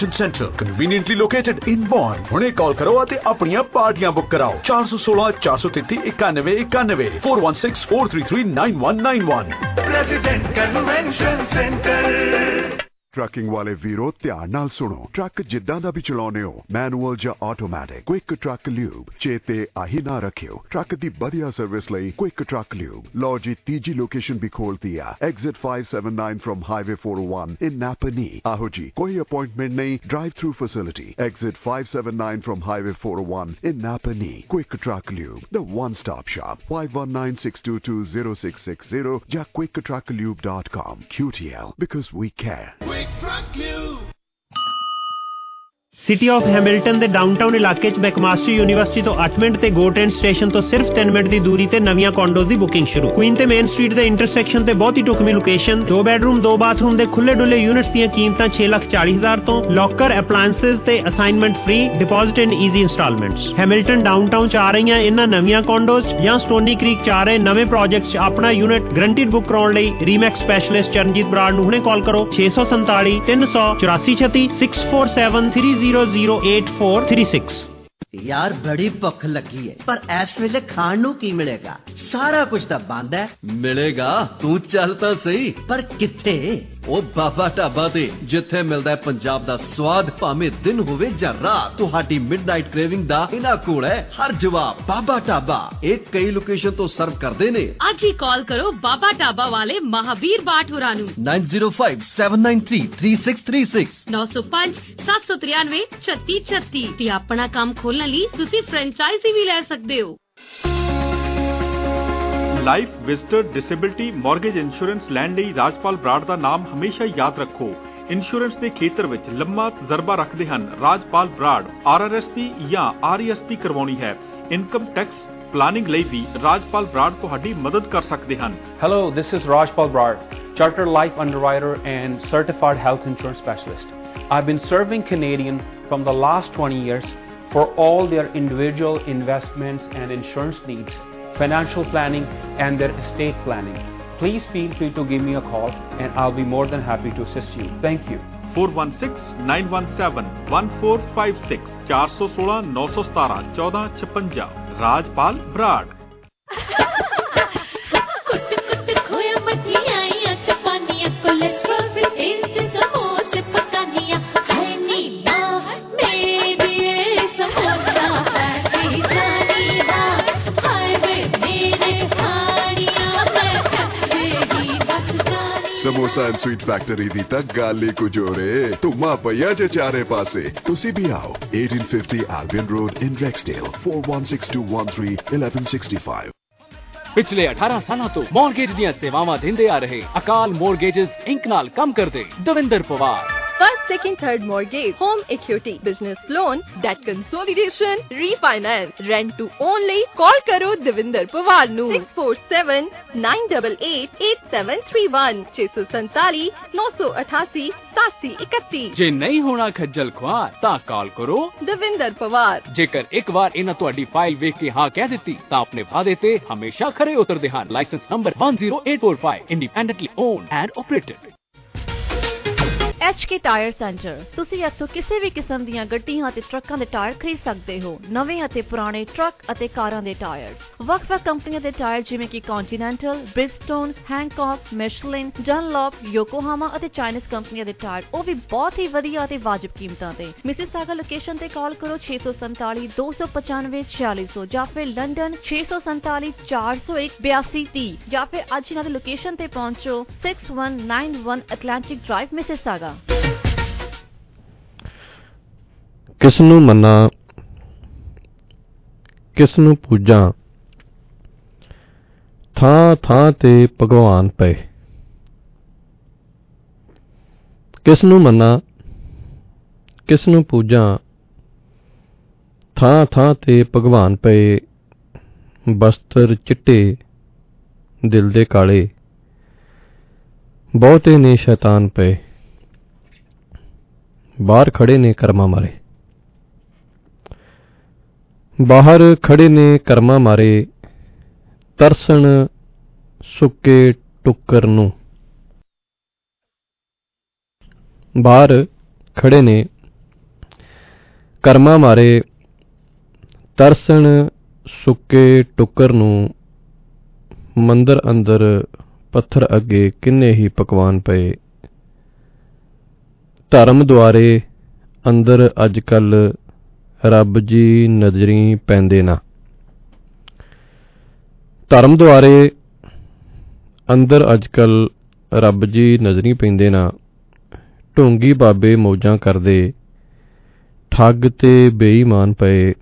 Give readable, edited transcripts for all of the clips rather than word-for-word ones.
Center, conveniently located in Vaughan. ਹੁਣੇ ਕਾਲ ਕਰੋ ਅਤੇ ਆਪਣੀਆਂ ਪਾਰਟੀਆਂ ਬੁੱਕ ਕਰਾਓ 416 433 9191 4164339191 President Convention Center। ਟਰੱਕਿੰਗ ਵਾਲੇ ਵੀਰੋ ਧਿਆਨ ਨਾਲ ਸੁਣੋ। ਟਰੱਕ ਜਿੱਦਾਂ ਦਾ ਵੀ ਚਲਾਉਣੇ ਹੋ, ਮੈਨੂਅਲ ਜਾਂ ਆਟੋਮੈਟਿਕ, ਕੁਇਕ ਟਰੱਕ ਲਿਊਬ ਚੇਤੇ ਆਹੀ ਨਾ ਰੱਖਿਓ। ਟਰੱਕ ਦੀ ਵਧੀਆ ਸਰਵਿਸ ਲਈ ਕੁਇਕ ਟਰੱਕ ਲਿਊਬ। ਲਓ ਜੀ, ਤੀਜੀ ਲੋਕੇਸ਼ਨ ਵੀ ਖੋਲਤੀ ਆ, exit 579 from highway 401 in Napanee. ਆਹੋ ਜੀ, ਕੋਈ ਅਪਾਇੰਟਮੈਂਟ ਨਹੀਂ, drive through facility. Exit 579 from highway 401 in Napanee. Quick truck lube, the one stop shop, 5196220660 ਜਾਂ quicktruckliube.com। QTL, because we care। City of Hamilton ਦੇ ਡਾਊਨਟਾਊਨ ਇਲਾਕੇ 'ਚ ਮੈਕਮਾਸਟਰ ਯੂਨੀਵਰਸਿਟੀ ਤੋਂ 8 minute ਤੇ ਗੋ ਟ੍ਰੇਨ ਸਟੇਸ਼ਨ ਤੋਂ ਸਿਰਫ 3 ਮਿੰਟ ਦੀ ਦੂਰੀ ਤੇ ਨਵੀਆਂ ਕੌਂਡੋਜ਼ ਦੀ ਬੁਕਿੰਗ ਸ਼ੁਰੂ। ਕੁਈਨ ਤੇ ਮੇਨ ਸਟਰੀਟ ਦੇ ਇੰਟਰਸੈਕਸ਼ਨ ਤੇ ਬਹੁਤ ਹੀ ਢੁਕਵੀਂ ਲੋਕੇਸ਼ਨ, 2 ਬੈਡਰੂਮ 2 ਬਾਥਰੂਮ ਦੇ ਖੁੱਲੇ ਡੁੱਲੇ ਯੂਨਿਟਸ ਦੀਆਂ ਕੀਮਤਾਂ 6,40,000 ਤੋਂ। ਲੋਕਰ, ਅਪਲਾਇੰਸਸ ਤੇ assignment free, deposit in easy installments. Hamilton downtown 'ਚ ਆ ਰਹੀਆਂ ਇਹਨਾਂ ਨਵੀਆਂ ਕੌਂਡੋਜ਼ ਜਾਂ ਸਟੋਨੀ ਕ੍ਰੀਕ 'ਚ ਆ ਰਹੇ ਨਵੇਂ ਪ੍ਰੋਜੈਕਟਸ 'ਚ ਆਪਣਾ ਯੂਨਿਟ ਗਰੰਟਿਡ ਬੁੱਕ ਕਰਾਉਣ ਲਈ ਰੀਮੈਕਸ ਸਪੈਸ਼ਲਿਸਟ ਚਰਨਜੀਤ ਬਰਾੜ ਨੂੰ ਹੁਣੇ ਕਾਲ ਕਰੋ 647 300 8436 647 3008 436। यार बड़ी भुख लगी है, पर इस वेले खाण नूं की मिलेगा? सारा कुछ तो बंद है। मिलेगा, तू चल तो सही। पर कित्थे? ओ बाबा ढाबा ते, जिथे मिलदा है पंजाब दा स्वाद, भावें दिन होवे जां रात। तुहाडी मिडनाइट क्रेविंग दा इन्हां कोल है हर जवाब। बाबा ढाबा एक कई लोकेशन तो सर्व करदे ने। आज ही कॉल करो बाबा ढाबा वाले महावीर बाट होरां नूं 9057933636 905 793 3636 ते अपना काम खोलण ਲਈ ਤੁਸੀਂ ਫਰੈਂਚਾਈਜ਼ੀ ਵੀ ਲੈ ਸਕਦੇ ਹੋ। Life, visitor, disability, mortgage insurance ਲੈਣ ਲਈ ਰਾਜਪਾਲ ਬਰਾੜ ਦਾ ਨਾਮ ਹਮੇਸ਼ਾ ਯਾਦ ਰੱਖੋ। ਇੰਸ਼ੋਰੈਂਸ ਦੇ ਖੇਤਰ ਵਿੱਚ ਲੰਮਾ ਤਜਰਬਾ ਰੱਖਦੇ ਹਨ ਰਾਜਪਾਲ ਬਰਾੜ। RRSP ਜਾਂ RESP ਕਰਵਾਉਣੀ ਹੈ, ਇਨਕਮ ਟੈਕਸ ਪਲਾਨਿੰਗ ਲਈ ਵੀ ਰਾਜਪਾਲ ਬਰਾੜ ਤੁਹਾਡੀ ਮਦਦ ਕਰ ਸਕਦੇ ਹਨ। Hello, this is Rajpal Brad, Chartered Life Underwriter and Certified Health Insurance Specialist. I've been serving Canadian from the last 20 years for all their individual investments and insurance needs, financial planning and their estate planning. Please feel free to give me a call and I'll be more than happy to assist you. Thank you. 4169171456 416 917 1456 Rajpal Brar. Samosa and sweet factory ਦੀ ਤਾਂ ਗੱਲ ਹੀ ਕੁਝ ਹੋਰ ਏ। ਧੁੰਮਾ ਪਈਆ ਜੇ ਚਾਰੇ ਪਾਸੇ। ਤੁਸੀਂ ਵੀ ਆਓ 1850 Albion Road in Rexdale 4162131165। ਪਿਛਲੇ 18 ਸਾਲਾਂ ਤੋਂ ਮੌਰਗੇਜ ਦੀਆਂ ਸੇਵਾਵਾਂ ਦਿੰਦੇ ਆ ਰਹੇ ਅਕਾਲ ਮੌਰਗੇਜਸ ਇੰਕ ਨਾਲ ਕੰਮ ਕਰਦੇ Davinder Pawar. First, second, third mortgage, home equity, business loan, debt consolidation, refinance, rent to own ਲਈ call ਕਰੋ ਦਵਿੰਦਰ ਪਵਾਰ ਨੂੰ 6479888731 647 988 8731। ਜੇ ਨਹੀਂ ਹੋਣਾ ਖੱਜਲ ਖੁਆਰ ਤਾਂ ਕਾਲ ਕਰੋ ਦਵਿੰਦਰ ਪਵਾਰ। ਜੇਕਰ ਇੱਕ ਵਾਰ ਇਹਨਾਂ ਤੁਹਾਡੀ ਫਾਈਲ ਵੇਖ ਕੇ ਹਾਂ ਕਹਿ ਦਿੱਤੀ ਤਾਂ ਆਪਣੇ ਵਾਅਦੇ ਤੇ ਹਮੇਸ਼ਾ ਖਰੇ ਉਤਰਦੇ ਹਨ। Licence number 10845, independently owned and operated. HK tyre centre. ਤੁਸੀਂ ਇੱਥੋਂ ਕਿਸੇ ਵੀ ਕਿਸਮ ਦੀਆਂ ਗੱਡੀਆਂ ਅਤੇ ਟਰੱਕਾਂ ਦੇ ਟਾਇਰ ਖਰੀਦ ਸਕਦੇ ਹੋ। ਨਵੇਂ ਅਤੇ ਪੁਰਾਣੇ ਟਰੱਕ ਅਤੇ ਕਾਰਾਂ ਦੇ ਟਾਇਰ, ਵੱਖ-ਵੱਖ ਕੰਪਨੀਆਂ ਦੇ ਟਾਇਰ ਜਿਵੇਂ ਕਿ ਕੰਟੀਨੈਂਟਲ, ਬ੍ਰਿਜਸਟੋਨ, ਹੈਂਕੌਕ, ਮਿਸ਼ਲਿਨ, ਡਨਲੌਪ, ਯੋਕੋਹਾਮਾ ਅਤੇ ਚਾਈਨੀਜ਼ ਕੰਪਨੀਆਂ ਦੇ ਟਾਇਰ, ਉਹ ਵੀ ਬਹੁਤ ਹੀ ਵਧੀਆ ਅਤੇ ਵਾਜਬ ਕੀਮਤਾਂ ਤੇ। ਮਿਸਿਸਾਗਾ ਲੋਕੇਸ਼ਨ ਤੇ ਕਾਲ ਕਰੋ 647 295 4600 ਜਾਂ ਫਿਰ ਲੰਡਨ 647 401 8230 ਜਾਂ ਫਿਰ ਅੱਜ ਇਹਨਾਂ ਦੀ ਲੋਕੇਸ਼ਨ ਤੇ ਪਹੁੰਚੋ 6191 ਐਟਲਾਂਟਿਕ ਡਰਾਈਵ ਮਿਸਿਸਾਗਾ। ਕਿਸ ਨੂੰ ਮੰਨਾਂ, ਕਿਸ ਨੂੰ ਪੂਜਾਂ, ਥਾਂ ਥਾਂ ਤੇ ਭਗਵਾਨ ਪਏ। ਕਿਸ ਨੂੰ ਮੰਨਾਂ, ਕਿਸ ਨੂੰ ਪੂਜਾਂ, ਥਾਂ ਥਾਂ ਤੇ ਭਗਵਾਨ ਪਏ। ਬਸਤਰ ਚਿੱਟੇ, ਦਿਲ ਦੇ ਕਾਲੇ, ਬਹੁਤੇ ਨੇ ਸ਼ੈਤਾਨ ਪਏ। ਬਾਹਰ ਖੜੇ ਨੇ ਕਰਮਾਂ ਮਾਰੇ, ਬਾਹਰ ਖੜੇ ਨੇ ਕਰਮਾਂ ਮਾਰੇ। ਤਰਸਣ ਸੁੱਕੇ ਟੁੱਕਰ ਨੂੰ। ਬਾਹਰ ਖੜੇ ਨੇ ਕਰਮਾਂ ਮਾਰੇ ਤਰਸਣ ਸੁੱਕੇ ਟੁੱਕਰ ਨੂੰ, ਮੰਦਰ ਅੰਦਰ ਪੱਥਰ ਅੱਗੇ ਕਿੰਨੇ ਹੀ ਪਕਵਾਨ ਪਏ। ਧਰਮ ਦੁਆਰੇ ਅੰਦਰ ਅੱਜ ਕੱਲ ਰੱਬ ਜੀ ਨਜ਼ਰੀ ਪੈਂਦੇ ਨਾ। ਧਰਮ ਦੁਆਰੇ ਅੰਦਰ ਅੱਜ ਕੱਲ ਰੱਬ ਜੀ ਨਜ਼ਰੀ ਪੈਂਦੇ ਨਾ। ਢੋਂਗੀ ਬਾਬੇ ਮੌਜਾਂ ਕਰਦੇ, ਠੱਗ ਤੇ ਬੇਈਮਾਨ ਪਏ।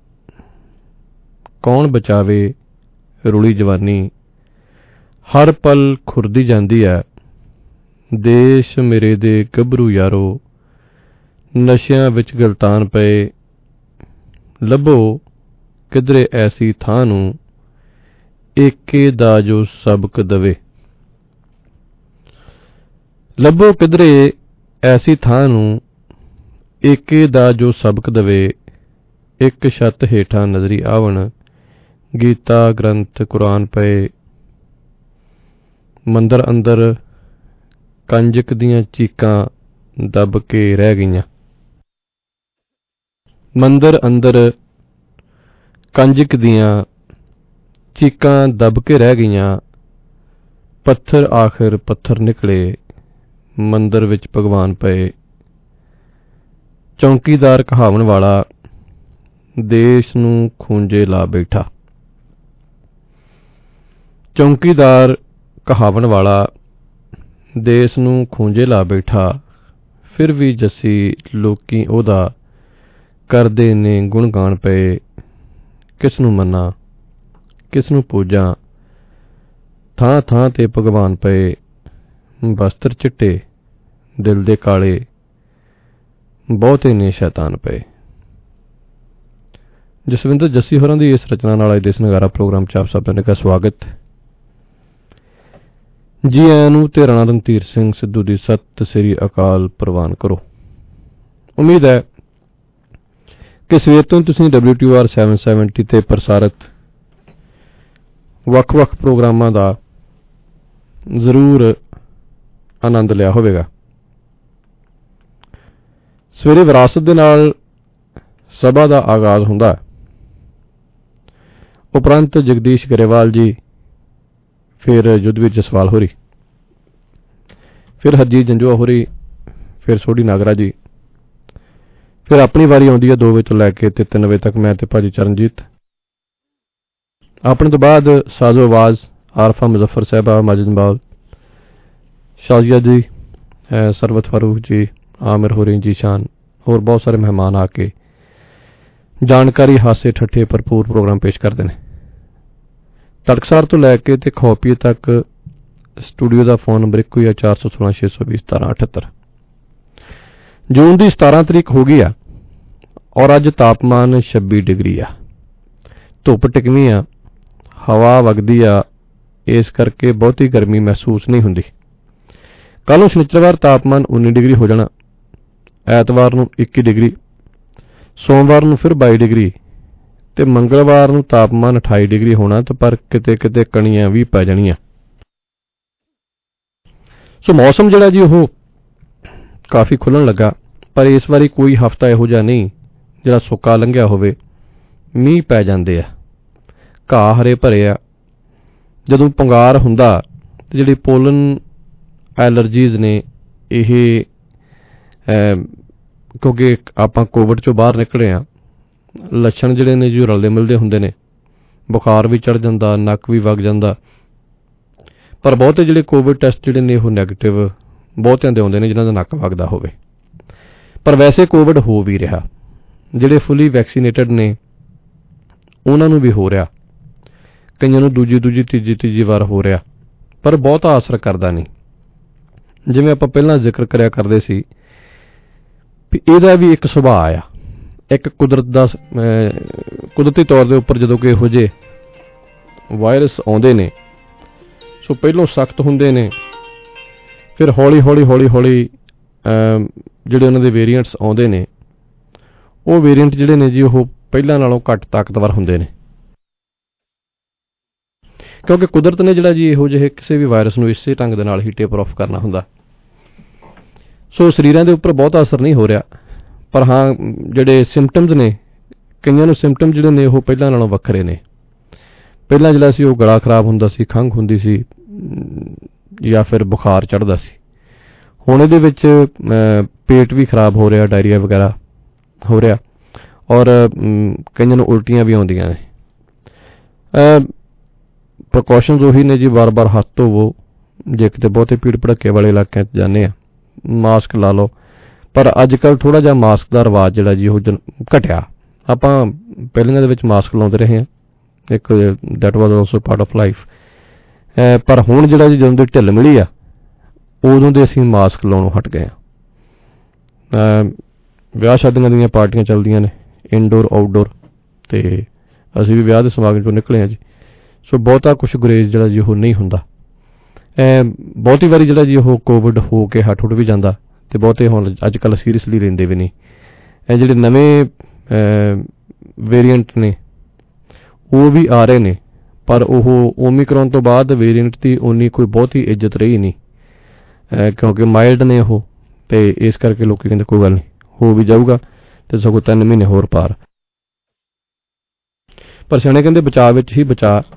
ਕੌਣ ਬਚਾਵੇ ਰੁਲੀ ਜਵਾਨੀ, ਹਰ ਪਲ ਖੁਰਦੀ ਜਾਂਦੀ ਹੈ। ਦੇਸ਼ ਮੇਰੇ ਦੇ ਗੱਭਰੂ ਯਾਰੋ, ਨਸ਼ਿਆਂ ਵਿੱਚ ਗਲਤਾਨ ਪਏ। ਲੱਭੋ ਕਿਧਰੇ ਐਸੀ ਥਾਂ ਨੂੰ, ਏਕੇ ਦਾ ਜੋ ਸਬਕ ਦਵੇ। ਲੱਭੋ ਕਿਧਰੇ ਐਸੀ ਥਾਂ ਨੂੰ, ਏਕੇ ਦਾ ਜੋ ਸਬਕ ਦਵੇ। ਇੱਕ ਛੱਤ ਹੇਠਾਂ ਨਜ਼ਰੀ ਆਵਣ, ਗੀਤਾ ਗ੍ਰੰਥ ਕੁਰਾਨ ਪਏ। ਮੰਦਰ ਅੰਦਰ ਕੰਜਕ ਦੀਆਂ ਚੀਕਾਂ ਦੱਬ ਕੇ ਰਹਿ ਗਈਆਂ। ਮੰਦਰ ਅੰਦਰ ਕੰਜਕ ਦੀਆਂ ਚੀਕਾਂ ਦੱਬ ਕੇ ਰਹਿ ਗਈਆਂ। ਪੱਥਰ ਆਖਿਰ ਪੱਥਰ ਨਿਕਲੇ, ਮੰਦਰ ਵਿੱਚ ਭਗਵਾਨ ਪਏ। ਚੌਂਕੀਦਾਰ ਕਹਾਵਣ ਵਾਲਾ, ਦੇਸ਼ ਨੂੰ ਖੂੰਜੇ ਲਾ ਬੈਠਾ। ਚੌਂਕੀਦਾਰ ਕਹਾਵਣ ਵਾਲਾ, ਦੇਸ਼ ਨੂੰ ਖੂੰਜੇ ਲਾ ਬੈਠਾ। ਫਿਰ ਵੀ ਜੱਸੀ ਲੋਕੀ ਉਹਦਾ ਕਰਦੇ ਨੇ ਗੁਣਗਾਨ ਪਏ। ਕਿਸ ਨੂੰ ਮੰਨਾਂ ਕਿਸ ਨੂੰ ਪੂਜਾਂ, ਥਾਂ ਥਾਂ ਤੇ ਭਗਵਾਨ ਪਏ। ਬਸਤਰ ਚਿੱਟੇ ਦਿਲ ਦੇ ਕਾਲੇ, ਬਹੁਤੇ ਨੇ ਸ਼ੈਤਾਨ ਪਏ। ਜਸਵਿੰਦਰ ਜੱਸੀ ਹੋਰਾਂ ਦੀ ਇਸ ਰਚਨਾ ਨਾਲ ਅੱਜ ਦੇ ਇਸ ਨਗਾਰਾ ਪ੍ਰੋਗਰਾਮ 'ਚ ਆਪ ਸਭ ਦਾ ਸਵਾਗਤ। ਜੀ ਆਇਆਂ ਨੂੰ ਤੇ ਰਾਣਾ ਰਣਧੀਰ ਸਿੰਘ ਸਿੱਧੂ ਦੀ ਸਤਿ ਸ੍ਰੀ ਅਕਾਲ ਪ੍ਰਵਾਨ ਕਰੋ। ਉਮੀਦ ਹੈ ਕਿ ਸਵੇਰ ਤੋਂ ਤੁਸੀਂ WTOR 770 ਤੇ ਪ੍ਰਸਾਰਿਤ ਵੱਖ-ਵੱਖ ਪ੍ਰੋਗਰਾਮਾਂ ਦਾ ਜ਼ਰੂਰ ਆਨੰਦ ਲਿਆ ਹੋਵੇਗਾ। ਸਵੇਰੇ ਵਿਰਾਸਤ ਦੇ ਨਾਲ ਸਭਾ ਦਾ ਆਗਾਜ਼ ਹੁੰਦਾ। ਉਪਰੰਤ ਜਗਦੀਸ਼ ਗਰੇਵਾਲ ਜੀ, ਫਿਰ ਯੁੱਧਵੀਰ ਜਸਵਾਲ ਹੋਰੀ, ਫਿਰ ਹਰਜੀਤ ਜੰਜੂਆ ਹੋਰੀ, ਫਿਰ ਸੋਢੀ ਨਾਗਰਾ ਜੀ, ਫਿਰ ਆਪਣੀ ਵਾਰੀ ਆਉਂਦੀ ਹੈ 2 ਵਜੇ ਤੋਂ ਲੈ ਕੇ 3 ਵਜੇ ਤੱਕ ਮੈਂ ਤੇ ਭਾਜੀ ਚਰਨਜੀਤ। ਆਪਣੇ ਤੋਂ ਬਾਅਦ ਸਾਜ਼ੋ ਆਵਾਜ਼ ਆਰਫਾ ਮੁਜ਼ੱਫਰ ਸਾਹਿਬਾ, ਮਾਜਿਦ ਬਾਲ, ਸ਼ਾਜ਼ੀਆ ਜੀ, ਸਰਵਤ ਫਾਰੂਕ ਜੀ, ਆਮਿਰ ਹੋਰੀ, ਜੀਸ਼ਾਨ, ਹੋਰ ਬਹੁਤ ਸਾਰੇ ਮਹਿਮਾਨ ਆ ਕੇ ਜਾਣਕਾਰੀ, ਹਾਸੇ ਠੱਠੇ ਭਰਪੂਰ ਪ੍ਰੋਗਰਾਮ ਪੇਸ਼ ਕਰਦੇ ਨੇ। ਤੜਕਸਾਰ ਤੋਂ ਲੈ ਕੇ ਤੇ ਖੋਪੀਏ ਤੱਕ ਸਟੂਡੀਓ ਦਾ ਫੋਨ ਨੰਬਰ ਇੱਕੋ ਹੀ ਹੈ, 416 620 1778। ਜੂਨ ਦੀ 17 ਤਰੀਕ ਹੋ ਗਈ ਆ ਔਰ ਅੱਜ ਤਾਪਮਾਨ 26 ਡਿਗਰੀ ਆ। ਧੁੱਪ ਟਿਕਵੀਂ ਆ, ਹਵਾ ਵਗਦੀ ਆ, ਇਸ ਕਰਕੇ ਬਹੁਤੀ ਗਰਮੀ ਮਹਿਸੂਸ ਨਹੀਂ ਹੁੰਦੀ। ਕੱਲ੍ਹ ਨੂੰ ਸ਼ਨੀਚਰਵਾਰ ਤਾਪਮਾਨ 19 ਡਿਗਰੀ ਹੋ ਜਾਣਾ, ਐਤਵਾਰ ਨੂੰ 21 ਡਿਗਰੀ, ਸੋਮਵਾਰ ਨੂੰ ਫਿਰ 22 ਡਿਗਰੀ ਤੇ ਮੰਗਲਵਾਰ ਨੂੰ ਤਾਪਮਾਨ 28 ਡਿਗਰੀ ਹੋਣਾ। ਤੇ ਪਰ ਕਿਤੇ ਕਿਤੇ ਕਣੀਆਂ ਵੀ ਪੈ ਜਾਣੀਆਂ। ਸੋ ਮੌਸਮ ਜਿਹੜਾ ਜੀ ਉਹ ਕਾਫੀ ਖੁੱਲਣ ਲੱਗਾ, ਪਰ ਇਸ ਵਾਰੀ ਕੋਈ ਹਫ਼ਤਾ ਇਹੋ ਜਿਹਾ ਨਹੀਂ ਜਿਹੜਾ ਸੁੱਕਾ ਲੰਘਿਆ ਹੋਵੇ। ਮੀਂਹ ਪੈ ਜਾਂਦੇ ਆ, ਘਾਹ ਹਰੇ ਭਰੇ ਆ। ਜਦੋਂ ਪੰਗਾਰ ਹੁੰਦਾ ਤੇ ਜਿਹੜੀ ਪੋਲਨ ਐਲਰਜੀਜ਼ ਨੇ, ਇਹ ਕਿਉਂਕਿ ਆਪਾਂ ਕੋਵਿਡ ਚੋਂ ਬਾਹਰ ਨਿਕਲੇ ਆ, ਲੱਛਣ ਜਿਹੜੇ ਨੇ ਜੋ ਰਲਦੇ ਮਿਲਦੇ ਹੁੰਦੇ ਨੇ। ਬੁਖਾਰ ਵੀ ਚੜ੍ਹ ਜਾਂਦਾ, ਨੱਕ ਵੀ ਵਗ ਜਾਂਦਾ। ਪਰ ਬਹੁਤੇ ਜਿਹੜੇ ਕੋਵਿਡ ਟੈਸਟ ਜਿਹੜੇ ਨੇ ਉਹ ਨੈਗੇਟਿਵ ਬਹੁਤਿਆਂ ਦੇ ਆਉਂਦੇ ਨੇ ਜਿਨ੍ਹਾਂ ਦਾ ਨੱਕ ਵਗਦਾ ਹੋਵੇ। ਪਰ ਵੈਸੇ ਕੋਵਿਡ ਹੋ ਵੀ ਰਿਹਾ, ਜਿਹੜੇ ਫੁੱਲੀ ਵੈਕਸੀਨੇਟਡ ਨੇ ਉਹਨਾਂ ਨੂੰ ਵੀ ਹੋ ਰਿਹਾ, ਕਈਆਂ ਨੂੰ ਦੂਜੀ ਤੀਜੀ ਵਾਰ ਹੋ ਰਿਹਾ, ਪਰ ਬਹੁਤਾ ਅਸਰ ਕਰਦਾ ਨਹੀਂ। ਜਿਵੇਂ ਆਪਾਂ ਪਹਿਲਾਂ ਜ਼ਿਕਰ ਕਰਿਆ ਕਰਦੇ ਸੀ ਵੀ ਇਹਦਾ ਵੀ ਇੱਕ ਸੁਭਾਅ ਆ, ਇੱਕ ਕੁਦਰਤੀ ਤੌਰ ਦੇ ਉੱਪਰ ਜਦੋਂ ਕਿ ਇਹੋ ਜਿਹੇ ਵਾਇਰਸ ਆਉਂਦੇ ਨੇ, ਸੋ ਪਹਿਲੋਂ ਸਖਤ ਹੁੰਦੇ ਨੇ, ਫਿਰ ਹੌਲੀ ਹੌਲੀ ਜਿਹੜੇ ਉਹਨਾਂ ਦੇ ਵੇਰੀਐਂਟਸ ਆਉਂਦੇ ਨੇ, ਉਹ ਵੇਰੀਐਂਟ ਜਿਹੜੇ ਨੇ ਜੀ ਉਹ ਪਹਿਲਾਂ ਨਾਲੋਂ ਘੱਟ ਤਾਕਤਵਰ ਹੁੰਦੇ ਨੇ। ਕਿਉਂਕਿ ਕੁਦਰਤ ਨੇ ਜਿਹੜਾ ਜੀ ਇਹੋ ਜਿਹੇ ਕਿਸੇ ਵੀ ਵਾਇਰਸ ਨੂੰ ਇਸੇ ਢੰਗ ਦੇ ਨਾਲ ਹੀ ਟੇਪਰ ਆਫ ਕਰਨਾ ਹੁੰਦਾ। ਸੋ ਸਰੀਰਾਂ ਦੇ ਉੱਪਰ ਬਹੁਤਾ ਅਸਰ ਨਹੀਂ ਹੋ ਰਿਹਾ, ਪਰ ਹਾਂ ਜਿਹੜੇ ਸਿੰਪਟਮਸ ਨੇ, ਕਈਆਂ ਨੂੰ ਸਿੰਪਟਮ ਜਿਹੜੇ ਨੇ ਉਹ ਪਹਿਲਾਂ ਨਾਲੋਂ ਵੱਖਰੇ ਨੇ। ਪਹਿਲਾਂ ਜਿਹੜਾ ਸੀ ਉਹ ਗਲਾ ਖਰਾਬ ਹੁੰਦਾ ਸੀ, ਖੰਘ ਹੁੰਦੀ ਸੀ ਜਾਂ ਫਿਰ ਬੁਖਾਰ ਚੜ੍ਹਦਾ ਸੀ। ਹੁਣ ਇਹਦੇ ਵਿੱਚ ਪੇਟ ਵੀ ਖਰਾਬ ਹੋ ਰਿਹਾ, ਡਾਇਰੀਆ ਵਗੈਰਾ ਹੋ ਰਿਹਾ, ਔਰ ਕਈਆਂ ਨੂੰ ਉਲਟੀਆਂ ਵੀ ਆਉਂਦੀਆਂ ਨੇ। ਪ੍ਰੀਕਾਸ਼ਨਸ ਉਹੀ ਨੇ ਜੀ, ਵਾਰ-ਵਾਰ ਹੱਥ ਧੋਵੋ, ਜੇ ਕਿਤੇ ਬਹੁਤੇ ਭੀੜ ਭੜੱਕੇ ਵਾਲੇ ਇਲਾਕਿਆਂ 'ਚ ਜਾਂਦੇ ਆ ਮਾਸਕ ਲਾ ਲਓ। ਪਰ ਅੱਜ ਕੱਲ੍ਹ ਥੋੜ੍ਹਾ ਜਿਹਾ ਮਾਸਕ ਦਾ ਰਿਵਾਜ ਜਿਹੜਾ ਜੀ ਉਹ ਘਟਿਆ। ਆਪਾਂ ਪਹਿਲੀਆਂ ਦੇ ਵਿੱਚ ਮਾਸਕ ਲਾਉਂਦੇ ਰਹੇ ਹਾਂ, ਇੱਕ that was also part of life. ਪਰ ਹੁਣ ਜਿਹੜਾ ਜੀ ਜਦੋਂ ਦੀ ਢਿੱਲ ਮਿਲੀ ਆ ਉਦੋਂ ਦੇ ਅਸੀਂ ਮਾਸਕ ਲਾਉਣੋਂ ਹਟ ਗਏ ਹਾਂ। ਵਿਆਹ ਸ਼ਾਦੀਆਂ ਦੀਆਂ ਪਾਰਟੀਆਂ ਚੱਲਦੀਆਂ ਨੇ, ਇਨਡੋਰ ਆਊਟਡੋਰ, ਅਤੇ ਅਸੀਂ ਵੀ ਵਿਆਹ ਦੇ ਸਮਾਗਮ 'ਚੋਂ ਨਿਕਲੇ ਹਾਂ ਜੀ। ਸੋ ਬਹੁਤਾ ਕੁਛ ਗੁਰੇਜ਼ ਜਿਹੜਾ ਜੀ ਉਹ ਨਹੀਂ ਹੁੰਦਾ। ਬਹੁਤੀ ਵਾਰੀ ਜਿਹੜਾ ਜੀ ਉਹ ਕੋਵਿਡ ਹੋ ਕੇ ਹੱਟ ਹੁੱਟ ਵੀ ਜਾਂਦਾ, ਅਤੇ ਬਹੁਤੇ ਹੁਣ ਅੱਜ ਕੱਲ੍ਹ ਸੀਰੀਅਸਲੀ ਲੈਂਦੇ ਵੀ ਨਹੀਂ। ਇਹ ਜਿਹੜੇ ਨਵੇਂ ਵੇਰੀਐਂਟ ਨੇ ਉਹ ਵੀ ਆ ਰਹੇ ਨੇ, ਪਰ ਉਹ ਓਮੀਕਰੋਨ ਤੋਂ ਬਾਅਦ ਵੇਰੀਐਂਟ ਦੀ ਉਨੀ ਕੋਈ ਬਹੁਤੀ ਇੱਜ਼ਤ ਰਹੀ ਨਹੀਂ, ਕਿਉਂਕਿ ਮਾਈਲਡ ਨੇ ਉਹ, ਅਤੇ ਇਸ ਕਰਕੇ ਲੋਕ ਕਹਿੰਦੇ ਕੋਈ ਗੱਲ ਨਹੀਂ, ਹੋ ਵੀ ਜਾਊਗਾ ਅਤੇ ਸਗੋਂ 3 ਮਹੀਨੇ ਹੋਰ ਪਾਰ। ਪਰ ਸਿਆਣੇ ਕਹਿੰਦੇ ਬਚਾਅ ਵਿੱਚ ਹੀ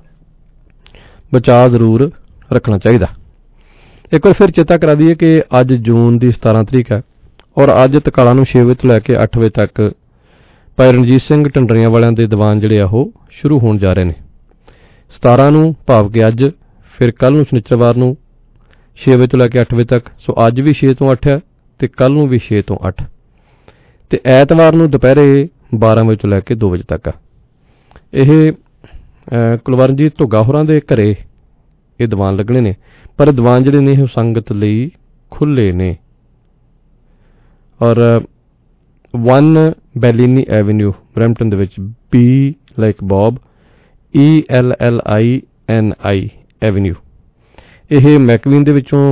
ਬਚਾਅ ਜ਼ਰੂਰ ਰੱਖਣਾ ਚਾਹੀਦਾ। ਇੱਕ ਵਾਰ ਫਿਰ ਚੇਤਾ ਕਰਾ ਦਈਏ ਕਿ ਅੱਜ ਜੂਨ ਦੀ 17 ਤਰੀਕ ਹੈ, ਔਰ ਅੱਜ ਤਕਾਲਾ ਨੂੰ 6 ਵਜੇ ਤੋਂ ਲੈ ਕੇ 8 ਵਜੇ ਤੱਕ ਭਾਈ ਰਣਜੀਤ ਸਿੰਘ ਢੰਡਰੀਆਂ ਵਾਲਿਆਂ ਦੇ ਦੀਵਾਨ ਜਿਹੜੇ ਆ ਉਹ ਸ਼ੁਰੂ ਹੋਣ ਜਾ ਰਹੇ ਨੇ। 17 ਨੂੰ ਭਾਵ ਕਿ ਅੱਜ, ਫਿਰ ਕੱਲ੍ਹ ਨੂੰ ਸ਼ਨੀਚਰਵਾਰ ਨੂੰ 6 ਵਜੇ ਤੋਂ ਲੈ ਕੇ 8 ਵਜੇ ਤੱਕ। ਸੋ ਅੱਜ ਵੀ 6 ਤੋਂ 8 ਹੈ ਅਤੇ ਕੱਲ੍ਹ ਨੂੰ ਵੀ 6 ਤੋਂ 8, ਅਤੇ ਐਤਵਾਰ ਨੂੰ ਦੁਪਹਿਰੇ 12 ਵਜੇ ਤੋਂ ਲੈ ਕੇ 2 ਵਜੇ ਤੱਕ ਆ। ਇਹ ਕੁਲਵਰਨਜੀਤ ਧੁੱਗਾ ਹੋਰਾਂ ਦੇ ਘਰੇ ਇਹ ਦੀਵਾਨ ਲੱਗਣੇ ਨੇ, ਪਰ ਦੀਵਾਨ ਜਿਹੜੇ ਨੇ ਉਹ ਸੰਗਤ ਲਈ ਖੁੱਲ੍ਹੇ ਨੇ। ਔਰ 1 ਬੈਲੀਨੀ ਐਵਨਿਊ ਬਰੈਂਪਟਨ ਦੇ ਵਿੱਚ, B like Bob, ELLINI avenue, ਇਹ ਮੈਕਵੀਨ ਦੇ ਵਿੱਚੋਂ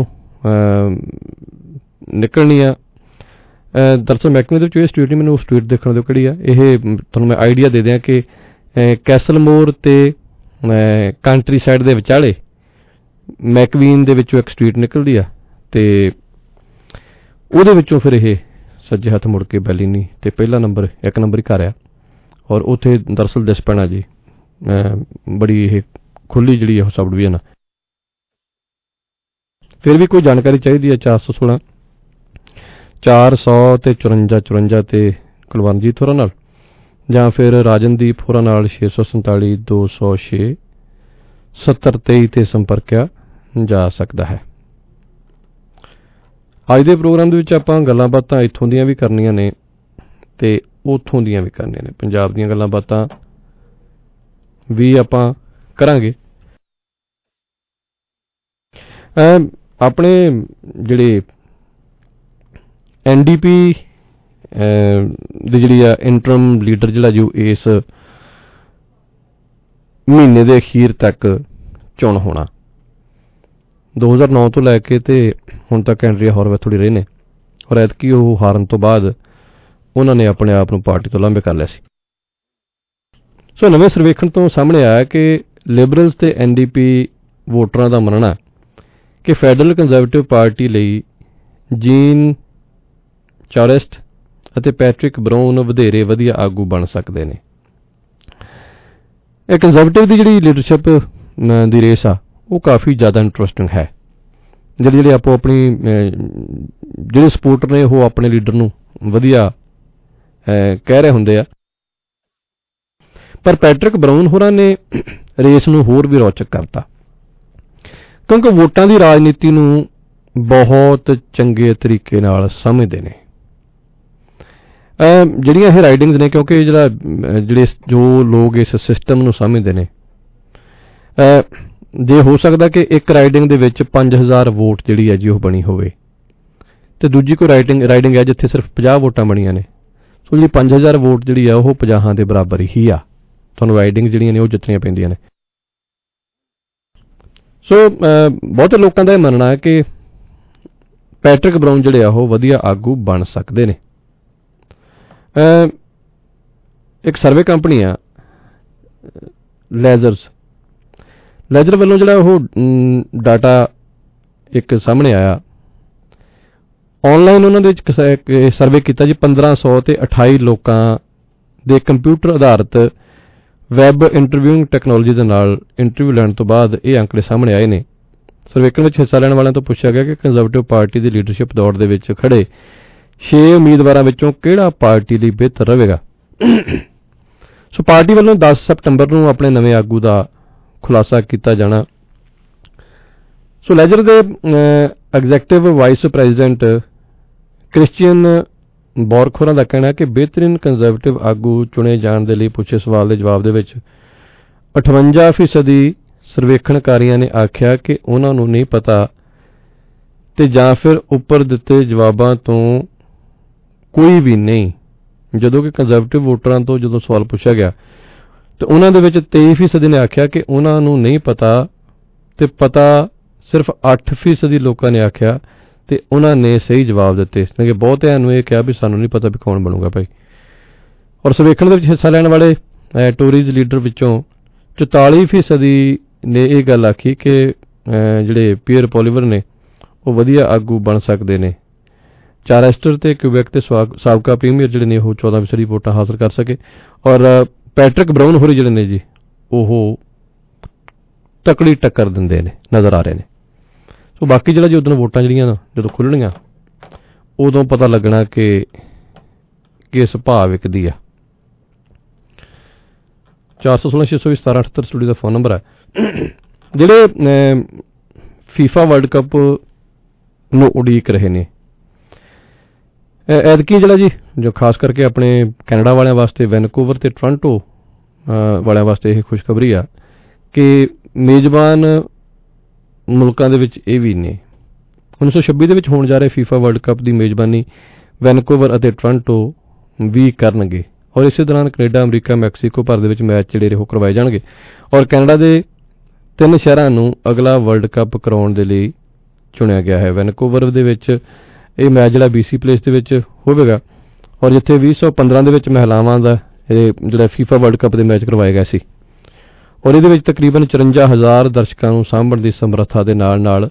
ਨਿਕਲਣੀ ਆ। ਦਰਅਸਲ ਮੈਕਵੀਨ ਦੇ ਵਿੱਚੋਂ ਇਹ ਸਟਰੀਟ ਨਹੀਂ, ਮੈਨੂੰ ਉਹ ਸਟਰੀਟ ਦੇਖਣ ਦਿਓ ਕਿਹੜੀ ਆ। ਇਹ ਤੁਹਾਨੂੰ ਮੈਂ ਆਈਡੀਆ ਦੇ ਦਿਆਂ ਕਿ ਕੈਸਲਮੋਰ ਅਤੇ ਕੰਟਰੀ ਸਾਈਡ ਦੇ ਵਿਚਾਲੇ ਮੈਕਵੀਨ ਦੇ ਵਿੱਚੋਂ ਇੱਕ ਸਟਰੀਟ ਨਿਕਲਦੀ ਆ, ਅਤੇ ਉਹਦੇ ਵਿੱਚੋਂ ਫਿਰ ਇਹ ਸੱਜੇ ਹੱਥ ਮੁੜ ਕੇ ਬੈਲੀਨੀ ਅਤੇ ਪਹਿਲਾ ਨੰਬਰ 1 ਨੰਬਰ ਘਰ ਆ। ਔਰ ਉੱਥੇ ਦਰਅਸਲ ਦਿਸ ਪੈਣਾ ਜੀ ਬੜੀ ਇਹ ਖੁੱਲ੍ਹੀ ਜਿਹੜੀ ਉਹ ਸਬ ਡਿਵੀਜ਼ਨ ਆ। ਫਿਰ ਵੀ ਕੋਈ ਜਾਣਕਾਰੀ ਚਾਹੀਦੀ ਹੈ 416 400 ਅਤੇ 54 'ਤੇ ਕੁਲਵਰਨਜੀਤ ਹੋਰਾਂ ਨਾਲ, ਜਾਂ ਫਿਰ ਰਾਜਨਦੀਪ ਹੋਰਾਂ ਨਾਲ 647 206 7023 'ਤੇ ਸੰਪਰਕਿਆ ਜਾ ਸਕਦਾ ਹੈ। ਅੱਜ ਦੇ ਪ੍ਰੋਗਰਾਮ ਦੇ ਵਿੱਚ ਆਪਾਂ ਗੱਲਾਂ ਬਾਤਾਂ ਇੱਥੋਂ ਦੀਆਂ ਵੀ ਕਰਨੀਆਂ ਨੇ ਅਤੇ ਉੱਥੋਂ ਦੀਆਂ ਵੀ ਕਰਨੀਆਂ ਨੇ। ਪੰਜਾਬ ਦੀਆਂ ਗੱਲਾਂ ਬਾਤਾਂ ਵੀ ਆਪਾਂ ਕਰਾਂਗੇ। ਆਪਣੇ ਜਿਹੜੇ NDP ਦੀ ਜਿਹੜੀ ਆ ਇੰਟਰਮ ਲੀਡਰ ਜਿਹੜਾ ਜੋ ਇਸ ਮਹੀਨੇ ਦੇ ਅਖੀਰ ਤੱਕ ਚੁਣ ਹੋਣਾ, 2009 ਤੋਂ ਲੈ ਕੇ ਤੇ ਹੁਣ ਤੱਕ ਐਂਡਰੀਆ ਹੌਰਵਿਥ ਥੋੜ੍ਹੀ ਰਹੇ ਨੇ, ਔਰ ਐਤਕੀ ਉਹ ਹਾਰਨ ਤੋਂ ਬਾਅਦ ਉਹਨਾਂ ਨੇ ਆਪਣੇ ਆਪ ਨੂੰ ਪਾਰਟੀ ਤੋਂ ਲਾਂਭੇ ਕਰ ਲਿਆ ਸੀ। ਸੋ ਨਵੇਂ ਸਰਵੇਖਣ ਤੋਂ ਸਾਹਮਣੇ ਆਇਆ ਕਿ ਲਿਬਰਲਸ ਤੇ NDP ਵੋਟਰਾਂ ਦਾ ਮੰਨਣਾ ਕਿ ਫੈਡਰਲ ਕੰਜ਼ਰਵੇਟਿਵ ਪਾਰਟੀ ਲਈ ਜੀਨ ਚਾਰੈਸਟ ਅਤੇ ਪੈਟਰਿਕ ਬਰਾਊਨ ਵਧੇਰੇ ਵਧੀਆ ਆਗੂ ਬਣ ਸਕਦੇ ਨੇ। ਇਹ ਕੰਜ਼ਰਵੇਟਿਵ ਦੀ ਜਿਹੜੀ ਲੀਡਰਸ਼ਿਪ ਦੀ ਰੇਸ ਆ ਉਹ ਕਾਫੀ ਜ਼ਿਆਦਾ ਇੰਟਰਸਟਿੰਗ ਹੈ। ਜਿਹੜੇ ਆਪੋ ਆਪਣੀ ਜਿਹੜੇ ਸਪੋਰਟਰ ਨੇ ਉਹ ਆਪਣੇ ਲੀਡਰ ਨੂੰ ਵਧੀਆ ਕਹਿ ਰਹੇ ਹੁੰਦੇ ਆ, ਪਰ ਪੈਟਰਿਕ ਬਰਾਊਨ ਹੋਰਾਂ ਨੇ ਰੇਸ ਨੂੰ ਹੋਰ ਵੀ ਰੌਚਕ ਕਰਤਾ, ਕਿਉਂਕਿ ਵੋਟਾਂ ਦੀ ਰਾਜਨੀਤੀ ਨੂੰ ਬਹੁਤ ਚੰਗੇ ਤਰੀਕੇ ਨਾਲ ਸਮਝਦੇ ਨੇ। ਜਿਹੜੀਆਂ ਇਹ ਰਾਈਡਿੰਗਸ ਨੇ, ਕਿਉਂਕਿ ਜੋ ਲੋਕ ਇਸ ਸਿਸਟਮ ਨੂੰ ਸਮਝਦੇ ਨੇ, ਜੇ ਹੋ ਸਕਦਾ ਕਿ ਇੱਕ ਰਾਈਡਿੰਗ ਦੇ ਵਿੱਚ 5000 ਵੋਟ ਜਿਹੜੀ ਹੈ ਜੀ ਉਹ ਬਣੀ ਹੋਵੇ, ਅਤੇ ਦੂਜੀ ਕੋਈ ਰਾਈਡਿੰਗ ਹੈ ਜਿੱਥੇ ਸਿਰਫ 50 ਵੋਟਾਂ ਬਣੀਆਂ ਨੇ, ਸੋ ਜਿਹੜੀ 5000 ਵੋਟ ਜਿਹੜੀ ਆ ਉਹ 50 ਦੇ ਬਰਾਬਰ ਹੀ ਆ। ਤੁਹਾਨੂੰ ਰਾਈਡਿੰਗ ਜਿਹੜੀਆਂ ਨੇ ਉਹ ਜਿੱਤਣੀਆਂ ਪੈਂਦੀਆਂ ਨੇ। ਸੋ ਬਹੁਤੇ ਲੋਕਾਂ ਦਾ ਇਹ ਮੰਨਣਾ ਹੈ ਕਿ ਪੈਟਰਿਕ ਬਰਾਊਨ ਜਿਹੜੇ ਆ ਉਹ ਵਧੀਆ ਆਗੂ ਬਣ ਸਕਦੇ ਨੇ। ਇੱਕ ਸਰਵੇ ਕੰਪਨੀ ਆ ਲੈਜਰ ਵੱਲੋਂ ਜਿਹੜਾ ਉਹ ਡਾਟਾ ਇੱਕ ਸਾਹਮਣੇ ਆਇਆ, ਆਨਲਾਈਨ ਉਹਨਾਂ ਦੇ ਵਿੱਚ ਸਰਵੇ ਕੀਤਾ ਜੀ 1500 ਤੇ 28 ਲੋਕਾਂ ਦੇ ਕੰਪਿਊਟਰ ਆਧਾਰਿਤ ਵੈਬ ਇੰਟਰਵਿਊਇੰਗ ਟੈਕਨੋਲੋਜੀ ਦੇ ਨਾਲ ਇੰਟਰਵਿਊ ਲੈਣ ਤੋਂ ਬਾਅਦ ਇਹ ਅੰਕੜੇ ਸਾਹਮਣੇ ਆਏ ਨੇ। ਸਰਵੇਖਣ ਵਿੱਚ ਹਿੱਸਾ ਲੈਣ ਵਾਲਿਆਂ ਤੋਂ ਪੁੱਛਿਆ ਗਿਆ ਕਿ ਕੰਜ਼ਰਵੇਟਿਵ ਪਾਰਟੀ ਦੀ ਲੀਡਰਸ਼ਿਪ ਦੌੜ ਦੇ ਵਿੱਚ ਖੜੇ 6 ਉਮੀਦਵਾਰਾਂ ਵਿੱਚੋਂ ਕਿਹੜਾ ਪਾਰਟੀ ਲਈ ਬਿਹਤਰ ਰਹੇਗਾ। ਸੋ ਪਾਰਟੀ ਵੱਲੋਂ 10 ਸਤੰਬਰ ਨੂੰ ਆਪਣੇ ਨਵੇਂ ਆਗੂ ਦਾ ਖੁਲਾਸਾ ਕੀਤਾ ਜਾਣਾ। ਸੋ ਲੈਜਰ ਦੇ ਐਗਜ਼ੈਕਟਿਵ ਵਾਈਸ ਪ੍ਰੈਜ਼ੀਡੈਂਟ ਕ੍ਰਿਸਚੀਅਨ ਬੌਰਖੋਰਾਂ ਦਾ ਕਹਿਣਾ ਹੈ ਕਿ ਬਿਹਤਰੀਨ ਕੰਜ਼ਰਵੇਟਿਵ ਆਗੂ ਚੁਣੇ ਜਾਣ ਦੇ ਲਈ ਪੁੱਛੇ ਸਵਾਲ ਦੇ ਜਵਾਬ ਦੇ ਵਿੱਚ 58% ਸਰਵੇਖਣਕਾਰੀਆਂ ਨੇ ਆਖਿਆ ਕਿ ਉਹਨਾਂ ਨੂੰ ਨਹੀਂ ਪਤਾ ਤੇ ਜਾਂ ਫਿਰ ਉੱਪਰ ਦਿੱਤੇ ਜਵਾਬਾਂ ਤੋਂ ਕੋਈ ਵੀ ਨਹੀਂ। ਜਦੋਂ ਕਿ ਕੰਜ਼ਰਵੇਟਿਵ ਵੋਟਰਾਂ ਤੋਂ ਜਦੋਂ ਸਵਾਲ ਪੁੱਛਿਆ ਗਿਆ ਤੇ ਉਹਨਾਂ ਦੇ ਵਿੱਚ 23% ਨੇ ਆਖਿਆ ਕਿ ਉਹਨਾਂ ਨੂੰ ਨਹੀਂ ਪਤਾ ਤੇ ਪਤਾ ਸਿਰਫ 8% ਲੋਕਾਂ ਨੇ ਆਖਿਆ ਤੇ ਉਹਨਾਂ ਨੇ ਸਹੀ ਜਵਾਬ ਦਿੱਤੇ। ਕਿ ਬਹੁਤਿਆਂ ਨੂੰ ਇਹ ਕਿਹਾ ਵੀ ਸਾਨੂੰ ਨਹੀਂ ਪਤਾ ਵੀ ਕੌਣ ਬਣੂਗਾ ਭਾਈ। ਔਰ ਸਰਵੇਖਣ ਦੇ ਵਿੱਚ ਹਿੱਸਾ ਲੈਣ ਵਾਲੇ ਟੋਰੀਜ਼ ਲੀਡਰ ਵਿੱਚੋਂ 44% ਨੇ ਇਹ ਗੱਲ ਆਖੀ ਕਿ ਜਿਹੜੇ ਪੀਅਰ ਪੋਲੀਵਰ ਨੇ ਉਹ ਵਧੀਆ ਆਗੂ ਬਣ ਸਕਦੇ ਨੇ। ਚਾਰੈਸਟਰ ਤੇ ਕਿਊਬੈਕ ਤੇ ਸਾਬਕਾ ਪ੍ਰੀਮੀਅਰ ਜਿਹੜੇ ਨੇ ਉਹ 14% ਵੋਟਾਂ ਹਾਸਲ ਕਰ ਸਕੇ। ਔਰ ਪੈਟਰਿਕ ਬਰਾਊਨ ਹੋਰੀ ਜਿਹੜੇ ਨੇ ਜੀ ਉਹ ਤਕੜੀ ਟੱਕਰ ਦਿੰਦੇ ਨੇ ਨਜ਼ਰ ਆ ਰਹੇ ਨੇ। ਸੋ ਬਾਕੀ ਜਿਹੜਾ ਜੀ ਉਦੋਂ ਵੋਟਾਂ ਜਿਹੜੀਆਂ ਜਦੋਂ ਖੁੱਲਣੀਆਂ ਉਦੋਂ ਪਤਾ ਲੱਗਣਾ ਕਿ ਕਿਸ ਭਾਅ ਵਿਕਦੀ ਆ। 416-617-78 ਸਟੂਡੀਓ ਦਾ ਫੋਨ ਨੰਬਰ ਹੈ। ਜਿਹੜੇ ਫੀਫਾ ਵਰਲਡ ਕੱਪ ਨੂੰ ਉਡੀਕ ਰਹੇ ਨੇ ਐਤਕੀ ਜਿਹੜਾ ਜੀ ਜੋ ਖਾਸ ਕਰਕੇ ਆਪਣੇ ਕੈਨੇਡਾ ਵਾਲਿਆਂ ਵਾਸਤੇ ਵੈਨਕੂਵਰ ਤੇ ਟੋਰਾਂਟੋ ਵਾਲਿਆਂ ਵਾਸਤੇ ਇਹ ਖੁਸ਼ਖਬਰੀ ਆ ਕਿ ਮੇਜ਼ਬਾਨ ਮੁਲਕਾਂ ਦੇ ਵਿੱਚ ਇਹ ਵੀ ਨੇ। 1926 ਦੇ ਵਿੱਚ ਹੋਣ ਜਾ ਰਹੇ ਫੀਫਾ ਵਰਲਡ ਕੱਪ ਦੀ ਮੇਜ਼ਬਾਨੀ ਵੈਨਕੂਵਰ ਅਤੇ ਟੋਰਾਂਟੋ ਵੀ ਕਰਨਗੇ। ਔਰ ਇਸੇ ਦੌਰਾਨ ਕੈਨੇਡਾ, ਅਮਰੀਕਾ, ਮੈਕਸੀਕੋ ਭਰ ਦੇ ਵਿੱਚ ਮੈਚ ਜਿਹੜੇ ਉਹ ਕਰਵਾਏ ਜਾਣਗੇ। ਔਰ ਕੈਨੇਡਾ ਦੇ 3 ਸ਼ਹਿਰਾਂ ਨੂੰ ਅਗਲਾ ਵਰਲਡ ਕੱਪ ਕਰਾਉਣ ਦੇ ਲਈ ਚੁਣਿਆ ਗਿਆ ਹੈ। ਵੈਨਕੂਵਰ ਦੇ ਵਿੱਚ ਇਹ ਮੈਚ ਜਿਹੜਾ BC ਪਲੇਸ ਦੇ ਵਿੱਚ ਹੋਵੇਗਾ ਔਰ ਜਿੱਥੇ 2015 ਦੇ ਵਿੱਚ ਮਹਿਲਾਵਾਂ ਦਾ ਇਹ ਜਿਹੜਾ ਫੀਫਾ ਵਰਲਡ ਕੱਪ ਦੇ ਮੈਚ ਕਰਵਾਏ ਗਏ ਸੀ। ਔਰ ਇਹਦੇ ਵਿੱਚ ਤਕਰੀਬਨ 54,000 ਦਰਸ਼ਕਾਂ ਨੂੰ ਸਾਂਭਣ ਦੀ ਸਮਰੱਥਾ ਦੇ ਨਾਲ ਨਾਲ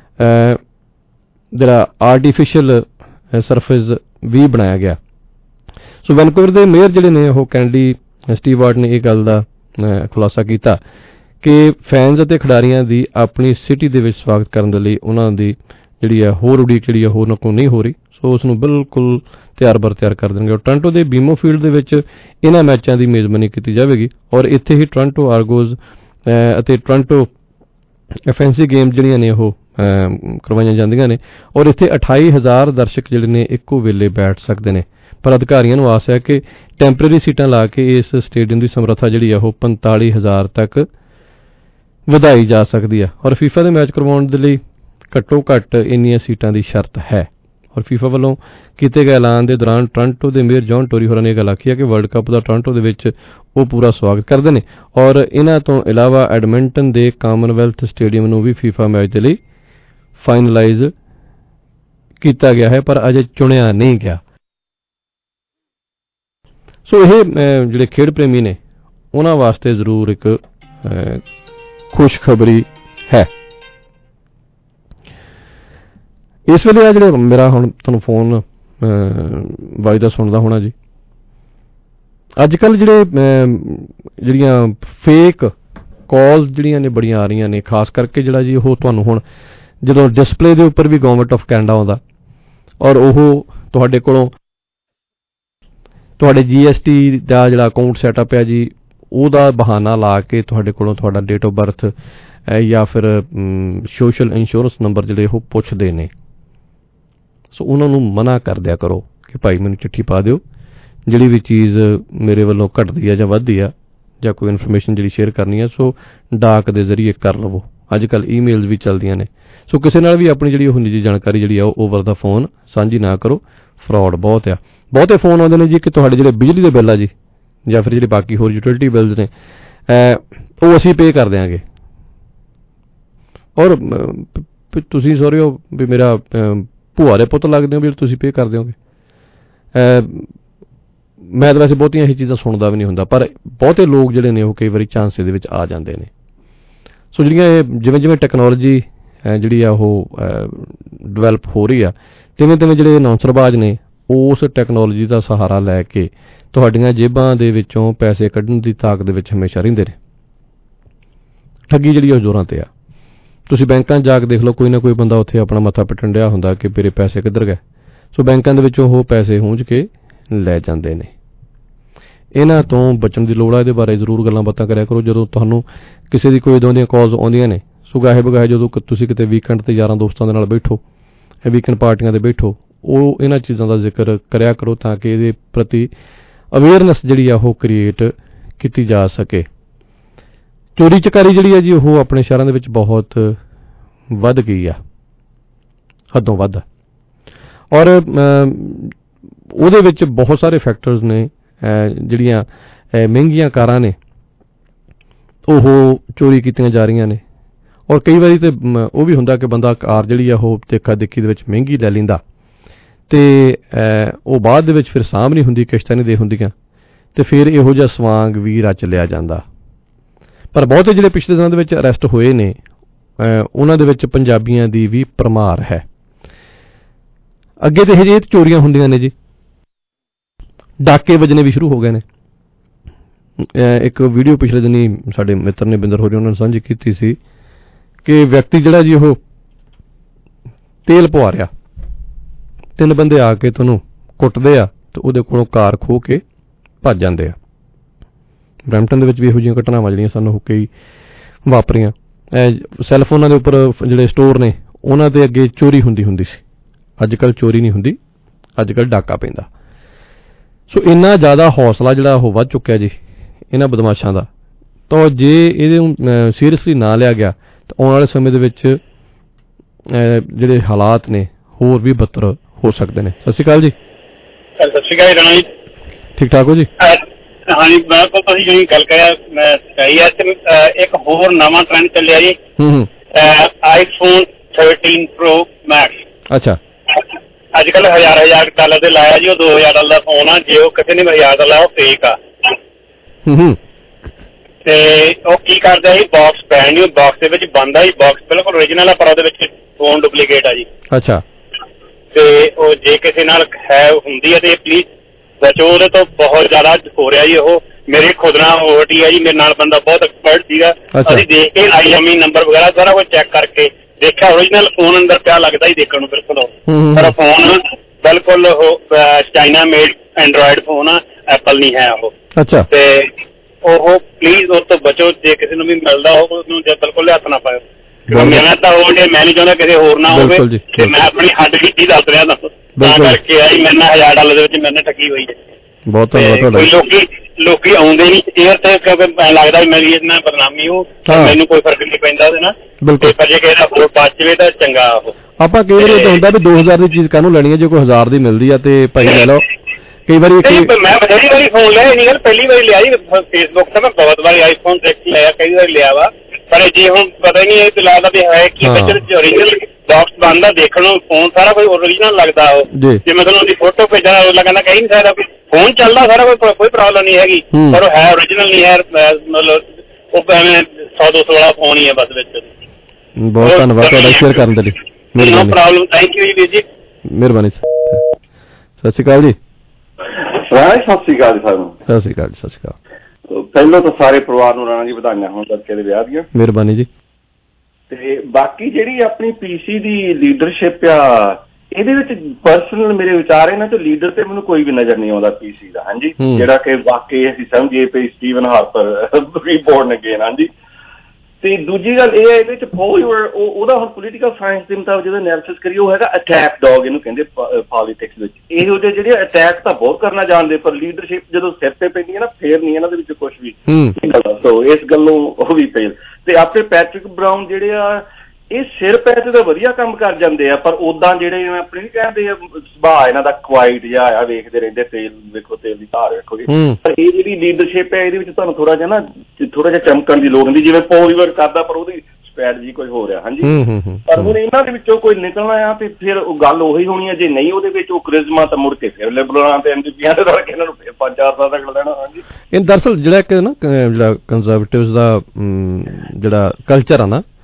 ਜਿਹੜਾ ਆਰਟੀਫੀਸ਼ੀਅਲ ਸਰਫੇਸ ਵੀ ਬਣਾਇਆ ਗਿਆ। ਸੋ ਵੈਨਕੂਵਰ ਦੇ ਮੇਅਰ ਜਿਹੜੇ ਨੇ ਉਹ ਕੈਨੇਡੀ ਸਟੀਵ ਨੇ ਇਹ ਗੱਲ ਦਾ ਖੁਲਾਸਾ ਕੀਤਾ ਕਿ ਫੈਨਸ ਅਤੇ ਖਿਡਾਰੀਆਂ ਦੀ ਆਪਣੀ ਸਿਟੀ ਦੇ ਵਿੱਚ ਸਵਾਗਤ ਕਰਨ ਦੇ ਲਈ ਉਹਨਾਂ ਦੀ ਜਿਹੜੀ ਹੈ ਹੋਰ ਉਡੀਕ ਜਿਹੜੀ ਹੈ ਹੋਰ ਕੋਈ ਨਹੀਂ ਹੋ ਰਹੀ। ਸੋ ਉਸ ਨੂੰ ਬਿਲਕੁਲ ਤਿਆਰ ਕਰ ਦੇਣਗੇ। ਔਰ ਟੋਰਾਂਟੋ ਦੇ ਬੀਮੋ ਫੀਲਡ ਦੇ ਵਿੱਚ ਇਹਨਾਂ ਮੈਚਾਂ ਦੀ ਮੇਜ਼ਬਾਨੀ ਕੀਤੀ ਜਾਵੇਗੀ ਔਰ ਇੱਥੇ ਹੀ ਟੋਰਾਂਟੋ ਆਰਗੋਜ਼ ਅਤੇ ਟੋਰਾਂਟੋ ਐਫਐਨਸੀ ਗੇਮ ਜਿਹੜੀਆਂ ਨੇ ਉਹ ਕਰਵਾਈਆਂ ਜਾਂਦੀਆਂ ਨੇ ਔਰ ਇੱਥੇ 28,000 ਦਰਸ਼ਕ ਜਿਹੜੇ ਨੇ ਇੱਕੋ ਵੇਲੇ ਬੈਠ ਸਕਦੇ ਨੇ। ਪਰ ਅਧਿਕਾਰੀਆਂ ਨੂੰ ਆਸ ਹੈ ਕਿ ਟੈਂਪਰੇਰੀ ਸੀਟਾਂ ਲਾ ਕੇ ਇਸ ਸਟੇਡੀਅਮ ਦੀ ਸਮਰੱਥਾ ਜਿਹੜੀ ਹੈ ਉਹ 45,000 ਤੱਕ ਵਧਾਈ ਜਾ ਸਕਦੀ ਹੈ। ਔਰ ਫੀਫਾ ਦੇ ਮੈਚ ਕਰਵਾਉਣ ਦੇ ਲਈ ਘੱਟੋ ਘੱਟ ਇੰਨੀਆਂ ਸੀਟਾਂ ਦੀ ਸ਼ਰਤ ਹੈ। ਔਰ ਫੀਫਾ ਵੱਲੋਂ ਕੀਤੇ ਗਏ ਐਲਾਨ ਦੇ ਦੌਰਾਨ ਟੋਰਾਂਟੋ ਦੇ ਮੇਅਰ ਜੌਨ ਟੋਰੀ ਹੋਰਾਂ ਨੇ ਇਹ ਗੱਲ ਆਖੀ ਹੈ ਕਿ ਵਰਲਡ ਕੱਪ ਦਾ ਟੋਰਾਂਟੋ ਦੇ ਵਿੱਚ ਉਹ ਪੂਰਾ ਸਵਾਗਤ ਕਰਦੇ ਨੇ। ਔਰ ਇਹਨਾਂ ਤੋਂ ਇਲਾਵਾ ਐਡਮਿੰਟਨ ਦੇ ਕਾਮਨਵੈਲਥ ਸਟੇਡੀਅਮ ਨੂੰ ਵੀ ਫੀਫਾ ਮੈਚ ਦੇ ਲਈ ਫਾਈਨਲਾਈਜ਼ ਕੀਤਾ ਗਿਆ ਹੈ ਪਰ ਅਜੇ ਚੁਣਿਆ ਨਹੀਂ ਗਿਆ। ਸੋ ਇਹ ਜਿਹੜੇ ਖੇਡ ਪ੍ਰੇਮੀ ਨੇ ਉਹਨਾਂ ਵਾਸਤੇ ਜ਼ਰੂਰ ਇੱਕ ਖੁਸ਼ਖਬਰੀ ਹੈ। ਇਸ ਵੇਲੇ ਆ ਜਿਹੜੇ ਮੇਰਾ ਹੁਣ ਤੁਹਾਨੂੰ ਫੋਨ ਵੱਜਦਾ ਸੁਣਦਾ ਹੋਣਾ ਜੀ। ਅੱਜ ਕੱਲ੍ਹ ਜਿਹੜੀਆਂ ਫੇਕ ਕਾਲਸ ਜਿਹੜੀਆਂ ਨੇ ਬੜੀਆਂ ਆ ਰਹੀਆਂ ਨੇ ਖਾਸ ਕਰਕੇ ਜਿਹੜਾ ਜੀ ਉਹ ਤੁਹਾਨੂੰ ਹੁਣ ਜਦੋਂ ਡਿਸਪਲੇ ਦੇ ਉੱਪਰ ਵੀ ਗਵਰਨਮੈਂਟ ਆਫ ਕੈਨੇਡਾ ਆਉਂਦਾ ਔਰ ਉਹ ਤੁਹਾਡੇ ਕੋਲੋਂ ਤੁਹਾਡੇ GST ਦਾ ਜਿਹੜਾ ਅਕਾਊਂਟ ਸੈਟਅਪ ਹੈ ਜੀ ਉਹਦਾ ਬਹਾਨਾ ਲਾ ਕੇ ਤੁਹਾਡੇ ਕੋਲੋਂ ਤੁਹਾਡਾ ਡੇਟ ਆਫ ਬਰਥ ਜਾਂ ਫਿਰ ਸੋਸ਼ਲ ਇੰਸ਼ੋਰੈਂਸ ਨੰਬਰ ਜਿਹੜੇ ਉਹ ਪੁੱਛਦੇ ਨੇ। ਸੋ ਉਹਨਾਂ ਨੂੰ ਮਨਾ ਕਰ ਦਿਆ ਕਰੋ ਕਿ ਭਾਈ ਮੈਨੂੰ ਚਿੱਠੀ ਪਾ ਦਿਓ ਜਿਹੜੀ ਵੀ ਚੀਜ਼ ਮੇਰੇ ਵੱਲੋਂ ਘਟਦੀ ਹੈ ਜਾਂ ਵੱਧਦੀ ਆ ਜਾਂ ਕੋਈ ਇਨਫੋਰਮੇਸ਼ਨ ਜਿਹੜੀ ਸ਼ੇਅਰ ਕਰਨੀ ਹੈ ਸੋ ਡਾਕ ਦੇ ਜ਼ਰੀਏ ਕਰ ਲਵੋ। ਅੱਜ ਕੱਲ੍ਹ ਈਮੇਲਸ ਵੀ ਚੱਲਦੀਆਂ ਨੇ। ਸੋ ਕਿਸੇ ਨਾਲ ਵੀ ਆਪਣੀ ਜਿਹੜੀ ਉਹ ਨਿੱਜੀ ਜਾਣਕਾਰੀ ਜਿਹੜੀ ਆ ਉਹ ਓਵਰ ਦਾ ਫੋਨ ਸਾਂਝੀ ਨਾ ਕਰੋ। ਫਰਾਡ ਬਹੁਤ ਆ। ਬਹੁਤੇ ਫੋਨ ਆਉਂਦੇ ਨੇ ਜੀ ਕਿ ਤੁਹਾਡੇ ਜਿਹੜੇ ਬਿਜਲੀ ਦੇ ਬਿੱਲ ਆ ਜੀ ਜਾਂ ਫਿਰ ਜਿਹੜੇ ਬਾਕੀ ਹੋਰ ਯੂਟਿਲਿਟੀ ਬਿੱਲਸ ਨੇ ਉਹ ਅਸੀਂ ਪੇ ਕਰ ਦਿਆਂਗੇ ਔਰ ਤੁਸੀਂ ਸੋਰੀ ਹੋ ਵੀ ਮੇਰਾ ਭੂਆ ਦੇ ਪੁੱਤ ਲੱਗਦੇ ਹੋ ਵੀ ਤੁਸੀਂ ਪੇ ਕਰ ਦਿਓਗੇ। ਮੈਂ ਤਾਂ ਵੈਸੇ ਬਹੁਤੀਆਂ ਇਹ ਚੀਜ਼ਾਂ ਸੁਣਦਾ ਵੀ ਨਹੀਂ ਹੁੰਦਾ ਪਰ ਬਹੁਤੇ ਲੋਕ ਜਿਹੜੇ ਨੇ ਉਹ ਕਈ ਵਾਰੀ ਚਾਂਸ ਦੇ ਵਿੱਚ ਆ ਜਾਂਦੇ ਨੇ। ਸੋ ਜਿਹੜੀਆਂ ਇਹ ਜਿਵੇਂ ਜਿਵੇਂ ਟੈਕਨੋਲੋਜੀ ਜਿਹੜੀ ਆ ਉਹ ਡਿਵੈਲਪ ਹੋ ਰਹੀ ਆ ਤਿਵੇਂ ਤਿਵੇਂ ਜਿਹੜੇ ਅਨਾਉਂਸਰਬਾਜ਼ ਨੇ ਉਸ ਟੈਕਨੋਲੋਜੀ ਦਾ ਸਹਾਰਾ ਲੈ ਕੇ ਤੁਹਾਡੀਆਂ ਜੇਬਾਂ ਦੇ ਵਿੱਚੋਂ ਪੈਸੇ ਕੱਢਣ ਦੀ ਤਾਕ ਦੇ ਵਿੱਚ ਹਮੇਸ਼ਾ ਰਹਿੰਦੇ ਨੇ। ਠੱਗੀ ਜਿਹੜੀ ਉਹ ਜ਼ੋਰਾਂ ਤੇ ਆ। ਤੁਸੀਂ ਬੈਂਕਾਂ 'ਚ ਜਾ ਕੇ ਦੇਖ ਲਓ, ਕੋਈ ਨਾ ਕੋਈ ਬੰਦਾ ਉੱਥੇ ਆਪਣਾ ਮੱਥਾ ਪਿੱਟਣ ਡਿਆ ਹੁੰਦਾ ਕਿ ਮੇਰੇ ਪੈਸੇ ਕਿੱਧਰ ਗਏ। ਸੋ ਬੈਂਕਾਂ ਦੇ ਵਿੱਚੋਂ ਉਹ ਪੈਸੇ ਹੂੰਝ ਕੇ ਲੈ ਜਾਂਦੇ ਨੇ। ਇਹਨਾਂ ਤੋਂ ਬਚਣ ਦੀ ਲੋੜ ਆ। ਇਹਦੇ ਬਾਰੇ ਜ਼ਰੂਰ ਗੱਲਾਂ ਬਾਤਾਂ ਕਰਿਆ ਕਰੋ ਜਦੋਂ ਤੁਹਾਨੂੰ ਕਿਸੇ ਦੀ ਕੋਈ ਇੱਦਾਂ ਦੀਆਂ ਕਾਲਸ ਆਉਂਦੀਆਂ ਨੇ। ਸੋ ਗਾਹੇ ਬਗਾਹੇ ਜਦੋਂ ਤੁਸੀਂ ਕਿਤੇ ਵੀਕਐਂਡ 'ਤੇ ਯਾਰਾਂ ਦੋਸਤਾਂ ਦੇ ਨਾਲ ਬੈਠੋ, ਵੀਕਐਂਡ ਪਾਰਟੀਆਂ 'ਤੇ ਬੈਠੋ, ਉਹ ਇਹਨਾਂ ਚੀਜ਼ਾਂ ਦਾ ਜ਼ਿਕਰ ਕਰਿਆ ਕਰੋ ਤਾਂ ਕਿ ਇਹਦੇ ਪ੍ਰਤੀ ਅਵੇਅਰਨੈਸ ਜਿਹੜੀ ਆ ਉਹ ਕ੍ਰੀਏਟ ਕੀਤੀ ਜਾ ਸਕੇ। ਚੋਰੀ ਚਕਾਰੀ ਜਿਹੜੀ ਹੈ ਜੀ ਉਹ ਆਪਣੇ ਸ਼ਹਿਰਾਂ ਦੇ ਵਿੱਚ ਬਹੁਤ ਵੱਧ ਗਈ ਆ, ਹੱਦੋਂ ਵੱਧ। ਔਰ ਉਹਦੇ ਵਿੱਚ ਬਹੁਤ ਸਾਰੇ ਫੈਕਟਰਸ ਨੇ। ਜਿਹੜੀਆਂ ਮਹਿੰਗੀਆਂ ਕਾਰਾਂ ਨੇ ਉਹ ਚੋਰੀ ਕੀਤੀਆਂ ਜਾ ਰਹੀਆਂ ਨੇ। ਔਰ ਕਈ ਵਾਰੀ ਤੇ ਉਹ ਵੀ ਹੁੰਦਾ ਕਿ ਬੰਦਾ ਕਾਰ ਜਿਹੜੀ ਆ ਉਹ ਦੇਖਾ ਦੇਖੀ ਦੇ ਵਿੱਚ ਮਹਿੰਗੀ ਲੈ ਲੈਂਦਾ ਤੇ ਉਹ ਬਾਅਦ ਦੇ ਵਿੱਚ ਫਿਰ ਸਾਂਭ ਨਹੀਂ ਹੁੰਦੀ, ਕਿਸ਼ਤਾਂ ਨਹੀਂ ਦੇ ਹੁੰਦੀਆਂ ਤੇ ਫਿਰ ਇਹੋ ਜਿਹਾ ਸਵਾਂਗ ਵੀ ਰਚ ਲਿਆ ਜਾਂਦਾ। ਪਰ ਬਹੁਤੇ ਜਿਹੜੇ ਪਿਛਲੇ ਦਿਨਾਂ ਦੇ ਵਿੱਚ ਅਰੈਸਟ ਹੋਏ ਨੇ ਉਹਨਾਂ ਦੇ ਵਿੱਚ ਪੰਜਾਬੀਆਂ ਦੀ ਵੀ ਭਰਮਾਰ ਹੈ। ਅੱਗੇ ਤੇ ਇਹ ਚੋਰੀਆਂ ਹੁੰਦੀਆਂ ਨੇ ਜੀ, ਡਾਕੇ ਵੱਜਣੇ ਵੀ ਸ਼ੁਰੂ ਹੋ ਗਏ ਨੇ। ਇੱਕ ਵੀਡੀਓ ਪਿਛਲੇ ਦਿਨੀ ਸਾਡੇ ਮਿੱਤਰ ਨੇ ਬਿੰਦਰ ਹੋਰੀ ਉਹਨਾਂ ਨੇ ਸਾਂਝੀ ਕੀਤੀ ਸੀ ਕਿ ਵਿਅਕਤੀ ਜਿਹੜਾ ਜੀ ਉਹ ਤੇਲ ਪਵਾ ਰਿਹਾ, 3 ਬੰਦੇ ਆ ਕੇ ਤੁਹਾਨੂੰ ਕੁੱਟਦੇ ਆ ਤੇ ਉਹਦੇ ਕੋਲੋਂ ਕਾਰ ਖੋਹ ਕੇ ਭੱਜ ਜਾਂਦੇ ਆ। ਬਰੈਂਪਟਨ ਦੇ ਵਿੱਚ ਵੀ ਇਹੋ ਜਿਹੀਆਂ ਘਟਨਾਵਾਂ ਜਿਹੜੀਆਂ ਸਾਨੂੰ ਕਈ ਵਾਪਰੀਆਂ। ਸੈੱਲਫੋਨਾਂ ਦੇ ਉੱਪਰ ਜਿਹੜੇ ਸਟੋਰ ਨੇ ਉਹਨਾਂ ਦੇ ਅੱਗੇ ਚੋਰੀ ਹੁੰਦੀ ਸੀ। ਅੱਜ ਕੱਲ੍ਹ ਚੋਰੀ ਨਹੀਂ ਹੁੰਦੀ, ਅੱਜ ਕੱਲ੍ਹ ਡਾਕਾ ਪੈਂਦਾ। ਸੋ ਇੰਨਾ ਜ਼ਿਆਦਾ ਹੌਸਲਾ ਜਿਹੜਾ ਉਹ ਵੱਧ ਚੁੱਕਿਆ ਜੀ ਇਹਨਾਂ ਬਦਮਾਸ਼ਾਂ ਦਾ। ਤਾਂ ਜੇ ਇਹਦੇ ਸੀਰੀਅਸਲੀ ਨਾ ਲਿਆ ਗਿਆ ਤਾਂ ਆਉਣ ਵਾਲੇ ਸਮੇਂ ਦੇ ਵਿੱਚ ਜਿਹੜੇ ਹਾਲਾਤ ਨੇ ਹੋਰ ਵੀ ਬੱਤਰ ਹੋ ਸਕਦੇ ਨੇ। ਸਤਿ ਸ਼੍ਰੀ ਅਕਾਲ ਜੀ। ਸਤਿ ਸ਼੍ਰੀ ਅਕਾਲ ਰਾਣਾ ਜੀ। ਠੀਕ ਠਾਕ ਹੋ ਜੀ? ਹਾਂਜੀ ਬਿਲਕੁਲ, ਤੁਸੀਂ ਜਿਹੜੀ ਗੱਲ ਕਰਿਆ ਮੈਂ ਸਹੀ ਹੈ। ਇੱਕ ਹੋਰ ਨਵਾਂ ਟ੍ਰੈਂਡ ਚੱਲਿਆ ਜੀ, ਆਈਫੋਨ 13 Pro Max। ਅੱਛਾ। ਅੱਜ ਕੱਲ੍ਹ $1000 ਦੇ ਲਾਇਆ ਜੀ, ਉਹ $2000 ਦਾ ਫੋਨ ਆ। ਜੇ ਉਹ ਕਿਸੇ ਨੇ $1000 ਦਾ ਲਾਇਆ ਉਹ ਫੇਕ ਆ। ਤੇ ਉਹ ਕੀ ਕਰਦਾ ਜੀ, ਬਾਕਸ ਪੈਣ ਨਹੀਂ, ਬਾਕਸ ਦੇ ਵਿੱਚ ਬੰਦ ਆ ਜੀ। ਬਾਕਸ ਬਿਲਕੁਲ ਓਰੀਜਨਲ ਆ ਪਰ ਉਹਦੇ ਵਿੱਚ ਫੋਨ ਡੁਪਲੀਕੇਟ ਆ ਜੀ। ਅੱਛਾ। ਤੇ ਉਹ ਜੇ ਕਿਸੇ ਨਾਲ ਹੈ ਹੁੰਦੀ ਹੈ ਤੇ ਪਲੀਜ਼ ਬਚੋ ਉਹਦੇ ਤੋਂ। ਬਹੁਤ ਜ਼ਿਆਦਾ ਹੋ ਰਿਹਾ ਜੀ ਉਹ। ਮੇਰੇ ਖੁਦ ਨਾਲ ਓਵਰਟੀ ਆ ਜੀ। ਮੇਰੇ ਨਾਲ ਬੰਦਾ ਬਹੁਤ ਐਕਸਪਰਟ ਸੀਗਾ। ਅਸੀਂ ਦੇਖ ਕੇ IMEI ਨੰਬਰ ਵਗੈਰਾ ਸਾਰਾ ਕੁਝ ਚੈੱਕ ਕਰਕੇ ਦੇਖਿਆ, ਓਰੀਜਨਲ ਫੋਨ ਅੰਦਰ ਪਿਆ ਲੱਗਦਾ ਹੀ ਦੇਖਣ ਨੂੰ ਬਿਲਕੁਲ। ਪਰ ਫੋਨ ਬਿਲਕੁਲ ਉਹ ਚਾਈਨਾ ਮੇਡ ਐਂਡਰੋਇਡ ਫੋਨ ਆ, ਐਪਲ ਨਹੀਂ ਹੈ ਉਹ। ਅੱਛਾ। ਤੇ ਉਹ ਪਲੀਜ਼ ਉਸ ਤੋਂ ਬਚੋ। ਜੇ ਕਿਸੇ ਨੂੰ ਵੀ ਮਿਲਦਾ ਉਹਨੂੰ ਬਿਲਕੁਲ ਹੱਥ ਨਾ ਪਾਇਓ। ਮੇਰਾ ਤਾਂ ਉਹ ਜੇ ਮੈਂ ਨਹੀਂ ਚਾਹੁੰਦਾ ਕਿਸੇ ਹੋਰ ਨਾ ਹੋਵੇ ਤੇ ਮੈਂ ਆਪਣੀ ਹੱਡ ਕੀਤੀ ਦੱਸ ਰਿਹਾ ਤਾਂ ਕਰਕੇ ਆਈ। ਮੇਰੇ ਨਾਲ $1000 ਦੇ ਵਿੱਚ ਮੇਰੇ ਠੱਗੀ ਹੋਈ ਹੈ। ਬਹੁਤ ਧੰਨਵਾਦ ਤੁਹਾਡਾ। ਲੋਕੀ ਆਉਂਦੇ ਨਹੀਂ ਏਅਰ ਤੇ ਕਿਉਂਕਿ ਲੱਗਦਾ ਮੇਰੀ ਇਹਦੇ ਨਾਲ ਬਦਨਾਮੀ ਹੋ, ਮੈਨੂੰ ਕੋਈ ਫਰਕ ਨਹੀਂ ਪੈਂਦਾ ਉਹਦੇ ਨਾਲ। ਬਿਲਕੁਲ। ਪਰ ਜੇ ਕਿਸੇ ਦਾ ਹੋਰ ਬਚ ਜਾਵੇ ਤਾਂ ਚੰਗਾ। ਉਹ ਆਪਾਂ ਕਈ ਵਾਰੀ ਤਾਂ ਹੁੰਦਾ ਵੀ 2000 ਦੀ ਚੀਜ਼ ਕਾਹਨੂੰ ਲੈਣੀ ਹੈ, ਜੇ ਕੋਈ 1000 ਦੀ ਮਿਲਦੀ ਆ ਤੇ ਭਾਈ ਲੈ ਲਓ। ਕਈ ਵਾਰੀ ਮੈਂ ਬਥੇਰੀ ਵਾਰੀ ਫੋਨ ਲਿਆ, ਨਹੀਂ ਗੱਲ ਪਹਿਲੀ ਵਾਰੀ ਲਿਆ ਜੀ ਫੇਸਬੁੱਕ ਤੇ। ਮੈਂ ਬਹੁਤ ਵਾਰੀ ਆਈਫੋਨ ਦੇਖ ਲਿਆ, ਕਈ ਵਾਰੀ ਲਿਆ ਵਾ। ਪਰ ਜੇ ਹੁਣ ਪਤਾ ਹੀ ਨਹੀਂ ਇਹ ਲੱਗਦਾ ਵੀ ਹੈ ਕੀ ਵਿੱਚ ਓਰੀਜਨਲ ਬਾਕਸ ਬੰਦ ਆ, ਦੇਖਣ ਨੂੰ ਫੋਨ ਸਾਰਾ ਕੋਈ ਓਰੀਜਨਲ ਲੱਗਦਾ। ਉਹ ਜੇ ਮੈਂ ਤੁਹਾਨੂੰ ਉਹਦੀ ਫੋਟੋ ਭੇਜਾਂ ਅਗਲਾ ਕਹਿੰਦਾ ਕਹਿ ਨਹੀਂ ਸਕਦਾ ਫੋਨ ਚੱਲਦਾ ਸਾਰਾ ਕੋਈ ਪ੍ਰੋਬਲਮ ਨਹੀਂ ਹੈਗੀ, ਪਰ ਉਹ ਹੈ ਓਰੀਜਨਲ ਨਹੀਂ ਹੈ। ਮਤਲਬ ਉਹ ਐਵੇਂ 100-200 ਵਾਲਾ ਫੋਨ ਹੀ ਹੈ ਬਸ ਵਿੱਚ। ਬਹੁਤ ਧੰਨਵਾਦ ਤੁਹਾਡਾ ਸ਼ੇਅਰ ਕਰਨ ਦੇ ਲਈ। ਨੋ ਪ੍ਰੋਬਲਮ, ਥੈਂਕ ਯੂ ਜੀ ਵੀਰ ਜੀ। ਮਿਹਰਬਾਨੀ। ਸਤਿ ਸ਼੍ਰੀ ਅਕਾਲ ਜੀ। ਸਤਿ ਸ਼੍ਰੀ ਅਕਾਲ ਜੀ ਸਾਨੂੰ। ਸਤਿ ਸ਼੍ਰੀ ਅਕਾਲ ਜੀ। ਸਤਿ ਸ਼੍ਰੀ ਅਕਾਲ। ਪਹਿਲਾਂ ਤਾਂ ਸਾਰੇ ਪਰਿਵਾਰ ਨੂੰ ਰਾਣਾ ਜੀ ਵਧਾਈਆਂ ਹੋਣ ਲੜਕੇ ਦੇ ਵਿਆਹ ਦੀਆਂ। ਮਿਹਰਬਾਨੀ ਜੀ। ਤੇ ਬਾਕੀ ਜਿਹੜੀ ਆਪਣੀ PC ਦੀ ਲੀਡਰਸ਼ਿਪ ਆ, ਇਹਦੇ ਵਿੱਚ ਪਰਸਨਲ ਮੇਰੇ ਵਿਚਾਰ ਇਹਨਾਂ ਚੋਂ ਲੀਡਰ ਤੇ ਮੈਨੂੰ ਕੋਈ ਵੀ ਨਜ਼ਰ ਨਹੀਂ ਆਉਂਦਾ PC ਦਾ। ਹਾਂਜੀ, ਜਿਹੜਾ ਕਿ ਵਾਕਈ ਅਸੀਂ ਸਮਝੀਏ ਪਈ ਸਟੀਵਨ ਹਾਰਪਰ ਰੀਬੋਰਨ ਅਗੇਨ। ਹਾਂਜੀ। ਤੇ ਦੂਜੀ ਗੱਲ ਇਹ ਹੈ ਇਹਦੇ ਵਿੱਚ ਉਹਦਾ ਹੁਣ ਪੋਲੀਟੀਕਲ ਸਾਇੰਸ ਦੇ ਮੁਤਾਬਕ ਜਦੋਂ ਐਨਾਲਿਸਿਸ ਕਰੀਏ ਉਹ ਹੈਗਾ ਅਟੈਕ ਡੌਗ, ਇਹਨੂੰ ਕਹਿੰਦੇ ਪੋਲੀਟਿਕਸ ਵਿੱਚ। ਇਹੋ ਜਿਹੇ ਜਿਹੜੇ ਅਟੈਕ ਤਾਂ ਬਹੁਤ ਕਰਨਾ ਜਾਣਦੇ, ਪਰ ਲੀਡਰਸ਼ਿਪ ਜਦੋਂ ਸਿਰ ਤੇ ਪੈਂਦੀ ਹੈ ਨਾ ਫੇਰ ਨਹੀਂ ਇਹਨਾਂ ਦੇ ਵਿੱਚ ਕੁਛ ਵੀ। ਸੋ ਇਸ ਗੱਲੋਂ ਉਹ ਵੀ ਫੇਲ। ਤੇ ਆਪਣੇ ਪੈਟਰਿਕ ਬਰਾਊਨ ਜਿਹੜੇ ਆ ਇਹ ਸਿਰ ਪੈ ਤੇ ਤਾਂ ਵਧੀਆ ਕੰਮ ਕਰ ਜਾਂਦੇ ਆ, ਪਰ ਉਦਾਂ ਜਿਹੜੇ ਆਪਣੇ ਨੀ ਕਹਿੰਦੇ ਸੁਭਾਅ ਇਹਨਾਂ ਦਾ ਕੁਆਇਟ ਜਿਹਾ ਆ, ਵੇਖਦੇ ਰਹਿੰਦੇ ਤੇਲ ਵੇਖੋ, ਤੇਲ ਦੀ ਧਾਰ ਵੇਖੋ। ਪਰ ਇਹ ਜਿਹੜੀ ਲੀਡਰਸ਼ਿਪ ਹੈ ਇਹਦੇ ਵਿੱਚ ਤੁਹਾਨੂੰ ਥੋੜਾ ਜਿਹਾ ਨਾ ਥੋੜਾ ਜਿਹਾ ਚਮਕਣ ਦੀ ਲੋੜ ਹੁੰਦੀ, ਜਿਵੇਂ ਪੌਲ ਰਿਵਰ ਕਰਦਾ ਪਰ ਉਹਦੀ ਸਟ੍ਰੈਟਜੀ ਕੋਈ ਹੋ ਰਿਹਾ। ਹਾਂਜੀ। ਪਰ ਹੁਣ ਇਹਨਾਂ ਦੇ ਵਿੱਚੋਂ ਕੋਈ ਨਿਕਲਣਾ ਆ ਤੇ ਫਿਰ ਉਹ ਗੱਲ ਉਹੀ ਹੋਣੀ ਹੈ। ਜੇ ਨਹੀਂ ਉਹਦੇ ਵਿੱਚ ਉਹ ਕ੍ਰਿਜ਼ਮਾ ਤਾਂ ਮੁੜ ਕੇ ਫਿਰ ਲਿਬਰਲਾਂ ਤੇ MPਆਂ ਦੇ ਕਰਕੇ ਇਹਨਾਂ ਨੂੰ ਫਿਰ 5-4 ਸਾਲ ਤੱਕ ਲੈਣਾ। ਹਾਂਜੀ। ਇਹ ਦਰਅਸਲ ਜਿਹੜਾ ਇੱਕ ਨਾ ਜਿਹੜਾ ਕੰਜ਼ਰਵੇਟਿਵਸ ਦਾ ਜਿਹੜਾ ਕਲਚਰ ਆ ਨਾ,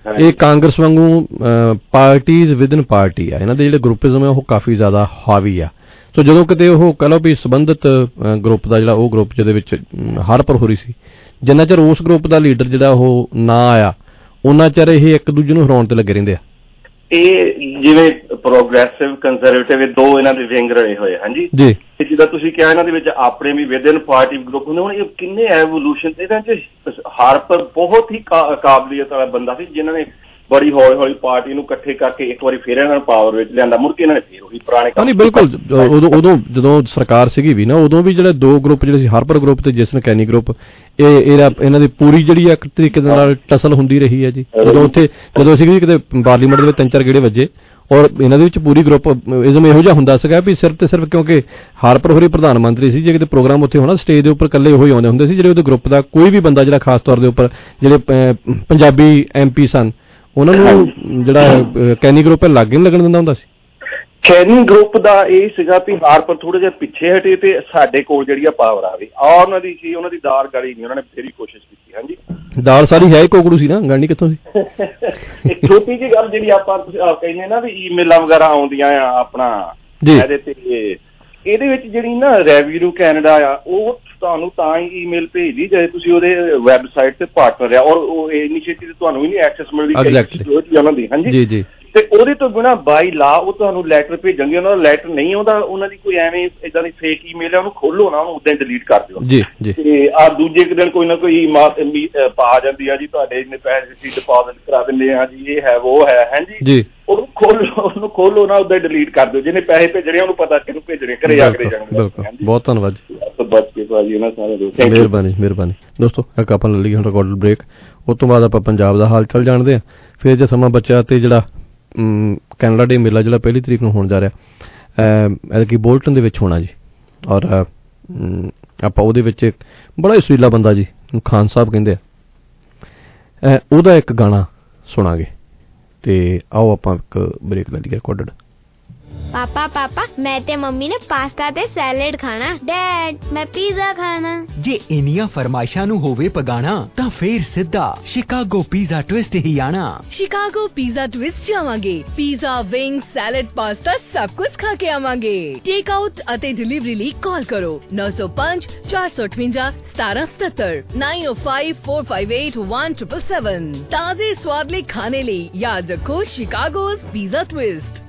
ਇਹ ਕਾਂਗਰਸ ਵਾਂਗੂ ਪਾਰਟੀਜ਼ ਵਿਦਨ ਪਾਰਟੀ ਆ, ਇਹਨਾਂ ਦੇ ਜਿਹੜੇ ਗਰੁੱਪਿਜ਼ਮ ਹੈ ਉਹ ਕਾਫੀ ਜ਼ਿਆਦਾ ਹਾਵੀ ਆ। ਸੋ ਜਦੋਂ ਕਿਤੇ ਉਹ ਕਹਿ ਲਓ ਵੀ ਸੰਬੰਧਿਤ ਗਰੁੱਪ ਦਾ ਜਿਹੜਾ ਉਹ ਗਰੁੱਪ ਜਿਹਦੇ ਵਿੱਚ ਹਰਪੁਰ ਹੋ ਰਹੀ ਸੀ, ਜਿੰਨਾ ਚਿਰ ਉਸ ਗਰੁੱਪ ਦਾ ਲੀਡਰ ਜਿਹੜਾ ਉਹ ਨਾ ਆਇਆ ਉਹਨਾਂ ਚਿਰ ਇਹ ਇੱਕ ਦੂਜੇ ਨੂੰ ਹਰਾਉਣ ਤੇ ਲੱਗੇ ਰਹਿੰਦੇ ਆ। ਇਹ ਜਿਵੇਂ ਪ੍ਰੋਗਰੈਸਿਵ ਕੰਜ਼ਰਵੇਟਿਵ ਦੋ ਇਹਨਾਂ ਦੇ ਵਿੰਗ ਰਹੇ ਹੋਏ ਹਾਂਜੀ ਜੀ, ਜਿੱਦਾਂ ਤੁਸੀਂ ਕਿਹਾ ਇਹਨਾਂ ਦੇ ਵਿੱਚ ਆਪਣੇ ਵੀ ਵਿਦਨ ਪਾਰਟੀ ਗਰੁੱਪ ਹੁੰਦੇ। ਹੁਣ ਇਹ ਕਿੰਨੇ ਐਵੋਲੂਸ਼ਨ ਇਹਦੇ ਚ ਹਾਰਪਰ ਬਹੁਤ ਹੀ ਕਾਬਲੀਅਤ ਵਾਲਾ ਬੰਦਾ ਸੀ, ਜਿਨ੍ਹਾਂ ਨੇ ਬੜੀ ਹੌਲੀ ਹੌਲੀ ਪਾਰਟੀ ਨੂੰ ਇਕੱਠੇ ਕਰਕੇ ਇੱਕ ਵਾਰੀ ਫਿਰ ਇਹਨਾਂ ਨੂੰ ਪਾਵਰ ਵਿੱਚ ਲਿਆਂਦਾ, ਮੁੜ ਕੇ ਇਹਨਾਂ ਨੇ ਫਿਰ ਉਹੀ ਪੁਰਾਣੇ ਨਹੀਂ ਬਿਲਕੁਲ ਉਦੋਂ ਜਦੋਂ ਸਰਕਾਰ ਸੀਗੀ ਵੀ ਨਾ, ਉਦੋਂ ਵੀ ਜਿਹੜੇ ਦੋ ਗਰੁੱਪ ਜਿਹੜੇ ਸੀ ਹਾਰਪਰ ਗਰੁੱਪ ਤੇ ਜੇਸਨ ਕੈਨੀ ਗਰੁੱਪ, ਇਹਨਾਂ ਦੀ ਪੂਰੀ ਜਿਹੜੀ ਇੱਕ ਤਰੀਕੇ ਦੇ ਨਾਲ ਟਸਲ ਹੁੰਦੀ ਰਹੀ ਹੈ ਜੀ। ਜਦੋਂ ਸੀਗੀ ਕਿਤੇ ਪਾਰਲੀਮੈਂਟ ਦੇ ਵਿੱਚ 3-4 ਗੇੜੇ ਵੱਜੇ ਔਰ ਇਹਨਾਂ ਦੇ ਵਿੱਚ ਪੂਰੀ ਗਰੁੱਪਇਜ਼ਮ ਇਹੋ ਜਿਹਾ ਹੁੰਦਾ ਸੀਗਾ ਵੀ ਸਿਰਫ ਤੇ ਸਿਰਫ ਕਿਉਂਕਿ ਹਾਰਪਰ ਹੋਰੀ ਪ੍ਰਧਾਨ ਮੰਤਰੀ ਸੀ, ਜੇ ਕਿਤੇ ਪ੍ਰੋਗਰਾਮ ਉੱਥੇ ਹੋਣਾ ਸਟੇਜ ਦੇ ਉੱਪਰ ਇਕੱਲੇ ਉਹੀ ਆਉਂਦੇ ਹੁੰਦੇ ਸੀ, ਜਿਹੜੇ ਉਹਦੇ ਗਰੁੱਪ ਦਾ ਕੋਈ ਵੀ ਬੰਦਾ ਜਿਹੜਾ ਖਾਸ ਤੌਰ ਦੇ ਉੱਪਰ ਜਿਹੜੇ ਪੰਜਾਬੀ MP ਸਨ ਉਹਨਾਂ ਨੂੰ ਜਿਹੜਾ ਕੈਨੀ ਗਰੁੱਪ ਹੈ ਲਾਗੇ ਨਹੀਂ ਲੱਗਣ ਦਿੰਦਾ ਹੁੰਦਾ ਸੀ। ਕੈਨੀ ਗਰੁੱਪ ਦਾ ਇਹ ਸੀਗਾ ਵੀ ਹਾਰਪਰ ਥੋੜਾ ਜਿਹਾ ਪਿੱਛੇ ਹਟੇ ਤੇ ਸਾਡੇ ਕੋਲ ਜਿਹੜੀ ਆ ਪਾਵਰ ਆਵੇ, ਆ ਉਹਨਾਂ ਦੀ ਸੀ, ਉਹਨਾਂ ਦੀ ਦਾਲ ਗਲੀ ਨਹੀਂ, ਉਹਨਾਂ ਨੇ ਬਥੇਰੀ ਕੋਸ਼ਿਸ਼ ਕੀਤੀ। ਹਾਂਜੀ ਦਾਲ ਸਾਰੀ ਹੈ ਹੀ ਕੋਕੜੂ ਸੀ ਨਾ, ਗਾਣੀ ਕਿੱਥੋਂ ਸੀ। ਇੱਕ ਛੋਟੀ ਜਿਹੀ ਗੱਲ ਜਿਹੜੀ ਆਪਾਂ ਕਹਿੰਦੇ ਨਾ ਵੀ ਈਮੇਲਾਂ ਵਗੈਰਾ ਆਉਂਦੀਆਂ ਆ ਆਪਣਾ ਇਹਦੇ ਤੇ, ਇਹਦੇ ਵਿੱਚ ਜਿਹੜੀ ਨਾ ਰੈਵਨਿਊ ਕੈਨੇਡਾ ਆ ਉਹ ਤੁਹਾਨੂੰ ਤਾਂ ਹੀ ਈਮੇਲ ਭੇਜਦੀ ਜੇ ਤੁਸੀਂ ਉਹਦੇ ਵੈਬਸਾਈਟ ਤੇ ਪਾਰਟਨਰ ਆ, ਔਰ ਉਹ ਇਨੀਸ਼ੀਏਟਿਵ ਤੁਹਾਨੂੰ ਵੀ ਨਹੀਂ ਐਕਸੈਸ ਮਿਲਦੀ ਉਹਨਾਂ ਦੀ। ਹਾਂਜੀ ਜੀ, ਤੇ ਉਹਦੇ ਤੋਂ ਬਿਨਾਂ ਬਾਈ ਲਾ ਉਹ ਤੁਹਾਨੂੰ ਲੈਟਰ ਭੇਜਣਗੇ, ਉਹਨਾਂ ਦਾ ਲੈਟਰ ਨਹੀਂ ਆਉਂਦਾ, ਉਹਨਾਂ ਦੀ ਕੋਈ ਐਵੇਂ ਏਦਾਂ ਦੀ ਫੇਕ ਈਮੇਲ ਹੈ, ਉਹਨੂੰ ਖੋਲੋ ਨਾ, ਉਹਨੂੰ ਉਦਾਂ ਹੀ ਡਿਲੀਟ ਕਰ ਦਿਓ ਜੀ। ਤੇ ਆ ਦੂਜੇ ਇੱਕ ਦਿਨ ਕੋਈ ਨਾ ਕੋਈ ਪਾ ਜਾਂਦੀ ਆ ਜੀ, ਤੁਹਾਡੇ ਇੰਨੇ ਪੈਸੇ ਅਸੀਂ ਡਿਪੋਜ਼ਿਟ ਕਰਾ ਦਿੰਦੇ ਆ ਜੀ, ਇਹ ਹੈ ਉਹ ਹੈ। ਹਾਂਜੀ ਉਹਨੂੰ ਖੋਲੋ ਨਾ, ਉਦਾਂ ਹੀ ਡਿਲੀਟ ਕਰ ਦਿਓ। ਜਿਹਨੇ ਪੈਸੇ ਭੇਜਣੇ ਉਹਨੂੰ ਪਤਾ ਕਿਹਨੂੰ ਭੇਜਣੇ, ਘਰੇ ਆ ਕੇ ਜਾਣਗੇ। ਬਹੁਤ ਧੰਨਵਾਦ ਮਿਹਰਬਾਨੀ ਦੋਸਤੋ। ਇੱਕ ਆਪਾਂ ਲੈ ਲਈਏ ਹੁਣ ਰਿਕਾਰਡਡ ਬ੍ਰੇਕ, ਉਸ ਤੋਂ ਬਾਅਦ ਆਪਾਂ ਪੰਜਾਬ ਦਾ ਹਾਲ ਚਾਲ ਜਾਣਦੇ ਹਾਂ। ਫਿਰ ਜੇ ਸਮਾਂ ਬਚਿਆ ਤੇ ਜਿਹੜਾ ਕੈਨੇਡਾ ਡੇ ਮੇਲਾ ਜਿਹੜਾ 1 ਤਰੀਕ ਨੂੰ ਹੋਣ ਜਾ ਰਿਹਾ ਐਤਕੀ ਬੋਲਟਨ ਦੇ ਵਿੱਚ ਹੋਣਾ ਜੀ, ਔਰ ਆਪਾਂ ਉਹਦੇ ਵਿੱਚ ਬੜਾ ਹੀ ਸੁਰੀਲਾ ਬੰਦਾ ਜੀ ਖਾਨ ਸਾਹਿਬ ਕਹਿੰਦੇ ਆ, ਉਹਦਾ ਇੱਕ ਗਾਣਾ ਸੁਣਾਂਗੇ ਤੇ ਆਓ ਆਪਾਂ ਇੱਕ ਬ੍ਰੇਕ ਲੈ ਲਈਏ ਰਿਕਾਰਡਡ। पापा पापा मैं ते मम्मी ने पास्ता ते सैलेड खाना, डैड मैं पिज़्ज़ा खाना। जे इनिया फरमाइशां नू होवे पगाना तां फिर सिद्धा शिकागो पिज़्ज़ा ट्विस्ट ही आना। शिकागो पिज़्ज़ा ट्विस्ट जावांगे, पिज़्ज़ा विंग सैलेड पास्ता सब कुछ खा के आवांगे। टेक आउट अते डिलीवरी ਲਈ कॉल करो 905 458 1777 905 458 1777। ताजे स्वाद ले खाने ਲਈ याद रखो शिकागो's पिज़्ज़ा ट्विस्ट।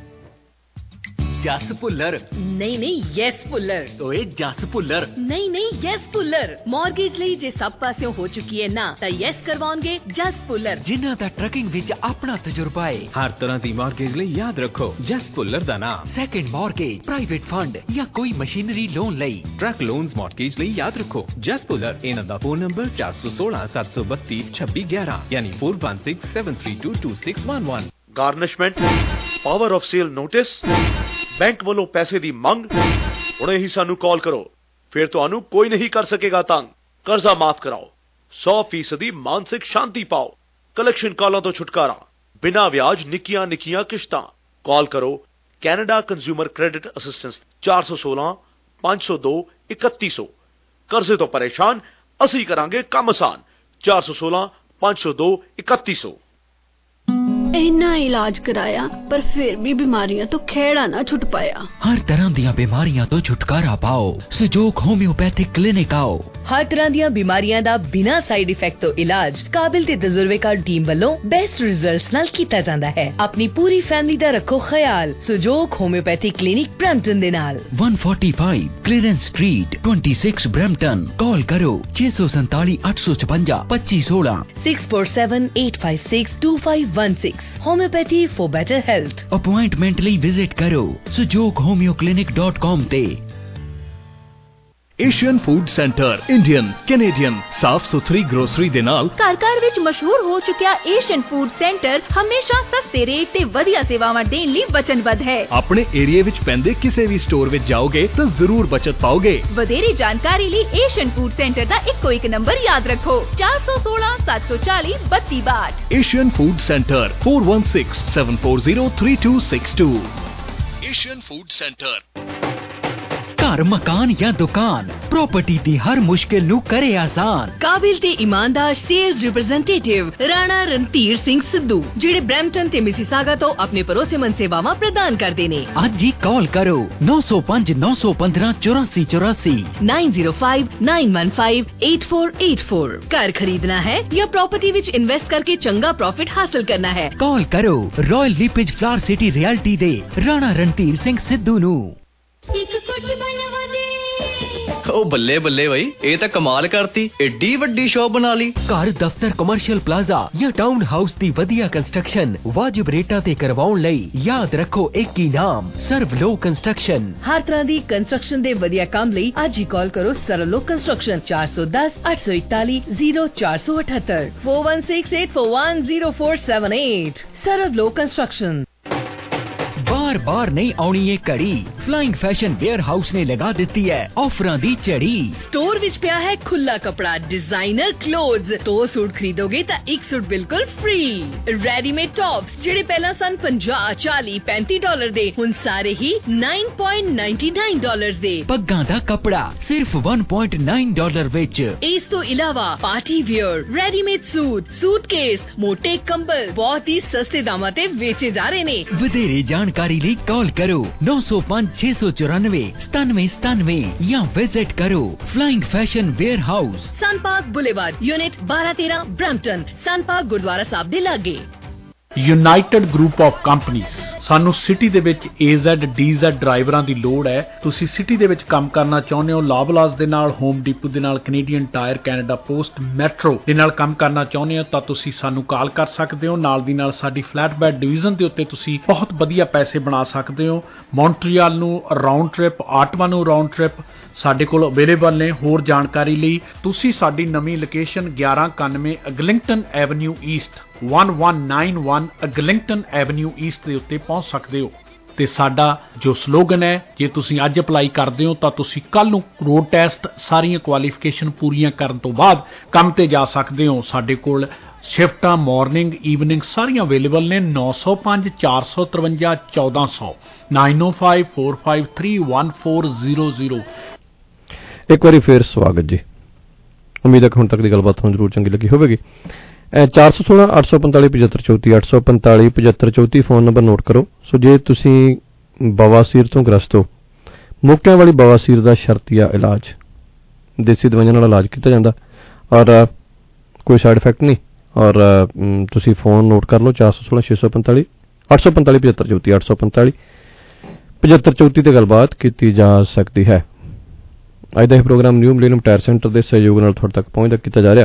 जस भुल्लर नहीं यस भुल्लर, ओए जस भुल्लर नहीं यस भुल्लर। मॉर्गेज ਲਈ ਜੇ ਸਭ ਪਾਸਿਓਂ ਹੋ ਚੁੱਕੀ ਹੈ ਨਾ ਤਾਂ ਯੈਸ ਕਰਵਾਉਣਗੇ ਜਸ ਭੁੱਲਰ, ਜਿਨ੍ਹਾਂ ਦਾ ਟਰਕਿੰਗ ਵਿੱਚ ਆਪਣਾ ਤਜਰਬਾ ਹੈ। ਹਰ ਤਰ੍ਹਾਂ ਦੀ ਮੌਰਗੇਜ ਲਈ ਯਾਦ ਰੱਖੋ ਜਸ ਭੁੱਲਰ ਦਾ ਨਾਮ। ਸੈਕੰਡ ਮੌਰਗੇਜ, ਪ੍ਰਾਈਵੇਟ ਫੰਡ ਜਾਂ ਕੋਈ ਮਸ਼ੀਨਰੀ ਲੋਨ ਲਈ, ਟਰੱਕ ਲੋਨਸ ਮੌਰਗੇਜ ਲਈ ਯਾਦ ਰੱਖੋ ਜਸ ਭੁੱਲਰ। ਇਹਨਾਂ ਦਾ ਫੋਨ ਨੰਬਰ 416 732 2611 ਯਾਨੀ 416 732 2611। Garnishment, power of sale notice, bank ਵੱਲੋਂ ਪੈਸੇ ਦੀ ਮੰਗ, ਹੁਣੇ ਹੀ ਸਾਨੂੰ ਕਾਲ ਕਰੋ, ਫਿਰ ਤੁਹਾਨੂੰ ਕੋਈ ਨਹੀਂ ਕਰ ਸਕੇਗਾ ਤੰਗ। ਕਰਜ਼ਾ ਮਾਫ ਕਰਾਓ, 100% ਮਾਨਸਿਕ ਸ਼ਾਂਤੀ ਪਾਓ, ਕਲੈਕਸ਼ਨ ਕਾਲਾਂ ਤੋਂ ਛੁਟਕਾਰਾ, ਬਿਨਾਂ ਵਿਆਜ ਨਿੱਕੀਆਂ ਨਿੱਕੀਆਂ ਕਿਸ਼ਤਾਂ। ਕਾਲ ਕਰੋ ਕੈਨੇਡਾ ਕੰਜ਼ਿਊਮਰ ਕ੍ਰੈਡਿਟ ਅਸਿਸਟੈਂਸ 416 502 3100। ਕਰਜ਼ੇ ਤੋਂ ਪਰੇਸ਼ਾਨ, ਅਸੀਂ ਕਰਾਂਗੇ ਕੰਮ ਆਸਾਨ। 416 502 3100। इन्ना इलाज कराया पर फिर भी बीमारियां तो खेड़ा ना छुट पाया। हर तरह दियां बीमारियां तो छुटकारा पाओ, सुजोग होम्योपैथिक क्लिनिक आओ। हर तरह दियां बीमारियां दा बिना साइड इफेक्ट तो इलाज काबिल ते तजुर्बेकार टीम वालों बेस्ट रिजल्ट्स नाल कीता जांदा है। अपनी पूरी फैमिली दा रखो ख्याल सुजोग होम्योपैथिक क्लिनिक ब्रैम्पटन दे नाल 145 क्लीयरेंस स्ट्रीट 26 ब्रैम्पटन। कॉल करो 647 856 2516 647 856 2516। Homeopathy for better health. Appointment ਲਈ ਵਿਜ਼ਿਟ ਕਰੋ sujoghomyoclinic.com ਤੇ। Asian food centre Indian Canadian ਸਾਫ ਸੁਥਰੀ ਗਰੋਸਰੀ ਦੇ ਨਾਲ ਘਰ ਵਿੱਚ ਮਸ਼ਹੂਰ ਹੋ ਚੁੱਕਿਆ ਏਸ਼ੀਅਨ ਫੂਡ ਸੈਂਟਰ ਹਮੇਸ਼ਾ ਸਸਤੇ ਰੇਟ ਤੇ ਵਧੀਆ ਸੇਵਾਵਾਂ ਦੇਣ ਲਈ ਵਚਨਬੱਧ ਹੈ। ਆਪਣੇ ਏਰੀਆ ਵਿੱਚ ਪੈਂਦੇ ਕਿਸੇ ਵੀ ਸਟੋਰ ਵਿੱਚ ਜਾਓਗੇ ਤਾਂ ਜ਼ਰੂਰ ਬਚਤ ਪਾਓਗੇ। ਵਧੇਰੇ ਜਾਣਕਾਰੀ ਲਈ ਏਸ਼ੀਅਨ ਫੂਡ ਸੈਂਟਰ ਦਾ ਇੱਕੋ ਇੱਕ ਨੰਬਰ ਯਾਦ ਰੱਖੋ 416 740 3262। Asian food centre 416 740 3262। Asian food centre. ਘਰ घर मकान या दुकान प्रॉपर्टी दी हर मुश्किल नू करे आसान। काबिल ते ईमानदार सेल्स रिप्रेजेंटेटिव राणा रणधीर सिंह सिद्धू ਜਿਹੜੇ ब्रैम्पटन ते मिसिसागा तो अपने भरोसेमंद सेवावां प्रदान करदे ने। ਅੱਜ ਹੀ कॉल करो 905 915 8484 905 915 8484। घर खरीदना है या प्रॉपर्टी विच इन्वेस्ट करके चंगा प्रॉफिट हासिल करना है, कॉल करो Royal LePage Flower City Realty दे राणा रणधीर सिंह सिद्धू नू। ओ बल्ले बल्ले भाई, ये तो कमाल करती, एडी वड्डी शॉप बना ली। घर दफ्तर कमर्शियल प्लाजा या टाउन हाउस दी वधिया कंस्ट्रक्शन वाजिब रेटा ते करवाउण लई याद रखो एक ही नाम सर्वलो कंस्ट्रक्शन। हर तरह दी कंस्ट्रक्शन दे वधिया काम लई आज ही कॉल करो सर्वलो कंस्ट्रक्शन 410 841 0478 4168410478। सर्वलो कंस्ट्रक्शन। बार बार नहीं आउणी ये कड़ी, फ्लाइंग फैशन वेयर हाउस ने लगा देती है ऑफरां दी चढ़ी। स्टोर विच पिया है खुला कपड़ा, डिजाइनर क्लोथ्स। 2 सूट खरीदोगे तो 1 सूट बिल्कुल फ्री। रेडीमेड टॉप्स जेडे पहला सन 50 40 35 डॉलर दे हुन सारे ही 9.99 डॉलर दे। पग्गां दा कपड़ा सिर्फ 1.9 डॉलर विच। इस तो इलावा party wear, readymade suit, suitcase, मोटे कंबल बहुत ही सस्ते दामां ते बेचे जा रहे ने। वधेरे जानकारी ਲਈ कॉल करो 905 694 9797 या विजिट करो Flying Fashion warehouse, Sun Park Boulevard, unit 1213 Brampton, Sun Park gurdwara Sahib दे लागे। United group of companies. ਸਾਨੂੰ ਸਿਟੀ ਦੇ ਵਿੱਚ AZ DZ ਡਰਾਈਵਰਾਂ ਦੀ ਲੋੜ ਹੈ। ਤੁਸੀਂ ਸਿਟੀ ਦੇ ਵਿੱਚ ਕੰਮ ਕਰਨਾ ਚਾਹੁੰਦੇ ਹੋ, ਲਾਵਲਾਸ ਦੇ ਨਾਲ, ਹੋਮ ਡੀਪੂ ਦੇ ਨਾਲ, Canadian Tire, Canada Post, Metro ਦੇ ਨਾਲ ਕੰਮ ਕਰਨਾ ਚਾਹੁੰਦੇ ਹੋ ਤਾਂ ਤੁਸੀਂ ਸਾਨੂੰ ਕਾਲ ਕਰ ਸਕਦੇ ਹੋ। ਨਾਲ ਦੀ ਨਾਲ ਸਾਡੀ ਫਲੈਟਬੈਡ ਡਿਵੀਜ਼ਨ ਦੇ ਉੱਤੇ ਤੁਸੀਂ ਬਹੁਤ ਵਧੀਆ ਪੈਸੇ ਬਣਾ ਸਕਦੇ ਹੋ। ਮੌਂਟਰੀਅਲ ਨੂੰ ਰਾਉਂਡ ਟ੍ਰਿਪ, ਆਟਵਾ ਨੂੰ ਰਾਉਂਡ ਟ੍ਰਿਪ ਸਾਡੇ ਕੋਲ ਅਵੇਲੇਬਲ ਨੇ। ਹੋਰ ਜਾਣਕਾਰੀ ਲਈ ਤੁਸੀਂ ਸਾਡੀ ਨਵੀਂ location 1191 Eglinton avenue east 1191 Eglinton avenue east ਦੇ ਉੱਤੇ ਪਹੁੰਚ ਸਕਦੇ ਹੋ। ਤੇ ਸਾਡਾ ਜੋ ਸਲੋਗਨ ਹੈ, ਜੇ ਤੁਸੀਂ ਅੱਜ ਅਪਲਾਈ ਕਰਦੇ ਹੋ ਤਾਂ ਤੁਸੀਂ ਕੱਲ ਨੂੰ ਰੋਡ ਟੈਸਟ ਸਾਰੀਆਂ ਕੁਆਲੀਫਿਕੇਸ਼ਨ ਪੂਰੀਆਂ ਕਰਨ ਤੋਂ ਬਾਅਦ ਕੰਮ ਤੇ ਜਾ ਸਕਦੇ ਹੋ। ਸਾਡੇ ਕੋਲ ਸ਼ਿਫਟਾਂ ਮਾਰਨਿੰਗ ਈਵਨਿੰਗ ਸਾਰੀਆਂ ਅਵੇਲੇਬਲ ਨੇ। 905 453 1400 905 453 1400। ਇੱਕ ਵਾਰੀ ਫੇਰ ਸਵਾਗਤ ਜੀ। ਉਮੀਦ ਹੈ ਕਿ ਹੁਣ ਤੱਕ ਦੀ ਗੱਲਬਾਤ ਤੁਹਾਨੂੰ ਜ਼ਰੂਰ ਚੰਗੀ ਲੱਗੀ ਹੋਵੇਗੀ। 416 845 7534 845 7534 ਫੋਨ ਨੰਬਰ ਨੋਟ ਕਰੋ। ਸੋ ਜੇ ਤੁਸੀਂ ਬਵਾਸੀਰ ਤੋਂ ਗ੍ਰਸਤ ਹੋ, ਮੌਕਿਆਂ ਵਾਲੀ ਬਵਾਸੀਰ ਦਾ ਸ਼ਰਤੀਆ ਇਲਾਜ ਦੇਸੀ ਦਵਾਈਆਂ ਨਾਲ ਇਲਾਜ ਕੀਤਾ ਜਾਂਦਾ ਔਰ ਕੋਈ ਸਾਈਡ ਇਫੈਕਟ ਨਹੀਂ। ਔਰ ਤੁਸੀਂ ਫੋਨ ਨੋਟ ਕਰ ਲਓ 416 645 845 7534 845 7534 ਤੇ ਗੱਲਬਾਤ ਕੀਤੀ ਜਾ ਸਕਦੀ ਹੈ। ਅੱਜ ਦਾ ਇਹ programme New Millennium tyre centre ਦੇ ਸਹਿਯੋਗ ਨਾਲ ਤੁਹਾਡੇ ਤੱਕ ਪਹੁੰਚਦਾ ਕੀਤਾ ਜਾ ਰਿਹਾ।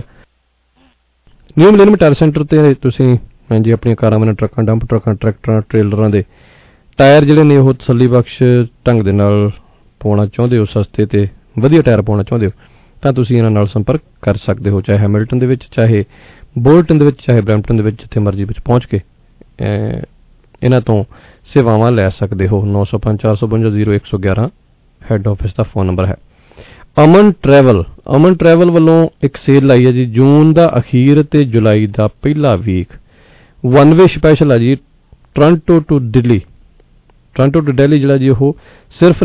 ਨਿਊ ਮਿਲੇਨੀਅਮ ਟਾਇਰ ਸੈਂਟਰ ਤੇ ਤੁਸੀਂ ਜੀ ਆਪਣੀਆਂ ਕਾਰਾਂ ਵਾਲੇ ਟਰੱਕਾਂ, ਡੰਪ ਟਰੱਕਾਂ, ਟਰੈਕਟਰਾਂ, ਟ੍ਰੇਲਰਾਂ ਦੇ ਟਾਇਰ ਜਿਹੜੇ ਨੇ ਉਹ ਤਸੱਲੀ ਬਖਸ਼ ਢੰਗ ਦੇ ਨਾਲ ਪਾਉਣਾ ਚਾਹੁੰਦੇ ਹੋ, ਸਸਤੇ ਤੇ ਵਧੀਆ ਟਾਇਰ ਪਾਉਣਾ ਚਾਹੁੰਦੇ ਹੋ ਤਾਂ ਤੁਸੀਂ ਇਹਨਾਂ ਨਾਲ ਸੰਪਰਕ ਕਰ ਸਕਦੇ ਹੋ। ਚਾਹੇ ਹੈਮਿਲਟਨ ਦੇ ਵਿੱਚ, ਚਾਹੇ ਬੋਲਟਨ ਦੇ ਵਿੱਚ, ਚਾਹੇ ਬਰੈਂਪਟਨ ਦੇ ਵਿੱਚ, ਜਿੱਥੇ ਮਰਜ਼ੀ ਵਿੱਚ ਪਹੁੰਚ ਕੇ ਇਹਨਾਂ ਤੋਂ ਸੇਵਾਵਾਂ ਲੈ ਸਕਦੇ ਹੋ। 905 452 0111 ਹੈੱਡ ਆਫਿਸ ਦਾ ਫੋਨ ਨੰਬਰ ਹੈ। ਅਮਨ ਟਰੈਵਲ ਵੱਲੋਂ ਇੱਕ ਸੇਲ ਲਾਈ ਹੈ ਜੀ। ਜੂਨ ਦਾ ਅਖੀਰ ਤੇ ਜੁਲਾਈ ਦਾ ਪਹਿਲਾ ਵੀਕ ਵਨ ਵੇ ਸਪੈਸ਼ਲ ਹੈ ਜੀ। ਟੋਰਾਂਟੋ ਟੂ ਦਿੱਲੀ ਜਿਹੜਾ ਜੀ ਉਹ ਸਿਰਫ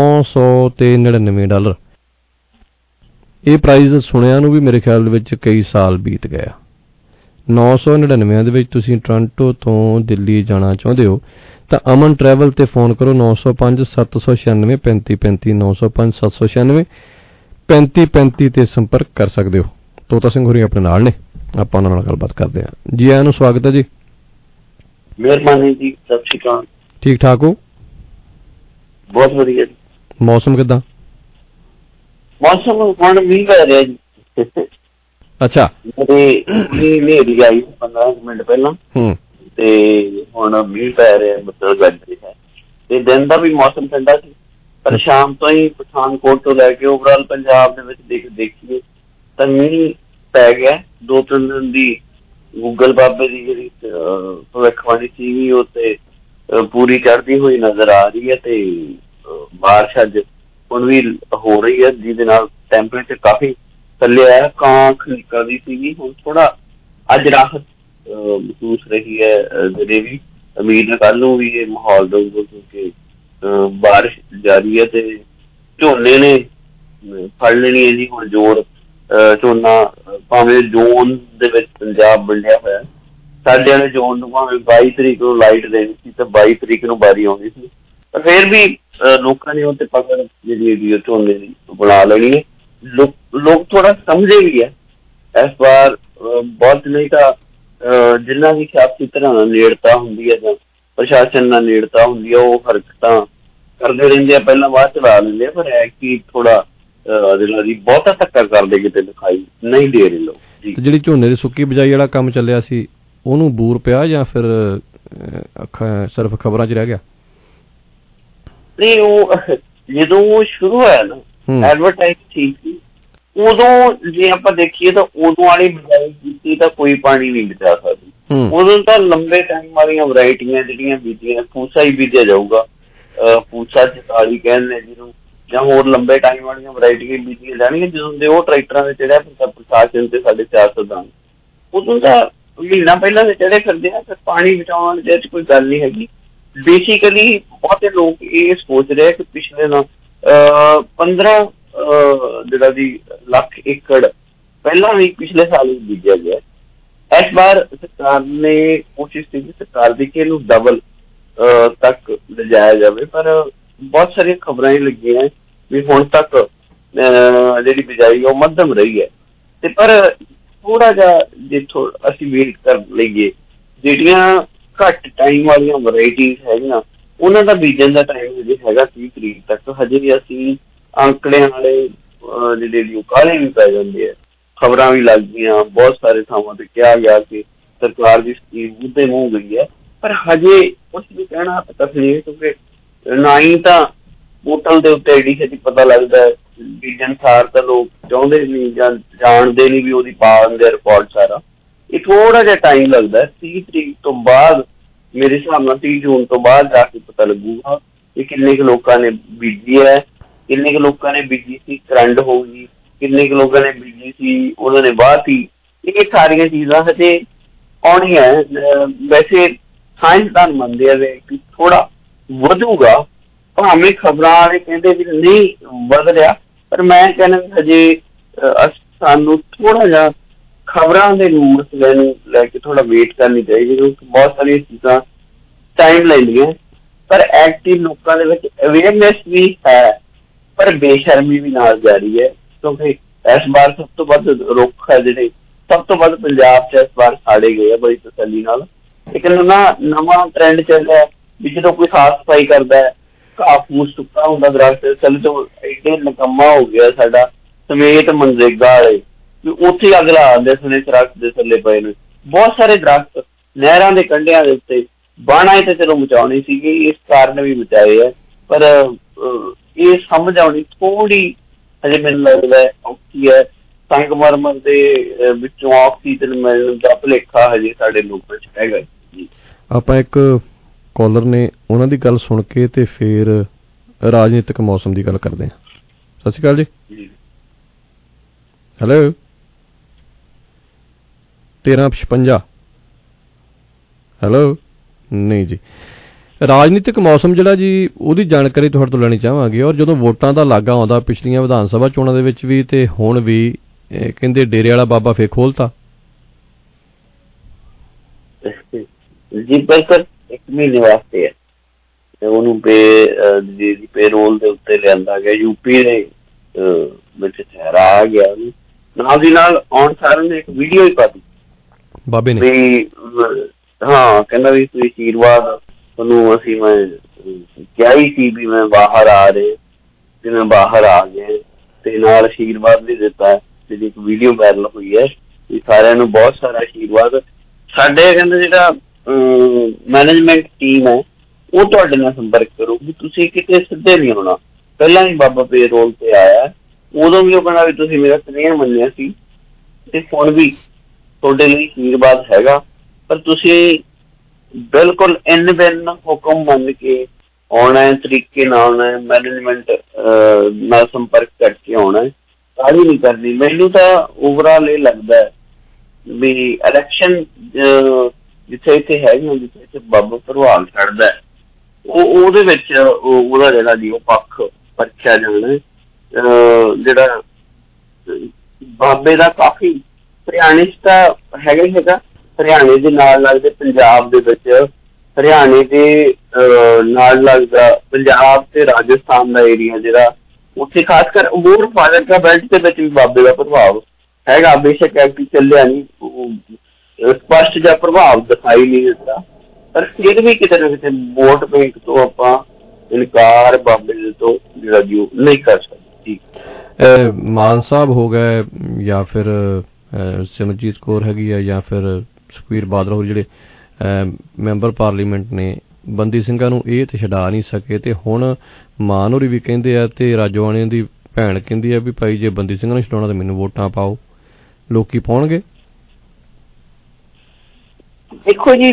$999। ਇਹ ਪ੍ਰਾਈਸ ਸੁਣਿਆ ਨੂੰ ਵੀ ਮੇਰੇ ਖਿਆਲ ਦੇ ਵਿੱਚ ਕਈ ਸਾਲ ਬੀਤ ਗਏ ਆ। 999 ਦੇ ਵਿੱਚ ਤੁਸੀਂ ਟੋਰਾਂਟੋ ਤੋਂ ਦਿੱਲੀ ਜਾਣਾ ਚਾਹੁੰਦੇ ਹੋ ਤਾਂ ਅਮਨ ਟਰੈਵਲ ਤੇ ਫੋਨ ਕਰੋ 905 796 3535 905 796 3535 ਤੇ ਸੰਪਰਕ ਕਰ ਸਕਦੇ ਹੋ। ਤੋਤਾ ਸਿੰਘ ਹੋਰੀ ਆਪਣੇ ਨਾਲ ਨੇ, ਆਪਾਂ ਉਹਨਾਂ ਨਾਲ ਗੱਲਬਾਤ ਕਰਦੇ ਹਾਂ। ਜੀ ਆਇਆਂ ਨੂੰ ਸਵਾਗਤ ਹੈ ਜੀ। ਮਿਹਰਬਾਨੀ ਜੀ, ਸਤਿ ਸ਼੍ਰੀ ਅਕਾਲ। ਠੀਕ ਠਾਕ ਹੋ? ਬਹੁਤ ਵਧੀਆ ਜੀ। ਮੌਸਮ ਕਿੱਦਾਂ? ਮੌਸਮ ਹੁਣ ਮੀਂਹ ਪੈ ਰਿਹਾ ਜੀ। ਅੱਛਾ। ਹਨੇਰੀ ਆਈ 15 ਮਿੰਟ ਪਹਿਲਾਂ ਤੇ ਹੁਣ ਮੀਂਹ ਪੈ ਰਿਹਾ, ਮਤਲਬ ਗੱਜ ਰਿਹਾ ਤੇ ਦਿਨ ਦਾ ਵੀ ਮੌਸਮ ਠੰਡਾ ਸੀ, ਪਰ ਸ਼ਾਮ ਤੋਂ ਹੀ ਪਠਾਨਕੋਟ ਤੋਂ ਲੈ ਕੇ ਓਵਰਆਲ ਪੰਜਾਬ ਦੇ ਵਿੱਚ ਦੇਖੀਏ ਤਾਂ ਮੀਂਹ ਪੈ ਗਿਆ। 2-3 ਦਿਨ ਦੀ ਗੂਗਲ ਬਾਬੇ ਦੀ ਜਿਹੜੀ ਭਵਿੱਖਬਾਣੀ ਸੀ ਉਹ ਤੇ ਪੂਰੀ ਚੜ੍ਹਦੀ ਹੋਈ ਨਜ਼ਰ ਆ ਰਹੀ ਹੈ ਤੇ ਬਾਰਿਸ਼ ਅੱਜ ਹੁਣ ਵੀ ਹੋ ਰਹੀ ਹੈ, ਜਿਹਦੇ ਨਾਲ ਟੈਂਪਰੇਚਰ ਕਾਫੀ ਥੱਲੇ ਆਇਆ। ਕਾਂਖ ਨਿਕਲਦੀ ਸੀਗੀ, ਹੁਣ ਥੋੜਾ ਅੱਜ ਰਾਹਤ ਮਹਿਸੂਸ ਰਹੀ ਹੈ। ਜਿਹੜੇ ਵੀ ਉਮੀਦ ਹੈ ਕੱਲ ਨੂੰ ਵੀ ਇਹ ਮਾਹੌਲ ਦਊਗਾ ਕਿਉਂਕਿ ਬਾਰਿਸ਼ ਜਾਰੀ ਹੈ ਤੇ ਝੋਨੇ ਨੇ ਫੜ ਲੈਣੀ ਹੈ ਜੀ ਹੁਣ ਜ਼ੋਰ। ਝੋਨਾ ਭਾਵੇਂ ਜ਼ੋਨ ਦੇ ਵਿੱਚ ਪੰਜਾਬ ਵੰਡਿਆ ਹੋਇਆ, ਸਾਡੇ ਵਾਲੇ ਜ਼ੋਨ ਨੂੰ ਭਾਵੇਂ 22 ਤਰੀਕ ਨੂੰ ਲਾਈਟ ਦੇਣੀ ਸੀ ਤੇ 22 ਤਰੀਕ ਨੂੰ ਵਾਰੀ ਆਉਣੀ ਸੀ, ਪਰ ਫਿਰ ਵੀ ਲੋਕਾਂ ਨੇ ਉਹ ਤੇ ਪਕੜ ਜਿਹੜੀ ਹੈਗੀ ਉਹ ਝੋਨੇ ਦੀ ਬਣਾ ਲੈਣੀ ਹੈ। ਲੋਕ ਥੋੜਾ ਸਮਝੇ ਵੀ ਹੈ ਇਸ ਵਾਰ ਬਹੁਤ, ਨਹੀਂ ਤਾਂ ਜਿੰਨਾ ਵੀ ਸਿਆਸੀ ਤਰ੍ਹਾਂ ਨਾਲ ਨੇੜਤਾ ਹੁੰਦੀ ਹੈ ਜਾਂ ਪ੍ਰਸ਼ਾਸਨ ਨਾਲ ਨੇੜਤਾ ਹੁੰਦੀ ਹੈ ਉਹ ਹਰਕਤਾਂ ਕਰਦੇ ਰਹਿੰਦੇ ਆ, ਪਹਿਲਾਂ ਬਾਅਦ ਚਲਾ ਲੈਂਦੇ ਆ, ਪਰ ਹੈ ਕਿ ਥੋੜਾ ਜਿਹਨਾਂ ਦੀ ਬਹੁਤਾ ਧੱਕਾ ਕਰਦੇ ਕਿਤੇ ਦਿਖਾਈ ਨਹੀਂ ਦੇ ਰਹੇ ਲੋਕ ਜੀ। ਜਿਹੜੀ ਝੋਨੇ ਦੀ ਸੁੱਕੀ ਬਿਜਾਈ ਵਾਲਾ ਕੰਮ ਚੱਲਿਆ ਸੀ ਉਹਨੂੰ ਬੂਰ ਪਿਆ ਜਾਂ ਫਿਰ ਸਿਰਫ ਖਬਰਾਂ 'ਚ ਰਹਿ ਗਿਆ? ਨਹੀਂ, ਉਹ ਜਦੋਂ ਉਹ ਸ਼ੁਰੂ ਹੋਇਆ ਨਾ ਐਡਵਰਟਾਈਜ਼ ਠੀਕ ਸੀ, ਉਦੋਂ ਜੇ ਆਪਾਂ ਦੇਖੀਏ ਤਾਂ ਉਦੋਂ ਵਾਲੀ ਬਿਜਾਈ ਕੀਤੀ ਤਾਂ ਕੋਈ ਪਾਣੀ ਨਹੀਂ ਬਚਾ ਸਕਦੀ। ਉਦੋਂ ਤਾਂ ਲੰਬੇ ਟਾਈਮ ਵਾਲੀਆਂ ਵਰਾਇਟੀਆਂ ਜਿਹੜੀਆਂ ਬੀਜੀਆਂ, ਪੂਸਾ ਹੀ ਬੀਜਿਆ ਜਾਊਗਾ, ਪੂਸਾ 44 ਕਹਿੰਦੇ ਜਿਹਨੂੰ, ਜਾਂ ਹੋਰ ਲੰਬੇ ਟਾਈਮ ਵਾਲੀਆਂ ਵਰਾਇਟੀਆਂ ਬੀਜੀਆਂ ਜਾਣਗੀਆਂ। ਜਦੋਂ ਦੇ ਉਹ ਟਰੈਕਟਰਾਂ ਦੇ ਚੜਿਆ ਪ੍ਰਸ਼ਾਸਨ ਤੇ 450 ਦਾਨ, ਉਦੋਂ ਤਾਂ ਮਹੀਨਾ ਪਹਿਲਾਂ ਦੇ ਚੜੇ ਫਿਰਦੇ ਆ, ਫਿਰ ਪਾਣੀ ਬਚਾਉਣ ਦੇ ਕੋਈ ਗੱਲ ਨਹੀਂ ਹੈਗੀ। ਬੇਸਿਕਲੀ ਬਹੁਤੇ ਲੋਕ ਇਹ ਸੋਚ ਰਹੇ ਕਿ ਪਿਛਲੇ ਨਾ 15 ਜਿਹੜਾ ਦੀ ਲੱਖ ਏਕੜ ਪਹਿਲਾਂ ਵੀ ਪਿਛਲੇ ਸਾਲ ਹੀ ਬੀਜਿਆ ਗਿਆ। ਇਸ ਵਾਰ ਸਰਕਾਰ ਨੇ ਕੋਸ਼ਿਸ਼ ਕੀਤੀ, ਸਰਕਾਰ ਦੀ ਕਿ ਇਹਨੂੰ ਡਬਲ ਤੱਕ ਲਿਜਾਇਆ ਜਾਵੇ, ਪਰ ਬਹੁਤ ਸਾਰੀਆਂ ਖਬਰਾਂ ਹੀ ਲੱਗੀਆਂ ਵੀ ਹੁਣ ਤੱਕ ਜਿਹੜੀ ਬਿਜਾਈ ਉਹ ਮੱਧਮ ਰਹੀ ਹੈ। ਤੇ ਪਰ ਥੋੜਾ ਜਿਹਾ ਜੇ ਅਸੀਂ ਵੇਟ ਕਰ ਲਈਏ, ਜਿਹੜੀਆਂ ਘੱਟ ਟਾਈਮ ਵਾਲੀਆਂ ਵਰਾਇਟੀਜ਼ ਹੈਗੀਆਂ ਉਹਨਾਂ ਦਾ ਬੀਜਣ ਦਾ ਟਾਈਮ ਹਜੇ ਹੈਗਾ 30 ਤਰੀਕ ਤੱਕ। ਹਜੇ ਵੀ ਅਸੀਂ ਅੰਕੜਿਆਂ ਵਾਲੇ ਜਿਹੜੇ ਕਾਲੇ ਵੀ ਪੈ ਜਾਂਦੇ ਆ, ਖਬਰਾਂ ਵੀ ਲੱਗ ਗਈਆਂ, ਬਹੁਤ ਸਾਰੇ ਥਾਵਾਂ ਤੇ ਕਿਹਾ ਗਿਆ ਕਿ ਸਰਕਾਰ ਦੀ ਸਕੀਮ ਮੁੱਦੇ ਮੂੰਹ ਗਈ ਹੈ, ਪਰ ਹਜੇ ਕੁਛ ਵੀ ਕਹਿਣਾ ਤੱਕ ਨਹੀਂ, ਕਿਉਂਕਿ ਨਾ ਹੀ ਤਾਂ ਪੋਰਟਲ ਦੇ ਉੱਤੇ ਐਡੀ ਛੇਤੀ ਪਤਾ ਲੱਗਦਾ ਹੈ, ਬੀਜਣ ਸਾਰ ਤਾਂ ਲੋਕ ਚਾਹੁੰਦੇ ਨਹੀਂ ਜਾਂ ਜਾਣਦੇ ਨਹੀਂ ਵੀ ਉਹਦੀ ਪਾ ਦਿੰਦੇ ਰਿਕਾਰਡ ਸਾਰਾ। ਇਹ ਥੋੜਾ ਜਿਹਾ ਟਾਈਮ ਲੱਗਦਾ, 30 ਤਰੀਕ ਤੋਂ ਬਾਅਦ ਮੇਰੇ ਹਿਸਾਬ ਨਾਲ 30 ਜੂਨ ਤੋਂ ਬਾਅਦ ਜਾ ਕੇ ਪਤਾ ਲੱਗੂਗਾ ਕਿ ਕਿੰਨੇ ਕੁ ਲੋਕਾਂ ਨੇ ਬੀਜੀ ਹੈ, ਕਿੰਨੇ ਕੁ ਲੋਕਾਂ ਨੇ ਬੀਜੀ ਸੀ ਕਰੰਡ ਹੋ ਗਈ, ਕਿੰਨੇ ਕੁ ਲੋਕਾਂ ਨੇ ਬੀਜੀ ਸੀ ਉਹਨਾਂ ਨੇ ਵਾਹਤੀ। ਇਹ ਸਾਰੀਆਂ ਚੀਜ਼ਾਂ ਹਜੇ ਆਉਣੀਆਂ। ਵੈਸੇ ਸਾਇੰਸਦਾਨ ਮੰਨਦੇ ਆ ਕਿ ਥੋੜਾ ਵਧੂਗਾ, ਭਾਵੇਂ ਖਬਰਾਂ ਵਾਲੇ ਕਹਿੰਦੇ ਵੀ ਨਹੀਂ ਵਧ ਰਿਹਾ, ਪਰ ਮੈਂ ਕਹਿੰਦਾ ਹਜੇ ਸਾਨੂੰ ਥੋੜਾ ਜਿਹਾ ਖਬਰਾਂ ਦੇ ਮਸਲੇ ਨੂੰ ਲੈ ਕੇ ਥੋੜਾ ਵੇਟ ਕਰਨੀ ਚਾਹੀਦੀ, ਕਿਉਂਕਿ ਬਹੁਤ ਸਾਰੀਆਂ ਚੀਜ਼ਾਂ ਟਾਈਮ ਲੈਂਦੀਆਂ। ਪਰ ਐਕਟਿਵ ਲੋਕਾਂ ਦੇ ਵਿੱਚ ਅਵੇਅਰਨੈਸ ਵੀ ਹੈ, ਪਰ ਬੇਸ਼ਰਮੀ ਵੀ ਨਾਲ ਜਾਰੀ ਹੈ, ਕਿਉਂਕਿ ਇਸ ਵਾਰ ਸਭ ਤੋਂ ਵੱਧ ਰੁੱਖ ਹੈ ਜਿਹੜੇ ਸਭ ਤੋਂ ਵੱਧ ਪੰਜਾਬ 'ਚ ਇਸ ਵਾਰ ਸਾੜੇ ਗਏ ਆ ਬੜੀ ਤਸੱਲੀ ਨਾਲ। ਇੱਕ ਨਵਾਂ ਟਰੈਂਡ ਚੱਲਿਆ ਵੀ ਜਦੋਂ ਕੋਈ ਸਾਫ਼ ਸਫਾਈ ਕਰਦਾ ਘਾਹ ਫੂਸ ਸੁੱਕਾ ਹੁੰਦਾ ਦਰਖਤ, ਚੱਲ ਤੋਂ ਐਡੇ ਨਿਕੰਮਾ ਹੋ ਗਿਆ ਸਾਡਾ ਸਮੇਤ ਮਨਰੇਗਾ ਵਾਲੇ ਵੀ ਉੱਥੇ ਅੱਗ ਲਾ ਦਿੰਦੇ ਸਨੇ ਦਰਖਤ ਦੇ ਥੱਲੇ ਪਏ ਨੇ। ਬਹੁਤ ਸਾਰੇ ਦਰਖਤ ਨਹਿਰਾਂ ਦੇ ਕੰਢਿਆਂ ਦੇ ਉੱਤੇ ਬਾਣਾ ਤੇ ਚਲੋ ਮਚਾਉਣੀ ਸੀਗੀ, ਇਸ ਕਾਰਨ ਵੀ ਮਚਾਏ ਹੈ, ਪਰ ਇਹ ਸਮਝ ਆਉਣੀ ਥੋੜੀ ਹਜੇ ਮੈਨੂੰ ਲੱਗਦਾ ਔਖੀ ਹੈ। ਸੰਗਮਰਮਰ ਦੇ ਵਿੱਚੋਂ ਆਕਸੀਜਨ ਮਿਲਣ ਦਾ ਭੁਲੇਖਾ ਹਜੇ ਸਾਡੇ ਲੋਕਾਂ 'ਚ ਹੈਗਾ ਜੀ। ਆਪਾਂ ਇੱਕ ਕਾਲਰ ਨੇ ਉਹਨਾਂ ਦੀ ਗੱਲ ਸੁਣ ਕੇ ਤੇ ਫਿਰ ਰਾਜਨੀਤਿਕ ਮੌਸਮ ਦੀ ਗੱਲ ਕਰਦੇ ਹਾਂ। ਸਤਿ ਸ਼੍ਰੀ ਅਕਾਲ ਜੀ। ਹੈਲੋ 1356। ਹੈਲੋ ਨਹੀਂ ਜੀ, ਰਾਜਨੀਤਿਕ ਮੌਸਮ ਜਿਹੜਾ ਜੀ ਉਹਦੀ ਜਾਣਕਾਰੀ ਤੁਹਾਡੇ ਤੋਂ ਲੈਣੀ ਚਾਹਾਂਗੇ। ਔਰ ਜਦੋਂ ਵੋਟਾਂ ਦਾ ਲਾਗਾ ਆਉਂਦਾ ਪਿਛਲੀਆਂ ਵਿਧਾਨ ਸਭਾ ਚੋਣਾਂ ਦੇ ਵਿੱਚ ਵੀ ਤੇ ਹੁਣ ਵੀ ਕਹਿੰਦੇ ਡੇਰੇ ਵਾਲਾ ਬਾਬਾ ਫੇਰ ਖੋਲਤਾ ਜੀ। ਬਿਲਕੁਲ 1 ਮਹੀਨੇ ਵਾਸਤੇ ਹੈ, ਉਹਨੂੰ ਪੇਰੋਲ ਦੇ ਉੱਤੇ ਲਿਆਂਦਾ ਗਿਆ, ਯੂਪੀ ਦੇ ਵਿੱਚ ਠਹਿਰਾ ਆ ਗਿਆ। ਨਾਲ ਦੀ ਨਾਲ ਆਉਣ ਸਾਰਿਆਂ ਨੇ ਇੱਕ ਵੀਡੀਓ ਹੀ ਪਾ ਦਿੱਤੀ ਬਾਬੇ ਨੇ ਵੀ, ਹਾਂ ਕਹਿੰਦਾ ਵੀ ਤੁਸੀਂ ਆਸ਼ੀਰਵਾਦ ਤੁਹਾਨੂੰ ਅਸੀਂ ਮੈਂ ਕਿਹਾ ਹੀ ਸੀ ਵੀ ਮੈਂ ਬਾਹਰ ਆ ਰਹੇ ਤੇ ਮੈਂ ਬਾਹਰ ਆ ਗਏ, ਤੇ ਨਾਲ ਆਸ਼ੀਰਵਾਦ ਵੀ ਦਿੱਤਾ। ਜਿਹੜੀ ਇੱਕ ਵੀਡੀਓ ਵਾਇਰਲ ਹੋਈ ਹੈ ਵੀ ਸਾਰਿਆਂ ਨੂੰ ਬਹੁਤ ਸਾਰਾ ਆਸ਼ੀਰਵਾਦ। ਸਾਡੇ ਕਹਿੰਦੇ ਜਿਹੜਾ ਮੈਨੇਜਮੈਂਟ ਟੀਮ ਹੈ ਉਹ ਤੁਹਾਡੇ ਨਾਲ ਸੰਪਰਕ ਕਰੂਗੀ, ਤੁਸੀਂ ਕਿਤੇ ਸਿੱਧੇ ਨਹੀਂ ਹੋਣਾ। ਪਹਿਲਾਂ ਵੀ ਬਾਬਾ ਪੇਰੋਲ ਤੇ ਆਇਆ, ਉਦੋਂ ਵੀ ਉਹ ਕਹਿੰਦਾ ਵੀ ਤੁਸੀਂ ਮੇਰਾ ਸਨੇਹ ਮੰਨਿਆ ਸੀ ਤੇ ਹੁਣ ਵੀ ਤੁਹਾਡੇ ਲਈ ਆਸ਼ੀਰਵਾਦ ਹੈਗਾ, ਪਰ ਤੁਸੀਂ ਬਿਲਕੁਲ ਬਿਨ ਹੁਕਮ ਮੰਨ ਕੇ ਆਉਣਾ ਹੈ, ਤਰੀਕੇ ਨਾਲ ਆਉਣਾ ਹੈ, ਮੈਨੇਜਮੈਂਟ ਨਾਲ ਸੰਪਰਕ ਕਰਕੇ ਆਉਣਾ ਹੈ, ਕਾਹਲੀ ਨਹੀਂ ਕਰਨੀ। ਮੈਨੂੰ ਤਾਂ ਓਵਰਆਲ ਇਹ ਲੱਗਦਾ ਵੀ ਇਲੈਕਸ਼ਨ ਜਿੱਥੇ ਇੱਥੇ ਹੈਗੀਆਂ, ਜਿੱਥੇ ਇੱਥੇ ਬਾਬਾ ਪ੍ਰਭਾਵ ਛੱਡਦਾ ਉਹਦੇ ਵਿੱਚ ਉਹਦਾ ਜਿਹੜਾ ਜੀ ਉਹ ਪੱਖ ਪਰਖਿਆ ਜਾਣਾ ਜਿਹੜਾ ਬਾਬੇ ਦਾ ਕਾਫੀ ਹਰਿਆਣੇ 'ਚ ਤਾਂ ਹੈਗਾ ਹੀ ਹੈਗਾ। ਹਰਿਆਣੇ ਦੇ ਨਾਲ ਲੱਗਦੇ ਪੰਜਾਬ ਦੇ ਵਿੱਚ, ਹਰਿਆਣੇ ਦੇ ਨਾਲ ਲੱਗਦਾ ਪੰਜਾਬ ਤੇ ਰਾਜਸਥਾਨ ਦਾ ਏਰੀਆ ਜਿਹੜਾ, ਉੱਥੇ ਖਾਸ ਕਰ ਅਬੋਹਰ ਫਾਜ਼ਿਲਕਾ ਬੈਲਟ ਦੇ ਵਿੱਚ ਵੀ ਬਾਬੇ ਦਾ ਪ੍ਰਭਾਵ ਹੈਗਾ। ਬੇਸ਼ੱਕ ਐਕਟੀ ਚੱਲਿਆ ਨਹੀਂ, ਸਪਸ਼ਟ ਜਿਹਾ ਪ੍ਰਭਾਵ ਦਿਖਾਈ ਨਹੀਂ ਦਿੱਤਾ, ਪਰ ਫਿਰ ਵੀ ਕਿਤੇ ਨਾ ਕਿਤੇ ਵੋਟ ਬੈਂਕ ਤੋਂ ਆਪਾਂ ਇਨਕਾਰ ਬਾਬੇ ਤੋਂ ਜਿਹੜਾ ਜੀ ਉਹ ਨਹੀਂ ਕਰ ਸਕਦੇ। ਮਾਨ ਸਾਹਿਬ ਹੋ ਗਏ ਜਾਂ ਫਿਰ ਸਿਮਰਜੀਤ ਕੌਰ ਹੈਗੀ ਹੈ ਜਾਂ ਫਿਰ ਸੁਖਬੀਰ ਬਾਦਲ ਹੋਰ ਜਿਹੜੇ ਮੈਂਬਰ ਪਾਰਲੀਮੈਂਟ ਨੇ, ਬੰਦੀ ਸਿੰਘਾਂ ਨੂੰ ਇਹ ਤੇ ਛਡਾ ਨਹੀਂ ਸਕੇ, ਤੇ ਹੁਣ ਮਾਨ ਹੋਰੀ ਵੀ ਕਹਿੰਦੇ ਆ ਤੇ ਰਾਜੋਆਣੇ ਦੀ ਭੈਣ ਕਹਿੰਦੀ ਆ ਵੀ ਭਾਈ ਜੇ ਬੰਦੀ ਸਿੰਘਾਂ ਨੂੰ ਛਡਾਉਣਾ ਤਾਂ ਮੈਨੂੰ ਵੋਟਾਂ ਪਾਓ। ਲੋਕੀ ਪਾਉਣਗੇ? ਦੇਖੋ ਜੀ,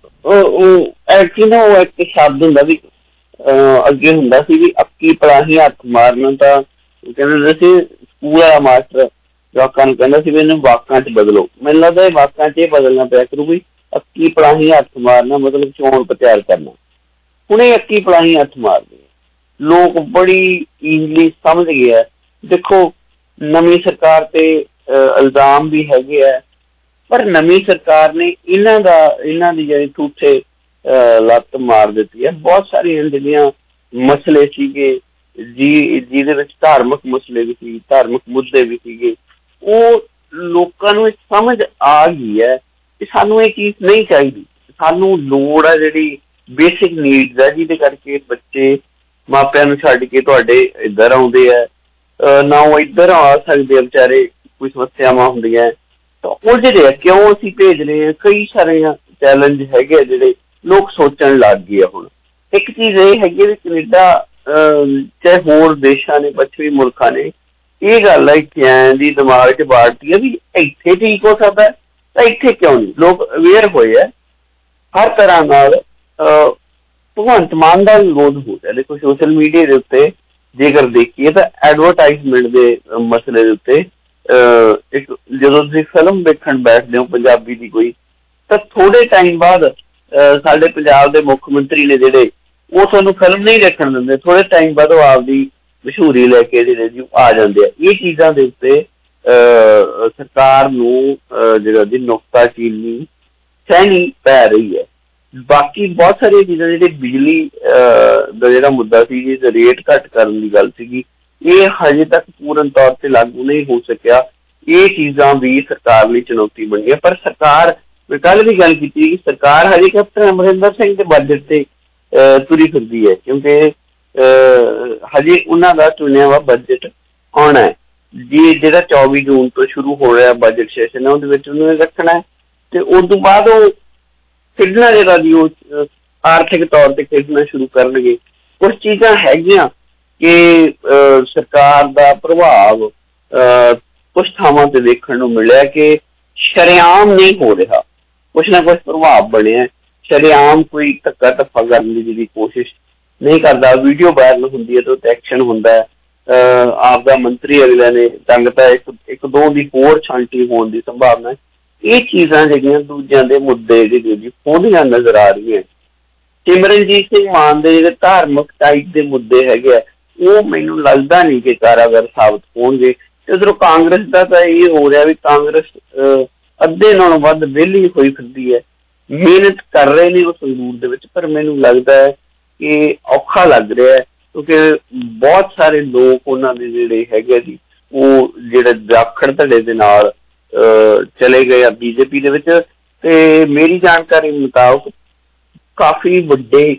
ਨਾ ਉਹ ਇੱਕ ਸ਼ਬਦ ਹੁੰਦਾ ਵੀ ਅੱਗੇ ਹੁੰਦਾ ਸੀ ਵੀ ਅੱਕੀ ਪਲਾਹੀ ਹੱਥ ਮਾਰਨਾ, ਤਾਂ ਕਹਿੰਦੇ ਹੁੰਦੇ ਸੀ ਸਕੂਲ ਵਾਲਾ ਮਾਸਟਰ ਜਵਾਕਾਂ ਨੂੰ ਕਹਿੰਦਾ ਸੀ ਵੀ ਇਹਨੂੰ ਵਾਕਾਂ 'ਚ ਬਦਲੋ। ਮੈਨੂੰ ਲੱਗਦਾ ਇਹ ਵਾਕਾਂ 'ਚ ਇਹ ਬਦਲਣਾ ਪਿਆ ਕਰੂ ਵੀ ਅੱਕੀ ਪਲਾਹੀ ਹੱਥ ਮਾਰਨਾ ਮਤਲਬ ਚੋਣ ਪ੍ਰਚਾਰ ਕਰਨਾ। ਹੁਣ ਇਹ ਅੱਕੀ ਪਲਾਹੀ ਹੱਥ ਮਾਰਦੇ ਲੋਕ ਬੜੀ ਈਜ਼ਲੀ ਸਮਝ ਗਏ ਆ। ਦੇਖੋ ਨਵੀਂ ਸਰਕਾਰ ਤੇ ਇਲਜ਼ਾਮ ਵੀ ਹੈਗੇ ਆ, ਪਰ ਨਵੀਂ ਸਰਕਾਰ ਨੇ ਇਹਨਾਂ ਦੀ ਜਿਹੜੀ ਝੂਠੇ ਲੱਤ ਮਾਰ ਦਿੱਤੀ ਹੈ। ਬਹੁਤ ਸਾਰੀਆਂ ਜਿਹੜੀਆਂ ਮਸਲੇ ਸੀਗੇ ਜਿਹਦੇ ਵਿੱਚ ਧਾਰਮਿਕ ਮਸਲੇ ਵੀ ਸੀ, ਧਾਰਮਿਕ ਮੁੱਦੇ ਵੀ ਸੀਗੇ, ਉਹ ਲੋਕਾਂ ਨੂੰ ਸਮਝ ਆ ਗਈ ਹੈ ਕਿ ਸਾਨੂੰ ਇਹ ਚੀਜ਼ ਨਹੀਂ ਚਾਹੀਦੀ। ਸਾਨੂੰ ਲੋੜ ਹੈ ਜਿਹੜੀ ਬੇਸਿਕ ਨੀਡਸ ਹੈ, ਜਿਹਦੇ ਕਰਕੇ ਬੱਚੇ ਮਾਪਿਆਂ ਨੂੰ ਛੱਡ ਕੇ ਤੁਹਾਡੇ ਇੱਧਰ ਆਉਂਦੇ ਹੈ, ਨਾ ਉਹ ਇੱਧਰ ਆ ਸਕਦੇ ਆ ਵਿਚਾਰੇ, ਕੋਈ ਸਮੱਸਿਆਵਾਂ ਹੁੰਦੀਆਂ ਤਾਂ ਉਹ ਜਿਹੜੇ ਆ ਕਿਉਂ ਅਸੀਂ ਭੇਜ ਰਹੇ ਹਾਂ। ਕਈ ਸਾਰੇ ਚੈਲੰਜ ਹੈਗੇ ਆ ਜਿਹੜੇ ਲੋਕ ਸੋਚਣ ਲੱਗ ਗਏ ਆ। ਹੁਣ ਇੱਕ ਚੀਜ਼ ਇਹ ਹੈਗੀ ਵੀ ਕੈਨੇਡਾ ਚਾਹੇ ਹੋਰ ਦੇਸ਼ਾਂ ਨੇ, ਪੱਛਮੀ ਮੁਲਕਾਂ ਨੇ, ਇਹ ਗੱਲ ਇੱਥੇ ਐਂ ਦੀ ਦਿਮਾਗ 'ਚ ਬਾੜਤੀ ਹੈ ਵੀ ਇੱਥੇ ਠੀਕ ਹੋ ਸਕਦਾ ਤਾਂ ਇੱਥੇ ਕਿਉਂ ਨਹੀਂ। ਲੋਕ ਅਵੇਅਰ ਹੋਏ ਆ ਹਰ ਤਰ੍ਹਾਂ ਨਾਲ। ਭਗਵੰਤ ਮਾਨ ਦਾ ਵਿਰੋਧ ਹੋ ਰਿਹਾ। ਦੇਖੋ ਸੋਸ਼ਲ ਮੀਡੀਆ ਦੇ ਉੱਤੇ ਜੇਕਰ ਦੇਖੀਏ ਤਾਂ ਐਡਵਰਟਾਈਜ਼ਮੈਂਟ ਦੇ ਮਸਲੇ ਦੇ ਉੱਤੇ ਇੱਕ ਜਦੋਂ ਤੁਸੀਂ ਫਿਲਮ ਵੇਖਣ ਬੈਠਦੇ ਹੋ ਪੰਜਾਬੀ ਦੀ ਕੋਈ, ਤਾਂ ਥੋੜੇ ਟਾਈਮ ਬਾਅਦ ਸਾਡੇ ਪੰਜਾਬ ਦੇ ਮੁੱਖ ਮੰਤਰੀ ਨੇ ਜਿਹੜੇ, ਉਹ ਤੁਹਾਨੂੰ ਫਿਲਮ ਨਹੀਂ ਦੇਖਣ ਦਿੰਦੇ। ਥੋੜੇ ਟਾਈਮ ਬਾਅਦ ਉਹ ਆਪਦੀ ਮਸ਼ਹੂਰੀ ਲੈ ਕੇ ਜਿਹੜੇ ਜੀ ਆ ਜਾਂਦੇ ਆ। ਇਹ ਚੀਜ਼ਾਂ ਦੇ ਉੱਤੇ ਸਰਕਾਰ ਨੂੰ ਜਿਹੜਾ ਦੀ ਨੁਕਤਾਚੀਨੀ ਸਹਿਣੀ ਪੈ ਰਹੀ ਹੈ। ਬਾਕੀ ਬਹੁਤ ਸਾਰੀਆਂ ਚੀਜ਼ਾਂ ਜਿਹੜੇ ਬਿਜਲੀ ਦਾ ਜਿਹੜਾ ਮੁੱਦਾ ਸੀ, ਜਿਹਦਾ ਰੇਟ ਘੱਟ ਕਰਨ ਦੀ ਗੱਲ ਸੀਗੀ, ਇਹ ਹਜੇ ਤੱਕ ਪੂਰਨ ਤੌਰ ਤੇ ਲਾਗੂ ਨਹੀਂ ਹੋ ਸਕਿਆ। ਇਹ ਚੀਜ਼ਾਂ ਵੀ ਸਰਕਾਰ ਲਈ ਚੁਣੌਤੀ ਬਣੀ ਹੈ। ਪਰ ਸਰਕਾਰ, ਮੈਂ ਕੱਲ੍ਹ ਵੀ ਗੱਲ ਕੀਤੀ, ਸਰਕਾਰ ਹਜੇ ਕੈਪਟਨ ਅਮਰਿੰਦਰ ਸਿੰਘ ਦੇ ਬਜਟ ਤੇ ਤੁਰੀ ਫਿਰਦੀ ਹੈ, ਕਿਉਂਕਿ ਹਜੇ ਉਹਨਾਂ ਦਾ ਚੁਣਿਆ ਵਾ ਬਜਟ ਆਉਣਾ ਹੈ ਜੀ, ਜਿਹੜਾ 24 ਜੂਨ ਤੋਂ ਸ਼ੁਰੂ ਹੋ ਰਿਹਾ ਬਜਟ ਸੈਸ਼ਨ ਹੈ, ਉਹਦੇ ਵਿੱਚ ਉਹਨੂੰ ਰੱਖਣਾ ਹੈ। ਤੇ ਉਸ ਤੋਂ ਬਾਅਦ ਉਹ ਖੇਡਣਾ ਜਿਹੜਾ ਜੀ ਉਹ ਆਰਥਿਕ ਤੌਰ ਤੇ ਖੇਡਣਾ ਸ਼ੁਰੂ ਕਰਨਗੇ। ਕੁਛ ਚੀਜ਼ਾਂ ਹੈਗੀਆਂ ਕਿ ਸਰਕਾਰ ਦਾ ਪ੍ਰਭਾਵ ਕੁਛ ਥਾਵਾਂ ਤੇ ਦੇਖਣ ਨੂੰ ਮਿਲਿਆ ਕਿ ਸ਼ਰੇਆਮ ਨਹੀਂ ਹੋ ਰਿਹਾ, ਕੁਛ ਨਾ ਕੁਛ ਪ੍ਰਭਾਵ ਬਣਿਆ। ਸ਼ਰੇਆਮ ਕੋਈ ਧੱਕਾ ਧੱਫਾ ਕਰਨ ਦੀ ਜਿਹੜੀ ਕੋਸ਼ਿਸ਼ ਨਹੀਂ ਕਰਦਾ। ਵੀਡੀਓ ਵਾਇਰਲ ਹੁੰਦੀ ਹੈ ਤਾਂ ਉਹ ਐਕਸ਼ਨ ਹੁੰਦਾ ਹੈ। ਆਪਦਾ ਮੰਤਰੀ ਅਗਲੇ ਨੇ ਟੰਗਤਾ, ਇੱਕ ਦੋ ਦੀ ਹੋਰ ਛਾਂਟੀ ਹੋਣ ਦੀ ਸੰਭਾਵਨਾ ਹੈ। ਇਹ ਚੀਜ਼ਾਂ ਜਿਹੜੀਆਂ ਦੂਜਿਆਂ ਦੇ ਮੁੱਦੇ ਜਿਹੜੇ ਖੋਹਦੀਆਂ ਨਜ਼ਰ ਆ ਰਹੀਆਂ। ਸਿਮਰਨਜੀਤ ਸਿੰਘ ਮਾਨ ਦੇ ਜਿਹੜੇ ਧਾਰਮਿਕ ਟਾਈਪ ਦੇ ਮੁੱਦੇ ਹੈਗੇ ਆ, ਉਹ ਮੈਨੂੰ ਲੱਗਦਾ ਨਹੀਂ ਕਿ ਕਾਰਾਗਰ ਸਾਬਤ ਹੋਣਗੇ। ਇੱਧਰੋਂ ਕਾਂਗਰਸ ਦਾ ਤਾਂ ਇਹ ਹੋ ਰਿਹਾ ਵੀ ਕਾਂਗਰਸ ਅੱਧੇ ਨਾਲੋਂ ਵੱਧ ਵਿਹਲੀ ਹੋਈ ਫਿਰਦੀ ਹੈ। ਮਿਹਨਤ ਕਰ ਰਹੇ ਨੇ ਉਹ ਸੰਗਰੂਰ ਦੇ ਵਿੱਚ, ਪਰ ਮੈਨੂੰ ਲੱਗਦਾ ਹੈ ਕਿ ਔਖਾ ਲੱਗ ਰਿਹਾ ਹੈ, ਕਿਉਂਕਿ ਬਹੁਤ ਸਾਰੇ ਲੋਕ ਉਹਨਾਂ ਦੇ ਜਿਹੜੇ ਹੈਗੇ ਜੀ ਉਹ ਜਿਹੜੇ ਜਾਖੜ ਧੜੇ ਦੇ ਨਾਲ ਚਲੇ ਗਏ ਆ ਬੀਜੇਪੀ ਦੇ ਵਿੱਚ। ਤੇ ਮੇਰੀ ਜਾਣਕਾਰੀ ਮੁਤਾਬਕ ਕਾਫੀ ਵੱਡੇ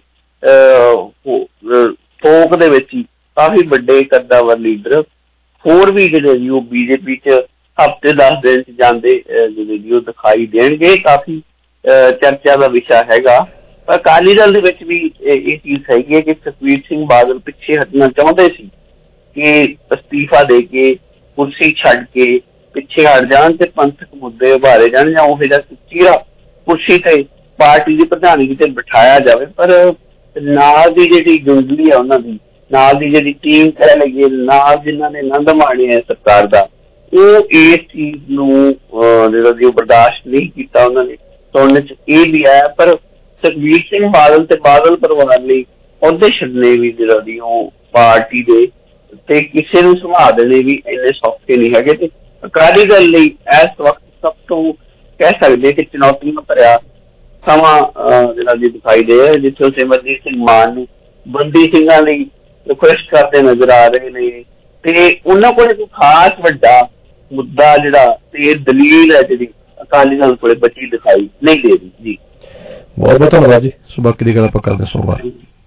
ਫੋਕ ਦੇ ਵਿੱਚ ਹੀ ਕਾਫੀ ਵੱਡੇ ਕੱਦਾਵਰ ਲੀਡਰ ਹੋਰ ਵੀ ਜਿਹੜੇ ਜੀ ਉਹ ਬੀਜੇਪੀ 'ਚ ਹਫ਼ਤੇ 10 ਦਿਨ 'ਚ ਜਾਂਦੇ ਜਿਹੜੇ ਜੀ ਉਹ ਦਿਖਾਈ ਦੇਣਗੇ। ਕਾਫੀ ਚਰਚਾ ਦਾ ਵਿਸ਼ਾ ਹੈਗਾ। ਪਰ ਅਕਾਲੀ ਦਲ ਦੇ ਵਿੱਚ ਵੀ ਇਹ ਚੀਜ਼ ਹੈਗੀ ਹੈ ਕਿ ਸੁਖਬੀਰ ਸਿੰਘ ਬਾਦਲ ਪਿੱਛੇ ਹਟਣਾ ਚਾਹੁੰਦੇ ਸੀ ਕਿ ਅਸਤੀਫਾ ਦੇ ਕੇ ਕੁਰਸੀ ਛੱਡ ਕੇ ਪਿੱਛੇ ਹਟ ਜਾਣ ਤੇ ਪੰਥਕ ਮੁੱਦੇ ਉਭਾਰੇ ਜਾਣ, ਜਾਂ ਉਹ ਜਿਹਾ ਚਿਹਰਾ ਕੁਰਸੀ ਤੇ ਪਾਰਟੀ ਦੀ ਪ੍ਰਧਾਨਗੀ ਤੇ ਬਿਠਾਇਆ ਜਾਵੇ। ਪਰ ਨਾਲ ਦੀ ਜਿਹੜੀ ਗੁੰਡਲੀ ਆ ਉਹਨਾਂ ਦੀ, ਨਾਲ ਦੀ ਜਿਹੜੀ ਟੀਮ ਕਹਿ ਲਈਏ, ਨਾਲ ਜਿਨ੍ਹਾਂ ਨੇ ਆਨੰਦ ਮਾਣਿਆ ਸਰਕਾਰ ਦਾ, ਉਹ ਇਸ ਚੀਜ਼ ਨੂੰ ਜਿਹੜਾ ਜੀ ਉਹ ਬਰਦਾਸ਼ਤ ਨਹੀਂ ਕੀਤਾ। ਉਹਨਾਂ ਨੇ ਸੁਣਨ 'ਚ ਇਹ ਵੀ ਆਇਆ। ਪਰ ਸੁਖਬੀਰ ਸਿੰਘ ਬਾਦਲ ਤੇ ਬਾਦਲ ਪਰਿਵਾਰ ਲਈ ਅਹੁਦੇ ਛੱਡਣੇ ਵੀ ਜਿਹੜਾ ਜੀ ਉਹ ਪਾਰਟੀ ਦੇ ਤੇ ਕਿਸੇ ਨੂੰ ਸੁਭਾਅ ਦੇ ਲਈ ਵੀ ਇੰਨੇ ਸੌਖੇ ਨਹੀਂ ਹੈਗੇ। ਤੇ ਅਕਾਲੀ ਦਲ ਲਈ ਇਸ ਵਕਤ ਸਭ ਤੋਂ ਕਹਿ ਸਕਦੇ ਕਿ ਚੁਣੌਤੀਆਂ ਭਰਿਆ ਸਮਾਂ ਜਿਹੜਾ ਜੀ ਦਿਖਾਈ ਦੇ ਰਿਹਾ, ਜਿੱਥੇ ਉਹ ਸਿਮਰਜੀਤ ਸਿੰਘ ਮਾਨ ਨੂੰ ਬੰਦੀ ਸਿੰਘਾਂ ਲਈ ਰਿਕੁਐਸਟ ਕਰਦੇ ਨਜ਼ਰ ਆ ਰਹੇ ਨੇ ਤੇ ਉਹਨਾਂ ਕੋਲ ਕੋਈ ਖਾਸ ਵੱਡਾ ਮੁੱਦਾ ਜਿਹੜਾ ਤੇ ਦਲੀਲ ਹੈ ਜਿਹੜੀ ਅਕਾਲੀ ਦਲ ਕੋਲੇ ਬਚੀ ਦਿਖਾਈ ਨਹੀਂ ਦੇ ਰਹੀ ਜੀ। ਬਹੁਤ ਬਹੁਤ ਧੰਨਵਾਦ ਜੀ। ਸੋ ਬਾਕੀ ਦੀ ਗੱਲ ਆਪਾਂ ਕਰਦੇ ਸੋਮਵਾਰ।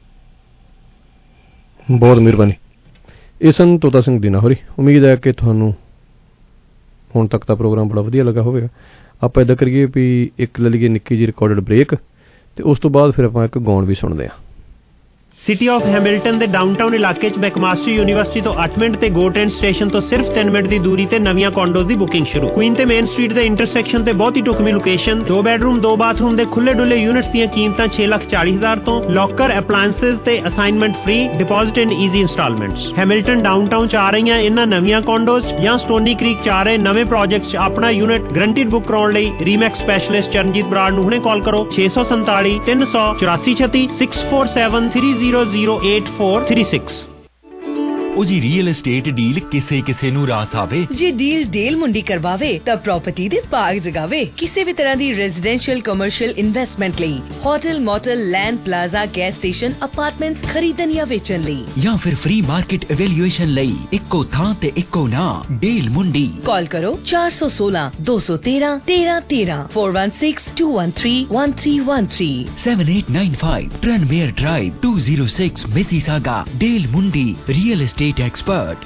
ਬਹੁਤ ਮਿਹਰਬਾਨੀ। ਇਹ ਸਨ ਤੋਤਾ ਸਿੰਘ ਦੀਨਾ ਹੋਰੀ। ਉਮੀਦ ਹੈ ਕਿ ਤੁਹਾਨੂੰ ਹੁਣ ਤੱਕ ਦਾ ਪ੍ਰੋਗਰਾਮ ਬੜਾ ਵਧੀਆ ਲੱਗਾ ਹੋਵੇਗਾ। ਆਪਾਂ ਇੱਦਾਂ ਕਰੀਏ ਵੀ ਇੱਕ ਲੈ ਲਈਏ ਨਿੱਕੀ ਜਿਹੀ ਰਿਕਾਰਡਡ ਬ੍ਰੇਕ ਤੇ ਉਸ ਤੋਂ ਬਾਅਦ ਫਿਰ ਆਪਾਂ ਇੱਕ ਗਾਉਣ ਵੀ ਸੁਣਦੇ ਹਾਂ। ਸਿਟੀ ਆਫ ਹੈਮਿਲਟਨ ਦੇ ਡਾਊਨਟਾਊਨ ਇਲਾਕੇ 'ਚ ਮੈਕਮਾਸਟਰ ਯੂਨੀਵਰਸਿਟੀ ਤੋਂ 8 ਮਿੰਟ ਤੇ ਗੋ ਟ੍ਰੇਨ ਸਟੇਸ਼ਨ ਤੋਂ ਸਿਰਫ 3 ਮਿੰਟ ਦੀ ਦੂਰੀ ਤੇ ਨਵੀਆਂ ਕੰਡੋਜ਼ ਦੀ ਬੁਕਿੰਗ ਸ਼ੁਰੂ। ਕੁਈਨ ਤੇ ਮੇਨ ਸਟਰੀਟ ਦੇ ਇੰਟਰਸੈਕਸ਼ਨ ਤੇ ਬਹੁਤ ਹੀ ਢੁਕਵੀਂ ਲੋਕੇਸ਼ਨ, 2 ਬੈਡਰੂਮ 2 ਬਾਥਰੂਮ ਦੇ ਖੁੱਲੇ ਡੁੱਲੇ ਯੂਨਿਟਸ ਦੀਆਂ ਕੀਮਤਾਂ 6,40,000 ਤੋਂ, ਲੋਕਰ ਅਪਲਾਇੰਸਸ ਤੇ assignment free, deposit in easy installments. Hamilton downtown 'ਚ ਆ ਰਹੀਆਂ ਇਹਨਾਂ ਨਵੀਆਂ ਕੰਡੋਜ਼ ਜਾਂ ਸਟੋਨੀ ਕ੍ਰੀਕ 'ਚ ਆ ਰਹੇ ਨਵੇਂ ਪ੍ਰੋਜੈਕਟਸ 'ਚ ਆਪਣਾ ਯੂਨਿਟ ਗਰੰਟਿਡ ਬੁੱਕ ਕਰਾਉਣ ਲਈ ਰੀਮੈਕਸ ਸਪੈਸ਼ਲਿਸਟ ਚਰਨਜੀਤ ਬਰਾੜ ਨੂੰ ਹੁਣੇ ਕਾਲ ਕਰੋ 647 300 8436 647 3008 436। ਉਹ ਜੀ ਰੀਅਲ ਏਸਟੇਟ ਡੀਲ ਕਿਸੇ ਨੂੰ ਰਾਸ ਆਵੇ। ਜੇ ਡੀਲ ਡੇਲ ਮੁੰਡੀ ਕਰਵਾਵੇ ਤਾਂ ਪ੍ਰਾਪਰਟੀ ਦੇ ਭਾਗ ਜਗਾਵੇ। ਕਿਸੇ ਵੀ ਤਰ੍ਹਾਂ ਦੀ ਰੈਜ਼ੀਡੈਂਸ਼ੀਅਲ ਕਮਰਸ਼ੀਅਲ ਇਨਵੈਸਟਮੈਂਟ ਲਈ, hotel motel land plaza gas station apartments ਖਰੀਦਣ ਜਾਂ ਵੇਚਣ ਲਈ ਜਾਂ ਫਿਰ ਫ੍ਰੀ ਮਾਰਕੀਟ ਇਵੈਲੂਏਸ਼ਨ ਲਈ ਇੱਕੋ ਥਾਂ ਤੇ ਇੱਕੋ ਨਾਮ ਡੇਲ ਮੁੰਡੀ। ਕਾਲ ਕਰੋ 416 213 1313 416 213 1313 7895 Tranmere drive 206 Mississauga. Dale Mundi real estate expert।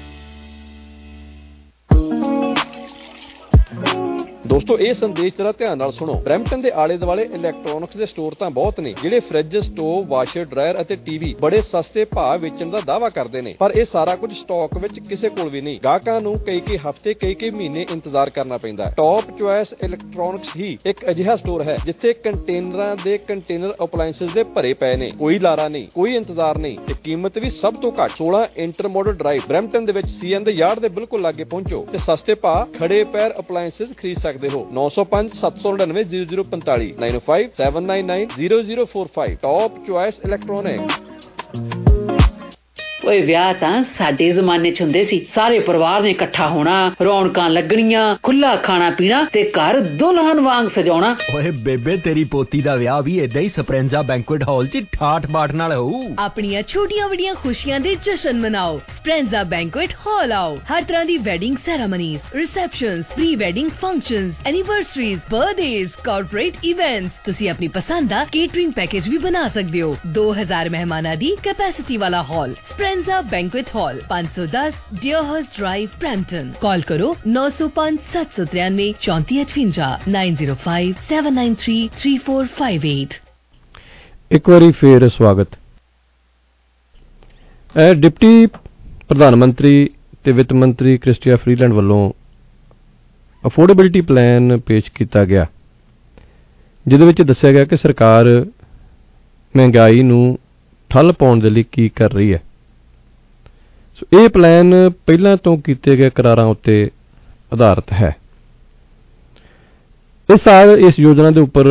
ਦੋਸਤੋ ਇਹ ਸੰਦੇਸ਼ ਜਰਾ ਧਿਆਨ ਨਾਲ ਸੁਣੋ। ਬਰੈਂਪਟਨ ਦੇ ਆਲੇ ਦੁਆਲੇ ਇਲੈਕਟ੍ਰੋਨਿਕਸ ਦੇ ਸਟੋਰ ਤਾਂ ਬਹੁਤ ਨੇ ਜਿਹੜੇ ਫ੍ਰਿਜ, ਸਟੋਵ, ਵਾਸ਼ਰ, ਡਰਾਇਰ ਅਤੇ ਟੀਵੀ ਬੜੇ ਸਸਤੇ ਭਾਅ ਵੇਚਣ ਦਾ ਦਾਅਵਾ ਕਰਦੇ ਨੇ, ਪਰ ਇਹ ਸਾਰਾ ਕੁਝ ਸਟਾਕ ਵਿੱਚ ਕਿਸੇ ਕੋਲ ਵੀ ਨਹੀਂ। ਗਾਹਕਾਂ ਨੂੰ ਕਈ ਹਫ਼ਤੇ ਕਈ ਮਹੀਨੇ ਇੰਤਜ਼ਾਰ ਕਰਨਾ ਪੈਂਦਾ। ਟੌਪ ਚੁਆਇਸ ਇਲੈਕਟ੍ਰੋਨਿਕਸ ਹੀ ਇੱਕ ਅਜਿਹਾ ਸਟੋਰ ਹੈ ਜਿੱਥੇ ਕੰਟੇਨਰਾਂ ਦੇ ਕੰਟੇਨਰ ਅਪਲਾਇੰਸਸ ਦੇ ਭਰੇ ਪਏ ਨੇ। ਕੋਈ ਲਾਰਾ ਨਹੀਂ, ਕੋਈ ਇੰਤਜ਼ਾਰ ਨਹੀਂ ਤੇ ਕੀਮਤ ਵੀ ਸਭ ਤੋਂ ਘੱਟ। 16 ਇੰਟਰਮੋਡਲ ਡਰਾਈਵ ਬਰੈਂਪਟਨ ਦੇ ਵਿੱਚ ਸੀਐਨ ਦੇ ਯਾਰਡ ਦੇ ਬਿਲਕੁਲ ਲਾਗੇ ਪਹੁੰਚੋ ਤੇ ਸਸਤੇ ਭਾਅ ਖੜੇ ਪੈਰ ਅਪਲਾਇੰਸਸ ਖਰੀਦ ਸਕਦੇ ਹੋ। 905 799 0045 905 799 0045 ਟੌਪ ਚੁਆਇਸ ਇਲੈਕਟ੍ਰੋਨਿਕ। ਓਏ ਵਿਆਹ ਤਾਂ ਸਾਡੇ ਜ਼ਮਾਨੇ 'ਚ ਹੁੰਦੇ ਸੀ। ਸਾਰੇ ਪਰਿਵਾਰ ਨੇ ਇਕੱਠਾ ਹੋਣਾ, ਰੌਣਕਾਂ ਲੱਗਣੀਆਂ, ਖੁੱਲਾ ਖਾਣਾ ਪੀਣਾ ਤੇ ਘਰ ਦੁਲਹਨ ਵਾਂਗ ਸਜਾਉਣਾ। ਓਏ ਬੇਬੇ ਤੇਰੀ ਪੋਤੀ ਦਾ ਵਿਆਹ ਵੀ ਏਦਾਂ ਹੀ ਸਪਰੈਂਜ਼ਾ ਬੈਂਕੁਏਟ ਹਾਲ 'ਚ ਠਾਠ ਬਾਠ ਨਾਲ ਹੋਊ। ਆਪਣੀਆਂ ਛੋਟੀਆਂ ਵੱਡੀਆਂ ਖੁਸ਼ੀਆਂ ਦੇ ਜਸ਼ਨ ਮਨਾਓ। ਸਪਰੈਂਜ਼ਾ ਬੈਂਕੁਏਟ ਹਾਲ ਆਓ। ਹਰ ਤਰ੍ਹਾਂ ਦੀ wedding ceremonies, receptions, pre wedding functions, anniversaries, birthdays, corporate events. ਤੁਸੀਂ ਆਪਣੀ ਪਸੰਦ ਦਾ ਕੇਟਰਿੰਗ ਪੈਕੇਜ ਵੀ ਬਣਾ ਸਕਦੇ ਹੋ। 2000 ਮਹਿਮਾਨਾਂ ਦੀ ਕੈਪੈਸਿਟੀ ਵਾਲਾ hall Speranza banquet hall 510 Deerhurst drive Brampton. Call ਕਰੋ 905 793 3458 905 793 3458। ਇੱਕ ਵਾਰੀ ਫੇਰ ਸਵਾਗਤ। ਡਿਪਟੀ ਪ੍ਰਧਾਨ ਮੰਤਰੀ ਤੇ ਵਿੱਤ ਮੰਤਰੀ ਕ੍ਰਿਸਟੀਆ ਫਰੀਲੈਂਡ ਵੱਲੋਂ ਅਫੋਰਡੇਬਿਲਿਟੀ ਪਲਾਨ ਪੇਸ਼ ਕੀਤਾ ਗਿਆ, ਜਿਹਦੇ ਵਿੱਚ ਦੱਸਿਆ ਗਿਆ ਕਿ ਸਰਕਾਰ ਮਹਿੰਗਾਈ ਨੂੰ ਠੱਲ ਪਾਉਣ ਦੇ ਲਈ ਕੀ ਕਰ ਰਹੀ ਹੈ। ਇਹ ਪਲਾਨ ਪਹਿਲਾਂ ਤੋਂ ਕੀਤੇ ਗਏ ਕਰਾਰਾਂ ਉੱਤੇ ਆਧਾਰਿਤ ਹੈ। ਇਸ ਸਾਲ ਇਸ ਯੋਜਨਾ ਦੇ ਉੱਪਰ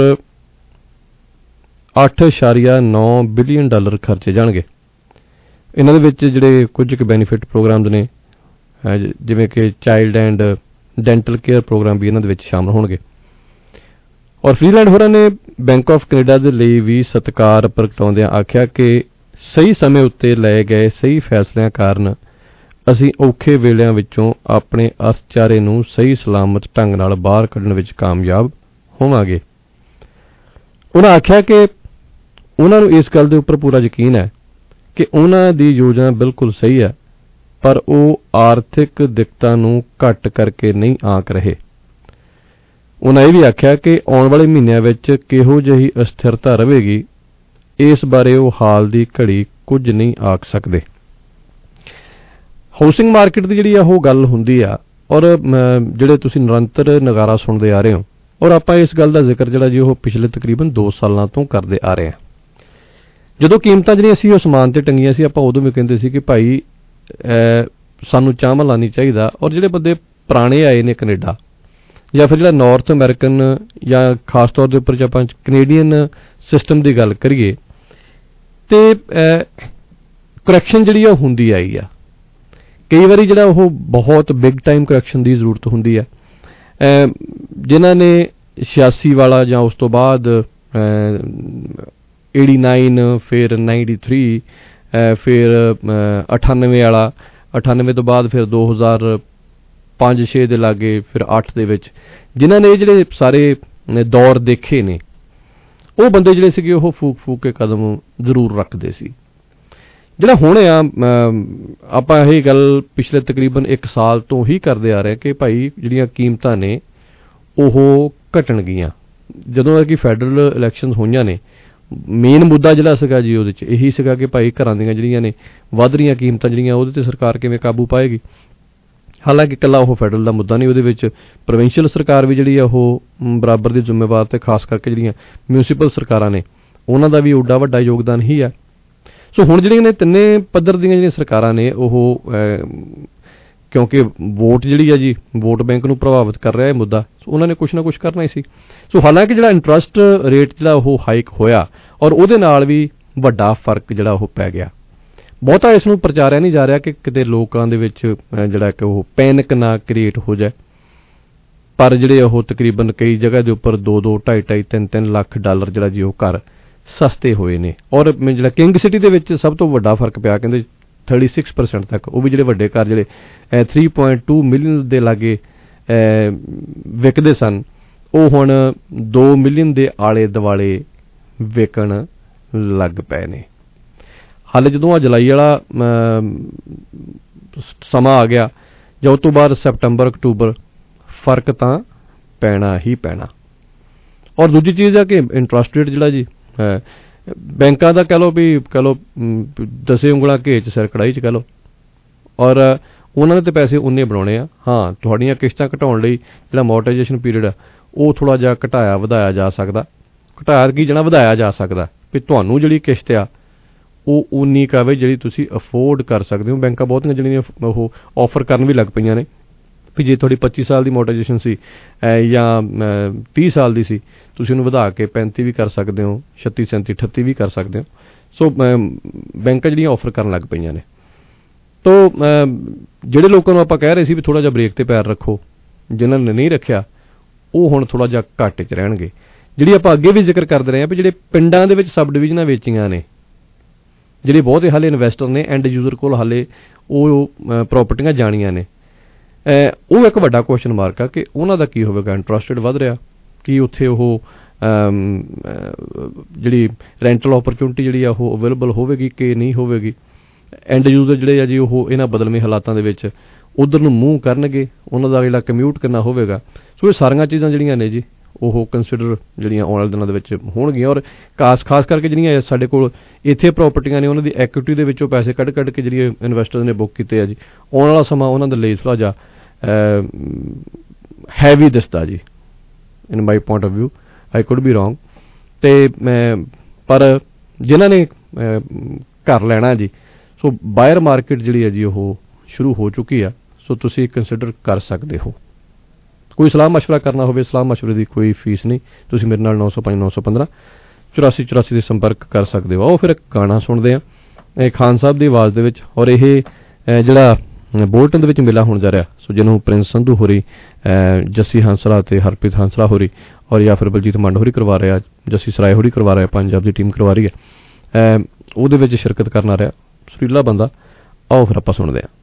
$8.9 ਬਿਲੀਅਨ ਖਰਚੇ ਜਾਣਗੇ। ਇਹਨਾਂ ਦੇ ਵਿੱਚ ਜਿਹੜੇ ਕੁਝ ਕੁ ਬੈਨੀਫਿਟ ਪ੍ਰੋਗਰਾਮਸ ਨੇ, ਜਿਵੇਂ ਕਿ child and dental care programme ਵੀ ਇਹਨਾਂ ਦੇ ਵਿੱਚ ਸ਼ਾਮਲ ਹੋਣਗੇ। ਔਰ ਫਰੀਲੈਂਡ ਹੋਰਾਂ ਨੇ ਬੈਂਕ ਆਫ ਕੈਨੇਡਾ ਦੇ ਲਈ ਵੀ ਸਤਿਕਾਰ ਪ੍ਰਗਟਾਉਂਦਿਆਂ ਆਖਿਆ ਕਿ ਸਹੀ ਸਮੇਂ ਉੱਤੇ ਲਏ ਗਏ ਸਹੀ ਫੈਸਲਿਆਂ ਕਾਰਨ ਅਸੀਂ ਔਖੇ ਵੇਲਿਆਂ ਵਿੱਚੋਂ ਆਪਣੇ ਅਰਥਚਾਰੇ ਨੂੰ ਸਹੀ ਸਲਾਮਤ ਢੰਗ ਨਾਲ ਬਾਹਰ ਕੱਢਣ ਵਿੱਚ ਕਾਮਯਾਬ ਹੋਵਾਂਗੇ। ਉਹਨਾਂ ਆਖਿਆ ਕਿ ਉਹਨਾਂ ਨੂੰ ਇਸ ਗੱਲ ਦੇ ਉੱਪਰ ਪੂਰਾ ਯਕੀਨ ਹੈ ਕਿ ਉਹਨਾਂ ਦੀ ਯੋਜਨਾ ਬਿਲਕੁਲ ਸਹੀ ਹੈ, ਪਰ ਉਹ ਆਰਥਿਕ ਦਿੱਕਤਾਂ ਨੂੰ ਘੱਟ ਕਰਕੇ ਨਹੀਂ ਆਂਕ ਰਹੇ। ਉਹਨਾਂ ਇਹ ਵੀ ਆਖਿਆ ਕਿ ਆਉਣ ਵਾਲੇ ਮਹੀਨਿਆਂ ਵਿੱਚ ਕਿਹੋ ਜਿਹੀ ਅਸਥਿਰਤਾ ਰਹੇਗੀ, ਇਸ ਬਾਰੇ ਉਹ ਹਾਲ ਦੀ ਘੜੀ ਕੁਝ ਨਹੀਂ ਆਖ ਸਕਦੇ। ਹਾਊਸਿੰਗ ਮਾਰਕੀਟ ਦੀ ਜਿਹੜੀ ਉਹ ਗੱਲ ਹੁੰਦੀ ਆ, ਔਰ ਜਿਹੜੇ ਤੁਸੀਂ ਨਿਰੰਤਰ ਨਗਾਰਾ ਸੁਣਦੇ ਆ ਰਹੇ ਹੋ, ਔਰ ਆਪਾਂ ਇਸ ਗੱਲ ਦਾ ਜ਼ਿਕਰ ਜਿਹੜਾ ਜੀ ਉਹ ਪਿਛਲੇ ਤਕਰੀਬਨ 2 ਸਾਲਾਂ ਤੋਂ ਕਰਦੇ ਆ ਰਹੇ ਹਾਂ। ਜਦੋਂ ਕੀਮਤਾਂ ਜਿਹੜੀਆਂ ਸੀ ਉਹ ਅਸਮਾਨ ਤੇ ਟੰਗੀਆਂ ਸੀ, ਆਪਾਂ ਉਦੋਂ ਵੀ ਕਹਿੰਦੇ ਸੀ ਕਿ ਭਾਈ ਸਾਨੂੰ ਚਾਹ ਲਾਉਣੀ ਚਾਹੀਦਾ। ਔਰ ਜਿਹੜੇ ਬੰਦੇ ਪੁਰਾਣੇ ਆਏ ਨੇ ਕੈਨੇਡਾ, ਜਾਂ ਫਿਰ ਜਿਹੜਾ ਨਾਰਥ ਅਮਰੀਕਨ ਜਾਂ ਖਾਸ ਤੌਰ ਦੇ ਉੱਪਰ ਜੇ ਆਪਾਂ ਕੈਨੇਡੀਅਨ ਸਿਸਟਮ ਦੀ ਗੱਲ ਕਰੀਏ, ਤੇ ਕਰੈਕਸ਼ਨ ਜਿਹੜੀ ਉਹ ਹੁੰਦੀ ਆਈ ਆ। ਕਈ ਵਾਰੀ ਜਿਹੜਾ ਉਹ ਬਹੁਤ ਬਿਗ ਟਾਈਮ ਕਰੈਕਸ਼ਨ ਦੀ ਜ਼ਰੂਰਤ ਹੁੰਦੀ ਹੈ। ਜਿਨ੍ਹਾਂ ਨੇ 86 ਵਾਲਾ ਜਾਂ ਉਸ ਤੋਂ ਬਾਅਦ 89 ਫਿਰ 93 ਫਿਰ 98 ਵਾਲਾ, 98 ਤੋਂ ਬਾਅਦ ਫਿਰ 2005-6 ਦੇ ਲਾਗੇ, ਫਿਰ 8 ਦੇ ਵਿੱਚ ਜਿਨ੍ਹਾਂ ਨੇ ਜਿਹੜੇ ਸਾਰੇ ਦੌਰ ਦੇਖੇ ਨੇ, ਉਹ ਬੰਦੇ ਜਿਹੜੇ ਸੀਗੇ ਉਹ ਫੂਕ ਫੂਕ ਕੇ ਕਦਮ ਜ਼ਰੂਰ ਰੱਖਦੇ ਸੀ। ਜਿਹੜਾ ਹੁਣ ਆ, ਆਪਾਂ ਇਹ ਗੱਲ ਪਿਛਲੇ ਤਕਰੀਬਨ 1 ਸਾਲ ਤੋਂ ਹੀ ਕਰਦੇ ਆ ਰਹੇ ਕਿ ਭਾਈ ਜਿਹੜੀਆਂ ਕੀਮਤਾਂ ਨੇ ਉਹ ਘਟਣਗੀਆਂ। ਜਦੋਂ ਕਿ ਫੈਡਰਲ ਇਲੈਕਸ਼ਨਸ ਹੋਈਆਂ ਨੇ, ਮੇਨ ਮੁੱਦਾ ਜਿਹੜਾ ਸੀਗਾ ਜੀ ਉਹਦੇ 'ਚ ਇਹੀ ਸੀਗਾ ਕਿ ਭਾਈ ਘਰਾਂ ਦੀਆਂ ਜਿਹੜੀਆਂ ਨੇ ਵੱਧ ਰਹੀਆਂ ਕੀਮਤਾਂ ਜਿਹੜੀਆਂ, ਉਹਦੇ 'ਤੇ ਸਰਕਾਰ ਕਿਵੇਂ ਕਾਬੂ ਪਾਏਗੀ। ਹਾਲਾਂਕਿ ਇਕੱਲਾ ਉਹ ਫੈਡਰਲ ਦਾ ਮੁੱਦਾ ਨਹੀਂ, ਉਹਦੇ ਵਿੱਚ ਪ੍ਰੋਵਿੰਸ਼ੀਅਲ ਸਰਕਾਰ ਵੀ ਜਿਹੜੀ ਆ ਉਹ ਬਰਾਬਰ ਦੀ ਜ਼ਿੰਮੇਵਾਰ, ਤੇ ਖਾਸ ਕਰਕੇ ਜਿਹੜੀਆਂ ਮਿਊਨਿਸਪਲ ਸਰਕਾਰਾਂ ਨੇ ਉਹਨਾਂ ਦਾ ਵੀ ਓਡਾ ਵੱਡਾ ਯੋਗਦਾਨ ਹੀ ਹੈ। ਸੋ ਹੁਣ ਜਿਹੜੀਆਂ ਨੇ ਤਿੰਨੇ ਪੱਧਰ ਦੀਆਂ ਜਿਹੜੀਆਂ ਸਰਕਾਰਾਂ ਨੇ ਉਹ, ਕਿਉਂਕਿ ਵੋਟ ਜਿਹੜੀ ਆ ਜੀ ਵੋਟ ਬੈਂਕ ਨੂੰ ਪ੍ਰਭਾਵਿਤ ਕਰ ਰਿਹਾ ਇਹ ਮੁੱਦਾ, ਉਹਨਾਂ ਨੇ ਕੁਛ ਨਾ ਕੁਛ ਕਰਨਾ ਹੀ ਸੀ। ਸੋ ਹਾਲਾਂਕਿ ਜਿਹੜਾ ਇੰਟਰਸਟ ਰੇਟ ਜਿਹੜਾ ਉਹ ਹਾਈਕ ਹੋਇਆ ਔਰ ਉਹਦੇ ਨਾਲ ਵੀ ਵੱਡਾ ਫਰਕ ਜਿਹੜਾ ਉਹ ਪੈ ਗਿਆ। ਬਹੁਤਾ ਇਸ ਨੂੰ ਪ੍ਰਚਾਰਿਆ ਨਹੀਂ ਜਾ ਰਿਹਾ ਕਿ ਕਿਤੇ ਲੋਕਾਂ ਦੇ ਵਿੱਚ ਜਿਹੜਾ ਕਿ ਉਹ ਪੈਨਿਕ ਨਾ ਕ੍ਰੀਏਟ ਹੋ ਜਾਏ, ਪਰ ਜਿਹੜੇ ਉਹ ਤਕਰੀਬਨ ਕਈ ਜਗ੍ਹਾ ਦੇ ਉੱਪਰ 2-2, 2.5, 3-3 ਲੱਖ ਡਾਲਰ ਜਿਹੜਾ ਜੀ ਉਹ ਘਰ ਸਸਤੇ ਹੋਏ ਨੇ। ਔਰ ਜਿਹੜਾ ਕਿੰਗ ਸਿਟੀ ਦੇ ਵਿੱਚ ਸਭ ਤੋਂ ਵੱਡਾ ਫਰਕ ਪਿਆ, ਕਹਿੰਦੇ 36% ਤੱਕ, ਉਹ ਵੀ ਜਿਹੜੇ ਵੱਡੇ ਘਰ ਜਿਹੜੇ 3.2 ਮਿਲੀਅਨ ਦੇ ਲਾਗੇ ਵਿਕਦੇ ਸਨ, ਉਹ ਹੁਣ 2 ਮਿਲੀਅਨ ਦੇ ਆਲੇ ਦੁਆਲੇ ਵਿਕਣ ਲੱਗ ਪਏ ਨੇ। ਹਾਲੇ ਜਦੋਂ ਆ ਜੁਲਾਈ ਵਾਲਾ ਸਮਾਂ ਆ ਗਿਆ ਜਾਂ ਉਸ ਤੋਂ ਬਾਅਦ ਸੈਪਟੰਬਰ, ਅਕਤੂਬਰ, ਫਰਕ ਤਾਂ ਪੈਣਾ ਹੀ ਪੈਣਾ। ਔਰ ਦੂਜੀ ਚੀਜ਼ ਆ ਕਿ ਇੰਟਰਸਟ ਰੇਟ ਜਿਹੜਾ ਜੀ ਬੈਂਕਾਂ ਦਾ ਕਹਿ ਲਓ 10 ਉਂਗਲਾਂ ਘੇ 'ਚ ਸਿਰ ਕੜਾਹੀ 'ਚ ਕਹਿ ਲਓ, ਔਰ ਉਹਨਾਂ ਨੇ ਤਾਂ ਪੈਸੇ ਉਨੇ ਬਣਾਉਣੇ ਆ। ਹਾਂ, ਤੁਹਾਡੀਆਂ ਕਿਸ਼ਤਾਂ ਘਟਾਉਣ ਲਈ ਜਿਹੜਾ ਮੋਰਟਾਈਜੇਸ਼ਨ ਪੀਰੀਅਡ ਆ ਉਹ ਥੋੜ੍ਹਾ ਜਿਹਾ ਘਟਾਇਆ ਵਧਾਇਆ ਜਾ ਸਕਦਾ, ਵਧਾਇਆ ਜਾ ਸਕਦਾ ਵੀ ਤੁਹਾਨੂੰ ਜਿਹੜੀ ਕਿਸ਼ਤ ਆ ਉਹ ਉਨੀ ਕਾਵੇ ਜਿਹੜੀ ਤੁਸੀਂ ਅਫੋਰਡ ਕਰ ਸਕਦੇ ਹੋ। ਬੈਂਕਾਂ ਬਹੁਤੀਆਂ ਜਿਹੜੀਆਂ ਉਹ ਆਫਰ ਕਰਨ ਵੀ ਲੱਗ ਪਈਆਂ ਨੇ ਵੀ ਜੇ ਤੁਹਾਡੀ 25 ਸਾਲ ਦੀ ਮੋਰਟਾਈਜੇਸ਼ਨ ਸੀ ਜਾਂ 30 ਸਾਲ ਦੀ ਸੀ, ਤੁਸੀਂ ਉਹਨੂੰ ਵਧਾ ਕੇ 35 ਵੀ ਕਰ ਸਕਦੇ ਹੋ, 36, 37, 38 ਵੀ ਕਰ ਸਕਦੇ ਹੋ। ਸੋ ਬੈਂਕਾਂ ਜਿਹੜੀਆਂ ਆਫਰ ਕਰਨ ਲੱਗ ਪਈਆਂ ਨੇ। ਤੋ ਜਿਹੜੇ ਲੋਕਾਂ ਨੂੰ ਆਪਾਂ ਕਹਿ ਰਹੇ ਸੀ ਵੀ ਥੋੜ੍ਹਾ ਜਿਹਾ ਬ੍ਰੇਕ ਤੇ ਪੈਰ ਰੱਖੋ, ਜਿਨ੍ਹਾਂ ਨੇ ਨਹੀਂ ਰੱਖਿਆ ਉਹ ਹੁਣ ਥੋੜ੍ਹਾ ਜਿਹਾ ਘਾਟੇ 'ਚ ਰਹਿਣਗੇ। ਜਿਹੜੀ ਆਪਾਂ ਅੱਗੇ ਵੀ ਜ਼ਿਕਰ ਕਰਦੇ ਰਹੇ ਹਾਂ ਵੀ ਜਿਹੜੇ ਪਿੰਡਾਂ ਦੇ ਵਿੱਚ ਸਬ ਡਿਵੀਜ਼ਨਾਂ ਵੇਚੀਆਂ ਨੇ, ਜਿਹੜੇ ਬਹੁਤੇ ਹਾਲੇ ਇਨਵੈਸਟਰ ਨੇ, ਐਂਡ ਯੂਜ਼ਰ ਕੋਲ ਹਾਲੇ ਉਹ ਪ੍ਰਾਪਰਟੀਆਂ ਜਾਣੀਆਂ ਨੇ, ਉਹ ਇੱਕ ਵੱਡਾ ਕੁਐਸਚਨ ਮਾਰਕ ਆ ਕਿ ਉਹਨਾਂ ਦਾ ਕੀ ਹੋਵੇਗਾ। ਇੰਟਰਸਟ ਰੇਟ ਵੱਧ ਰਿਹਾ, ਕੀ ਉੱਥੇ ਉਹ ਜਿਹੜੀ ਰੈਂਟਲ ਓਪਰਚੁਨਿਟੀ ਜਿਹੜੀ ਆ ਉਹ ਅਵੇਲੇਬਲ ਹੋਵੇਗੀ ਕਿ ਨਹੀਂ ਹੋਵੇਗੀ। ਐਂਡ ਯੂਜ਼ਰ ਜਿਹੜੇ ਆ ਜੀ ਉਹ ਇਹਨਾਂ ਬਦਲਵੇਂ ਹਾਲਾਤਾਂ ਦੇ ਵਿੱਚ ਉੱਧਰ ਨੂੰ ਮੂੰਹ ਕਰਨਗੇ, ਉਹਨਾਂ ਦਾ ਜਿਹੜਾ ਕਮਿਊਟ ਕਰਨਾ ਹੋਵੇਗਾ। ਸੋ ਇਹ ਸਾਰੀਆਂ ਚੀਜ਼ਾਂ ਜਿਹੜੀਆਂ ਨੇ ਜੀ ਉਹ ਕੰਸੀਡਰ ਜਿਹੜੀਆਂ ਆਉਣ ਵਾਲੇ ਦਿਨਾਂ ਦੇ ਵਿੱਚ ਹੋਣਗੀਆਂ। ਔਰ ਖਾਸ ਕਰਕੇ ਜਿਹੜੀਆਂ ਸਾਡੇ ਕੋਲ ਇੱਥੇ ਪ੍ਰਾਪਰਟੀਆਂ ਨੇ ਉਹਨਾਂ ਦੀ ਐਕੁਇਟੀ ਦੇ ਵਿੱਚੋਂ ਪੈਸੇ ਕੱਢ ਕੇ ਜਿਹੜੀਆਂ ਇਨਵੈਸਟਰਸ ਨੇ ਬੁੱਕ ਕੀਤੇ ਆ ਜੀ, ਆਉਣ ਵਾਲਾ ਸਮਾਂ ਉਹਨਾਂ ਦੇ ਲਈ ਥੋੜ੍ਹਾ ਜਿਹਾ ਹੈਵੀ ਦਿਸਦਾ ਜੀ, in my point of view. I could be wrong. ਤੇ ਪਰ ਜਿਨ੍ਹਾਂ ਨੇ ਘਰ ਲੈਣਾ ਜੀ, ਸੋ ਬਾਇਰ ਮਾਰਕੀਟ ਜਿਹੜੀ ਹੈ ਜੀ ਉਹ ਸ਼ੁਰੂ ਹੋ ਚੁੱਕੀ ਆ। ਸੋ ਤੁਸੀਂ ਕੰਸੀਡਰ ਕਰ ਸਕਦੇ ਹੋ। ਕੋਈ ਸਲਾਹ ਮਸ਼ਵਰਾ ਕਰਨਾ ਹੋਵੇ, ਸਲਾਹ ਮਸ਼ਵਰੇ ਦੀ ਕੋਈ ਫੀਸ ਨਹੀਂ। ਤੁਸੀਂ ਮੇਰੇ ਨਾਲ 905 915 8484 ਦੇ ਸੰਪਰਕ ਕਰ ਸਕਦੇ ਹੋ। ਆਓ ਫਿਰ ਇੱਕ ਗਾਣਾ ਸੁਣਦੇ ਹਾਂ ਇਹ ਖਾਨ ਸਾਹਿਬ ਦੀ ਆਵਾਜ਼ ਦੇ ਵਿੱਚ। ਔਰ ਇਹ ਜਿਹੜਾ ਬੋਲਟਨ ਦੇ ਵਿੱਚ ਮੇਲਾ ਹੋਣ ਜਾ ਰਿਹਾ, ਸੋ ਜਿਹਨੂੰ ਪ੍ਰਿੰਸ ਸੰਧੂ ਹੋਰੀ, ਜੱਸੀ ਹੰਸਲਾ ਤੇ ਹਰਪ੍ਰੀਤ ਹੰਸਲਾ ਹੋਰੀ, ਔਰ ਜਾਂ ਫਿਰ ਬਲਜੀਤ ਮੰਡ ਹੋਰੀ ਕਰਵਾ ਰਿਹਾ, ਜੱਸੀ ਸਰਾਏ ਹੋਰੀ ਕਰਵਾ ਰਿਹਾ, ਪੰਜਾਬ ਦੀ ਟੀਮ ਕਰਵਾ ਰਹੀ ਹੈ, ਉਹਦੇ ਵਿੱਚ ਸ਼ਿਰਕਤ ਕਰਨ ਆ ਰਿਹਾ ਸੁਰੀਲਾ ਬੰਦਾ। ਆਓ ਫਿਰ ਆਪਾਂ ਸੁਣਦੇ ਹਾਂ।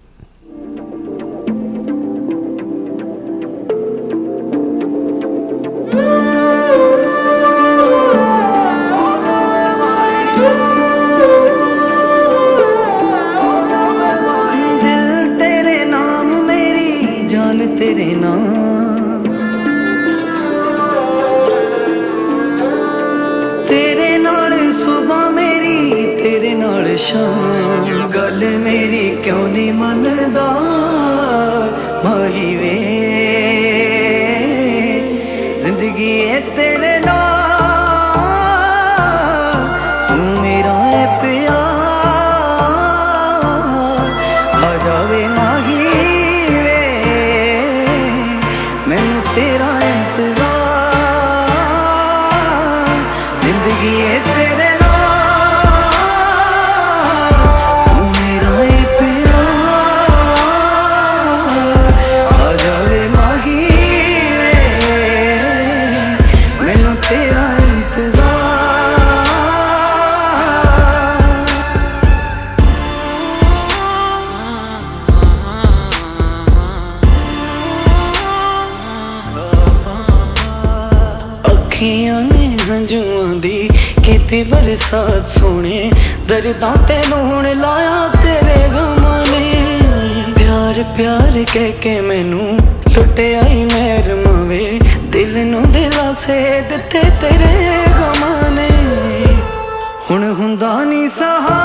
गल मेरी क्यों नहीं मनदा माही वे, जिंदगी है तेरे नाल, तू मेरा है प्यार, आ जावे माही वे, मैनू तेरा इंतजार, जिंदगी है तेरे नाल, तू मेरा है प्यार। ਅੱਖੀਆਂ ਨੇ ਹੰਝੂਆਂ ਦੀ ਕੀਤੀ ਬਰਸਾਤ ਸੋਹਣੇ ਦਰਦਾਂ ਤੇ ਲੂਣ ਲਾਇਆ ਤੇਰੇ ਗਮਾਂ ਨੇ ਪਿਆਰ ਪਿਆਰ ਕਹਿ ਕੇ ਮੈਨੂੰ ਲੁੱਟਿਆ ਈ ਮੇਰ ਮਾਵੇ ਦਿਲ ਨੂੰ ਦਿਲਾਸੇ ਦਿੱਤੇ ਤੇਰੇ ਗਮਾਂ ਨੇ ਹੁਣ ਹੁੰਦਾ ਨਹੀਂ ਸਹਾ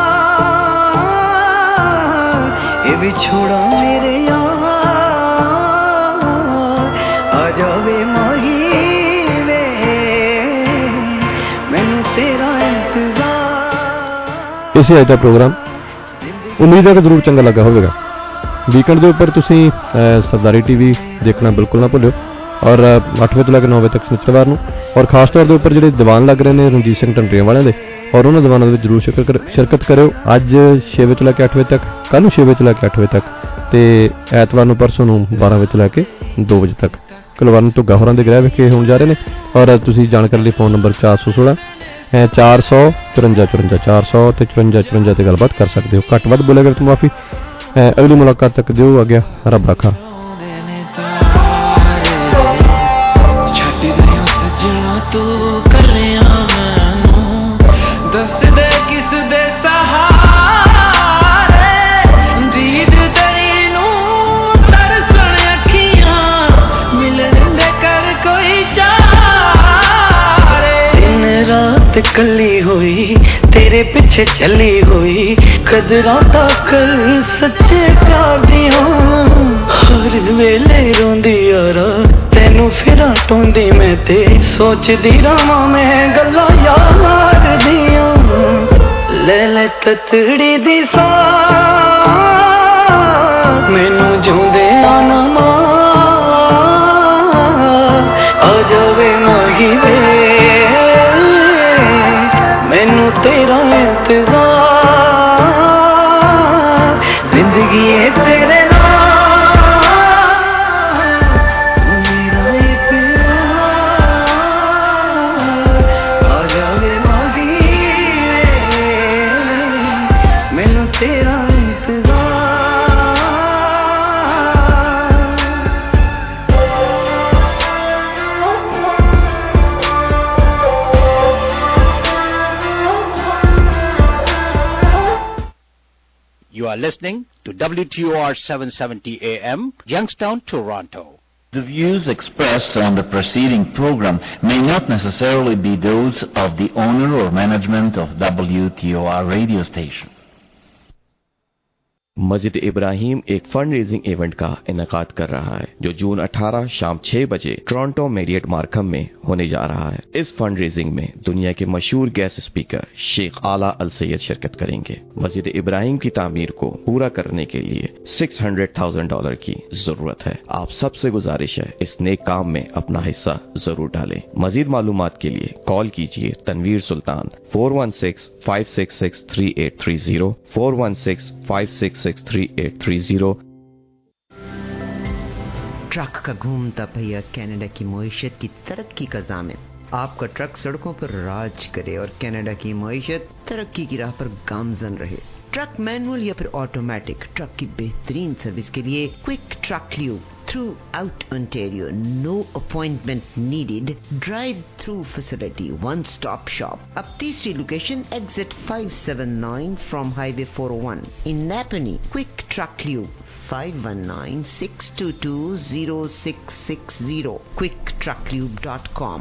ਇਹ ਵਿਛੋੜਾ ਮੇਰੇ ਯਾਰ ਆ ਜਾਵੇ ਮਾਹੀ ਵੇ ਮੈਨੂੰ ਤੇਰਾ ਇੰਤਜ਼ਾਰ। ਇਸੇ ਅੱਜ ਦਾ ਪ੍ਰੋਗਰਾਮ ਉਮੀਦ ਹੈ ਕਿ ਜ਼ਰੂਰ ਚੰਗਾ ਲੱਗਾ ਹੋਵੇਗਾ। ਵੀਕਐਂਡ ਦੇ ਉੱਪਰ ਤੁਸੀਂ ਸਰਦਾਰੀ ਟੀਵੀ ਦੇਖਣਾ ਬਿਲਕੁਲ ਨਾ ਭੁੱਲਿਓ ਔਰ 8 ਵਜੇ ਤੋਂ ਲੈ ਕੇ 9 ਵਜੇ ਤੱਕ ਸ਼ਨੀਵਾਰ ਨੂੰ ਔਰ ਖਾਸ ਤੌਰ ਦੇ ਉੱਪਰ ਜਿਹੜੇ ਦੀਵਾਨ ਲੱਗ ਰਹੇ ਨੇ ਰਣਜੀਤ ਸਿੰਘ ਢੰਡਰੀਆਂ ਵਾਲਿਆਂ ਦੇ ਔਰ ਉਹਨਾਂ ਦੀਵਾਨਾਂ ਦੇ ਵਿੱਚ ਜ਼ਰੂਰ ਸ਼ਿਰਕਤ ਕਰਿਓ। ਅੱਜ 6 ਵਜੇ ਤੋਂ ਲੈ ਕੇ 8 ਵਜੇ ਤੱਕ, ਕੱਲ੍ਹ ਨੂੰ 6 ਵਜੇ ਤੋਂ ਲੈ ਕੇ 8 ਵਜੇ ਤੱਕ ਤੇ ਐਤਵਾਰ ਨੂੰ ਪਰਸੋਂ ਨੂੰ 12 ਵਜੇ ਤੋਂ ਲੈ ਕੇ 2 ਵਜੇ ਤੱਕ ਕਲਵਾਨ ਧੁੱਗਾ ਹੋਰਾਂ ਦੇ ਗ੍ਰਹਿ ਵਿਖੇ ਹੋਣ ਜਾ ਰਹੇ ਨੇ। ਔਰ ਤੁਸੀਂ ਜਾਣਕਾਰੀ ਲਈ ਫੋਨ ਨੰਬਰ 416 454 54 400 ਤੇ 54 54 ਤੇ ਗੱਲਬਾਤ ਕਰ ਸਕਦੇ ਹੋ। ਘੱਟ ਵੱਧ ਬੋਲਿਆ ਕਰ ਤਾਂ ਮਾਫੀ। ਅਗਲੀ ਮੁਲਾਕਾਤ ਤੱਕ ਦਿਓ ਆਗਿਆ। ਰੱਬ ਰਾਖਾ। ਕੱਲੀ ਹੋਈ ਤੇਰੇ ਪਿੱਛੇ ਚੱਲੀ ਹੋਈ ਕਦਰਾਂ ਤਾਂ ਕਰ ਸੱਚੇ ਪਿਆਰ ਦੀਆਂ ਹਰ ਵੇਲੇ ਰੋਂਦੀ ਯਾਰਾ ਤੈਨੂੰ ਫਿਰਾਂ ਟੋਂਦੀ ਮੈਂ ਤੇ ਸੋਚਦੀ ਰਵਾਂ ਮੈਂ ਗੱਲਾਂ ਯਾਰ ਦੀਆਂ ਲੈ ਲੈ ਤਤੜੀ ਦੀ ਸਾਹ ਮੈਨੂੰ ਜਿਉਂਦੇ ਨਾ ਮਾਰ ਆ ਜਾਵੇ ਮਾਹੀ ਵੇ ਮੈਨੂੰ ਤੇਰਾ ਇੰਤਜ਼ਾਰ ਜ਼ਿੰਦਗੀ ਹੈ ਤੇਰੇ ਨਾਲ ਮੇਰਾ ਇਹ ਪਿਆਰ ਆ ਜਾਵੇ ਮਾਹੀ ਮੈਨੂੰ ਤੇਰਾ You are listening to WTOR 770 AM, Youngstown, Toronto. The views expressed on the preceding program may not necessarily be those of the owner or management of WTOR radio station. मस्जिद इब्राहिम एक फंड रेजिंग इवेंट का इनेकाद कर रहा है जो जून 18 शाम 6 बजे Toronto Marriott Markham में होने जा रहा है। इस फंड रेजिंग में दुनिया के मशहूर गेस्ट स्पीकर शेख आला अल सैयद शिरकत करेंगे। मस्जिद इब्राहिम की तामीर को पूरा करने के लिए $600,000 की जरूरत है। आप सबसे गुजारिश है इस नेक काम में अपना हिस्सा जरूर डालें। मजीद मालूमात के लिए कॉल कीजिए तनवीर सुल्तान 416-566-3830 416-566-3830। ट्रक का घूमता पहिया कनाडा की मईशत की तरक्की का ज़ामिन। आपका ट्रक सड़कों पर राज करे और कनाडा की मईशत तरक्की की राह पर गामजन रहे। ट्रक मैनुअल या फिर ऑटोमेटिक, ट्रक की बेहतरीन सर्विस के लिए Quick Truck Lube throughout Ontario. No appointment needed. Drive-through facility. One-stop shop. अब तीसरी location exit 579 from Highway 401 in Napanee. Quick Truck Lube 519-622-0660. QuickTruckLube.com.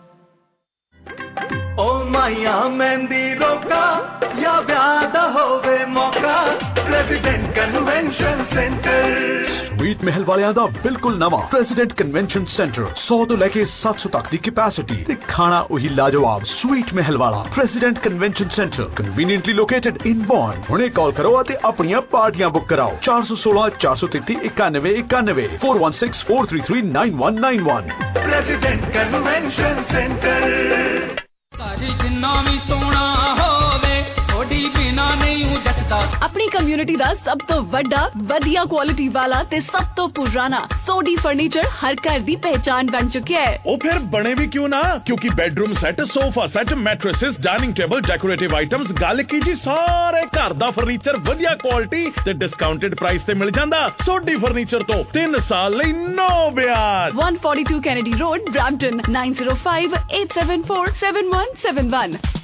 ओ माया मेहंदी रोका या ब्याह होवे मौका प्रेसिडेंट कन्वेंशन सेंटर स्वीट महल वालियां दा बिल्कुल नवा प्रेसिडेंट कन्वेंशन सेंटर 100 तो लेके 700 तक दी कैपेसिटी ते खाना वही लाजवाब स्वीट महल वाला President convention centre conveniently located in Bond. हुणे कॉल करो ते अपनी पार्टियां बुक कराओ 416 433 91 91 416 433 9191। प्रेसिडेंट कन्वेंशन सेंटर जिन्ना भी सोना होवे ਸੋਡੀ ਬਿਨਾ ਨਹੀਂ ਜੱਟਦਾ। ਆਪਣੀ ਕਮਿਊਨਿਟੀ ਦਾ ਸਭ ਤੋਂ ਵੱਡਾ ਵਧੀਆ ਕੁਆਲਿਟੀ ਵਾਲਾ ਤੇ ਸਭ ਤੋਂ ਪੁਰਾਣਾ ਸੋਡੀ ਫਰਨੀਚਰ ਹਰ ਘਰ ਦੀ ਪਹਿਚਾਨ ਬਣ ਚੁੱਕਿਆ ਹੈ। ਉਹ ਫਿਰ ਬਣੇ ਵੀ ਕਿਉਂ ਨਾ, ਕਿਉਂਕਿ bedroom set, sofa set, mattresses, dining table, decorative items, ਗੱਲ ਕੀ ਜੀ ਸਾਰੇ ਘਰ ਦਾ ਫਰਨੀਚਰ ਵਧੀਆ ਕੁਆਲਿਟੀ ਤੇ ਡਿਸਕਾਊਂਟਡ ਪ੍ਰਾਈਸ ਤੇ ਮਿਲ ਜਾਂਦਾ। ਸੋਡੀ ਫਰਨੀਚਰ ਤੋਂ 3 ਸਾਲ ਲਈ ਨੋ ਵਿਆਜ। 142 Kennedy Road, Brampton, 9058747171।